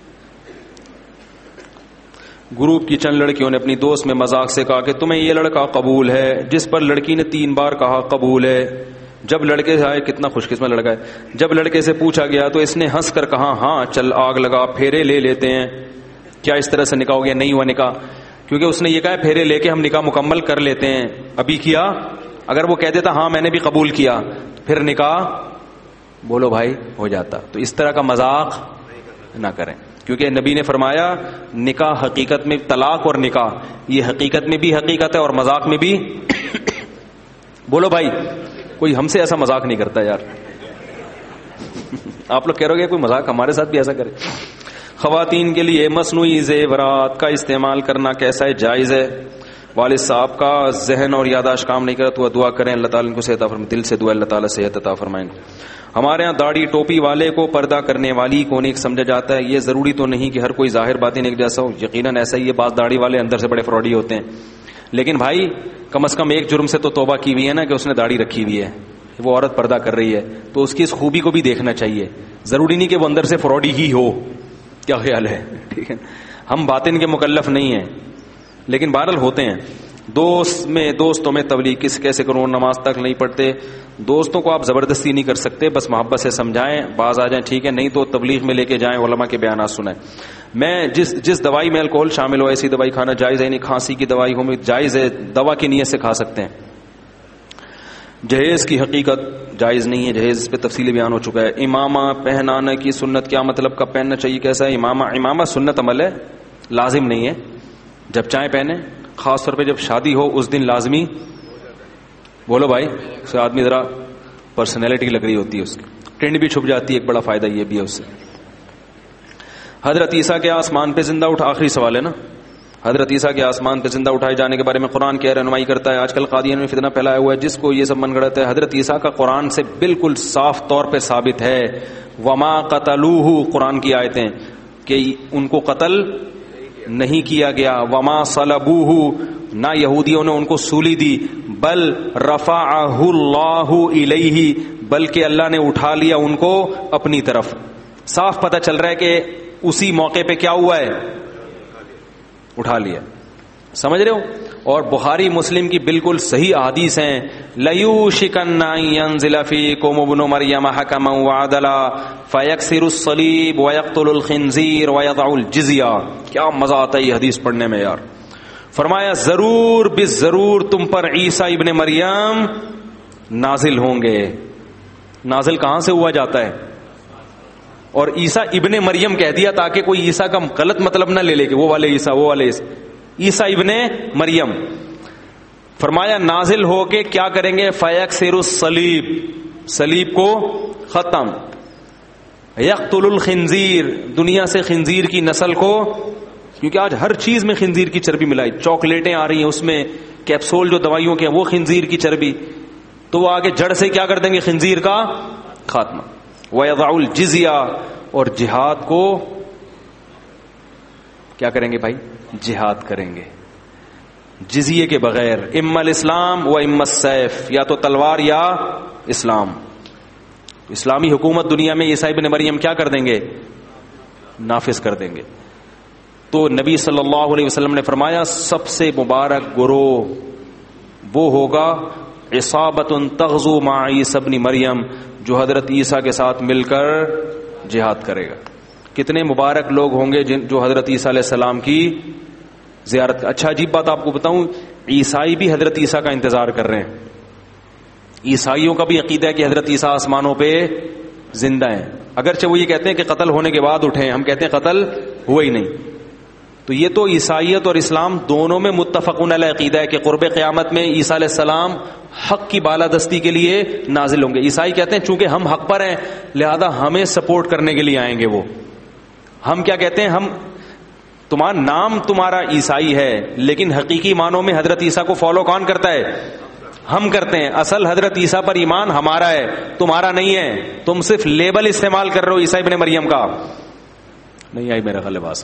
گروپ کی چند لڑکیوں نے اپنی دوست میں مذاق سے کہا کہ تمہیں یہ لڑکا قبول ہے, جس پر لڑکی نے 3 بار کہا قبول ہے. جب لڑکے سے آئے, کتنا خوش قسمت لڑکا ہے, جب لڑکے سے پوچھا گیا تو اس نے ہنس کر کہا ہاں چل آگ لگا, پھیرے لے لیتے ہیں. کیا اس طرح سے نکاح ہو گیا؟ نہیں ہوا نکاح, کیونکہ اس نے یہ کہا پھیرے لے کے ہم نکاح مکمل کر لیتے ہیں. ابھی کیا, اگر وہ کہہ دیتا ہاں میں نے بھی قبول کیا, پھر نکاح بولو بھائی ہو جاتا. تو اس طرح کا مذاق نہ کریں, کیونکہ نبی نے فرمایا نکاح حقیقت میں, طلاق اور نکاح یہ حقیقت میں بھی حقیقت ہے اور مذاق میں بھی. بولو بھائی, کوئی ہم سے ایسا مذاق نہیں کرتا یار. آپ لوگ کہہ رہے ہو کوئی مذاق ہمارے ساتھ بھی ایسا کرے. خواتین کے لیے مصنوعی زیورات کا استعمال کرنا کیسا ہے؟ جائز ہے. والد صاحب کا ذہن اور یاداشت کام نہیں کرا تو دعا کریں, اللہ تعالیٰ ان کو صحت عطا فرمائے. دل سے دعا, اللہ تعالیٰ صحت عطا فرمائیں. ہمارے ہاں داڑھی ٹوپی والے کو پردہ کرنے والی کو نیک سمجھا جاتا ہے. یہ ضروری تو نہیں کہ ہر کوئی ظاہر باطن ایک جیسا ہو, یقیناً ایسا ہی ہے. بعض داڑھی والے اندر سے بڑے فراڈی ہوتے ہیں, لیکن بھائی کم از کم ایک جرم سے تو توبہ کی ہوئی ہے نا کہ اس نے داڑھی رکھی ہوئی ہے, وہ عورت پردہ کر رہی ہے, تو اس کی اس خوبی کو بھی دیکھنا چاہیے. ضروری نہیں کہ وہ اندر سے فراڈی ہی ہو. کیا خیال ہے؟ ٹھیک ہے, ہم باطن کے مکلف نہیں ہیں, لیکن بہرحال ہوتے ہیں. دوستوں میں تبلیغ کیسے کروں؟ نماز تک نہیں پڑھتے. دوستوں کو آپ زبردستی نہیں کر سکتے, بس محبت سے سمجھائیں, باز آ جائیں ٹھیک ہے, نہیں تو تبلیغ میں لے کے جائیں, علماء کے بیانات سنائیں. میں جس دوائی میں الکوہول شامل ہو ایسی دوائی کھانا جائز ہے نہیں. کھانسی کی دوائی ہو جائز ہے, دوا کی نیت سے کھا سکتے ہیں. جہیز کی حقیقت جائز نہیں ہے، جہیز پہ تفصیلی بیان ہو چکا ہے. امامہ پہنانے کی سنت کیا مطلب، کب پہننا چاہیے، کیسا ہے امامہ سنت عمل ہے، لازم نہیں ہے. جب چاہیں پہنے، خاص طور پہ جب شادی ہو اس دن لازمی. بولو بھائی، اس آدمی ذرا پرسنالٹی لگ رہی ہوتی ہے، اس کی ٹرینڈ بھی چھپ جاتی ہے. ایک بڑا فائدہ یہ بھی ہے اس سے. حضرت عیسیٰ کے آسمان پہ زندہ اٹھا، آخری سوال ہے نا. حضرت عیسیٰ کے آسمان پہ زندہ اٹھائے جانے کے بارے میں قرآن کیا رہنمائی کرتا ہے؟ آج کل قادیان میں فتنہ پھیلایا ہوا ہے جس کو یہ سب من گڑت ہے. حضرت عیسیٰ کا قرآن سے بالکل صاف طور پہ ثابت ہے. وما قتلوہ، قرآن کی آیتیں کہ ان کو قتل نہیں کیا گیا. وما صلبوہ، نہ یہودیوں نے ان کو سولی دی. بل رفعہ اللہ الیہ، بلکہ اللہ نے اٹھا لیا ان کو اپنی طرف. صاف پتہ چل رہا ہے کہ اسی موقع پہ کیا ہوا ہے، اٹھا لیا. سمجھ رہے ہو؟ اور بخاری مسلم کی بالکل صحیح احادیث ہیں. لیوشکن ان ینزل فیکم ابن مریم حکما وعدلا فیکسر الصلیب ویقتل الخنزیر ویضع الجزیہ. کیا مزہ آتا ہے یہ حدیث پڑھنے میں یار. فرمایا ضرور بالضرور تم پر عیسیٰ ابن مریم نازل ہوں گے. نازل کہاں سے ہوا جاتا ہے؟ اور عیسیٰ ابن مریم کہہ دیا تاکہ کوئی عیسیٰ کا غلط مطلب نہ لے لے کہ وہ والے عیسیٰ، وہ والے عیسیٰ ابن مریم. فرمایا نازل ہو کے کیا کریں گے؟ فیکسر الصلیب، صلیب کو ختم. یقتل الخنزیر، دنیا سے خنزیر کی نسل کو، کیونکہ آج ہر چیز میں خنزیر کی چربی ملائی. چاکلیٹیں آ رہی ہیں اس میں کیپسول جو دوائیوں کے ہیں وہ خنزیر کی چربی. تو وہ آگے جڑ سے کیا کر دیں گے؟ خنزیر کا خاتمہ. وَيَضَعُ الْجِزْيَةَ، اور جہاد کو کیا کریں گے بھائی؟ جہاد کریں گے جزیے کے بغیر. اما الاسلام و اما السیف، یا تو تلوار یا اسلام. اسلامی حکومت دنیا میں عیسیٰ ابن مریم کیا کر دیں گے؟ نافذ کر دیں گے. تو نبی صلی اللہ علیہ وسلم نے فرمایا سب سے مبارک گروہ وہ ہوگا عصابۃ تغزو مع عیسی ابن مریم، جو حضرت عیسیٰ کے ساتھ مل کر جہاد کرے گا. کتنے مبارک لوگ ہوں گے جو حضرت عیسیٰ علیہ السلام کی زیارت. اچھا عجیب بات آپ کو بتاؤں، عیسائی بھی حضرت عیسیٰ کا انتظار کر رہے ہیں. عیسائیوں کا بھی عقیدہ ہے کہ حضرت عیسیٰ آسمانوں پہ زندہ ہیں، اگرچہ وہ یہ کہتے ہیں کہ قتل ہونے کے بعد اٹھے ہیں، ہم کہتے ہیں قتل ہوا ہی نہیں. تو یہ تو عیسائیت اور اسلام دونوں میں متفقون علیہ عقیدہ ہے کہ قرب قیامت میں عیسیٰ علیہ السلام حق کی بالادستی کے لیے نازل ہوں گے. عیسائی کہتے ہیں چونکہ ہم حق پر ہیں لہذا ہمیں سپورٹ کرنے کے لیے آئیں گے. وہ ہم کیا کہتے ہیں، ہم تمہارا نام تمہارا عیسائی ہے لیکن حقیقی معنوں میں حضرت عیسیٰ کو فالو کون کرتا ہے؟ ہم کرتے ہیں. اصل حضرت عیسیٰ پر ایمان ہمارا ہے، تمہارا نہیں ہے. تم صرف لیبل استعمال کر رہے ہو عیسیٰ ابن مریم کا. نہیں آئی میرا غلباس،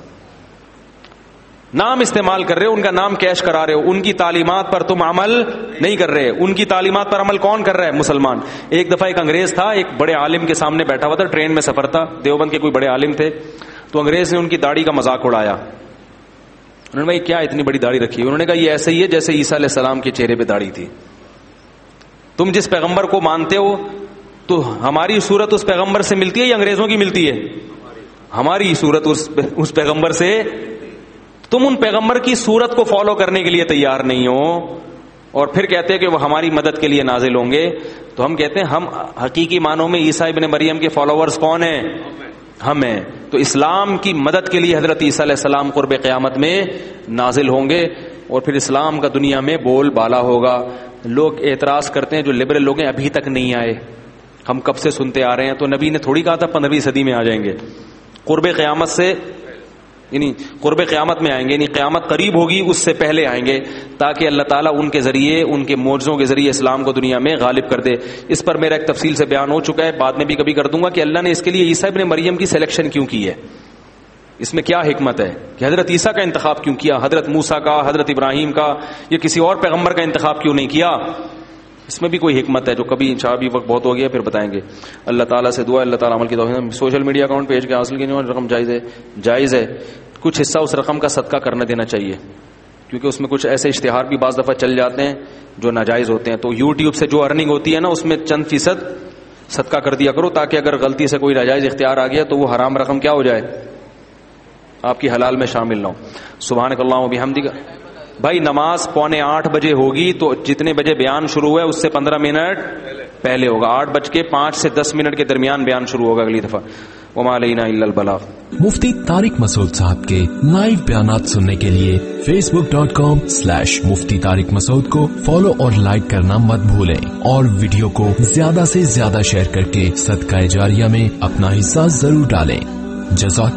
نام استعمال کر رہے ہو، ان کا نام کیش کرا رہے ہو، ان کی تعلیمات پر تم عمل نہیں کر رہے. ان کی تعلیمات پر عمل کون کر رہا ہے؟ مسلمان. ایک دفعہ ایک انگریز تھا، ایک بڑے عالم کے سامنے بیٹھا ہوا تھا، ٹرین میں سفر تھا، دیوبند کے کوئی بڑے عالم تھے. تو انگریز نے ان کی داڑھی کا مذاق اڑایا. انہوں نے بھائی کیا اتنی بڑی داڑھی رکھی؟ انہوں نے کہا یہ ایسے ہی ہے جیسے عیسیٰ علیہ السلام کے چہرے پہ داڑھی تھی. تم جس پیغمبر کو مانتے ہو تو ہماری صورت اس پیغمبر سے ملتی ہے یا انگریزوں کی ملتی ہے؟ ہماری صورت اس پیغمبر سے. تم ان پیغمبر کی صورت کو فالو کرنے کے لیے تیار نہیں ہو اور پھر کہتے ہیں کہ وہ ہماری مدد کے لیے نازل ہوں گے. تو ہم کہتے ہیں ہم حقیقی معنوں میں عیسیٰ ابن مریم کے فالوورز کون ہیں؟ ہم ہیں. تو اسلام کی مدد کے لیے حضرت عیسیٰ علیہ السلام قرب قیامت میں نازل ہوں گے اور پھر اسلام کا دنیا میں بول بالا ہوگا. لوگ اعتراض کرتے ہیں جو لبرل لوگ ہیں ابھی تک نہیں آئے، ہم کب سے سنتے آ رہے ہیں. تو نبی نے تھوڑی کہا تھا 15ویں صدی میں آ جائیں گے. قرب قیامت سے یعنی قرب قیامت میں آئیں گے، یعنی قیامت قریب ہوگی اس سے پہلے آئیں گے تاکہ اللہ تعالیٰ ان کے ذریعے، ان کے معجزوں کے ذریعے اسلام کو دنیا میں غالب کر دے. اس پر میرا ایک تفصیل سے بیان ہو چکا ہے، بعد میں بھی کبھی کر دوں گا کہ اللہ نے اس کے لیے عیسیٰ ابن مریم کی سلیکشن کیوں کی ہے، اس میں کیا حکمت ہے کہ حضرت عیسیٰ کا انتخاب کیوں کیا، حضرت موسیٰ کا، حضرت ابراہیم کا یا کسی اور پیغمبر کا انتخاب کیوں نہیں کیا. اس میں بھی کوئی حکمت ہے جو کبھی انشاءاللہ بھی وقت بہت ہو گیا پھر بتائیں گے. اللہ تعالیٰ سے دعا ہے اللہ تعالیٰ عمل کی توفیق. سوشل میڈیا اکاؤنٹ پیج کے حاصل کی رقم جائز ہے، کچھ حصہ اس رقم کا صدقہ کرنا دینا چاہیے کیونکہ اس میں کچھ ایسے اشتہار بھی بعض دفعہ چل جاتے ہیں جو ناجائز ہوتے ہیں. تو یوٹیوب سے جو ارننگ ہوتی ہے نا اس میں چند فیصد صدقہ کر دیا کرو تاکہ اگر غلطی سے کوئی ناجائز اختیار آ گیا تو وہ حرام رقم کیا ہو جائے، آپ کی حلال میں شامل نہ ہو. سبحانک اللہم و بحمدک بھائی نماز 7:45 بجے ہوگی تو جتنے بجے بیان شروع ہوا ہے اس سے 15 منٹ پہلے ہوگا. 8:05 سے 10 منٹ کے درمیان بیان شروع ہوگا اگلی دفعہ. وما علینا الا البلاغ. مفتی طارق مسعود صاحب کے لائیو بیانات سننے کے لیے facebook.com/مفتی طارق مسعود کو فالو اور لائک کرنا مت بھولیں اور ویڈیو کو زیادہ سے زیادہ شیئر کر کے صدقہ جاریہ میں اپنا حصہ ضرور ڈالیں. جزاک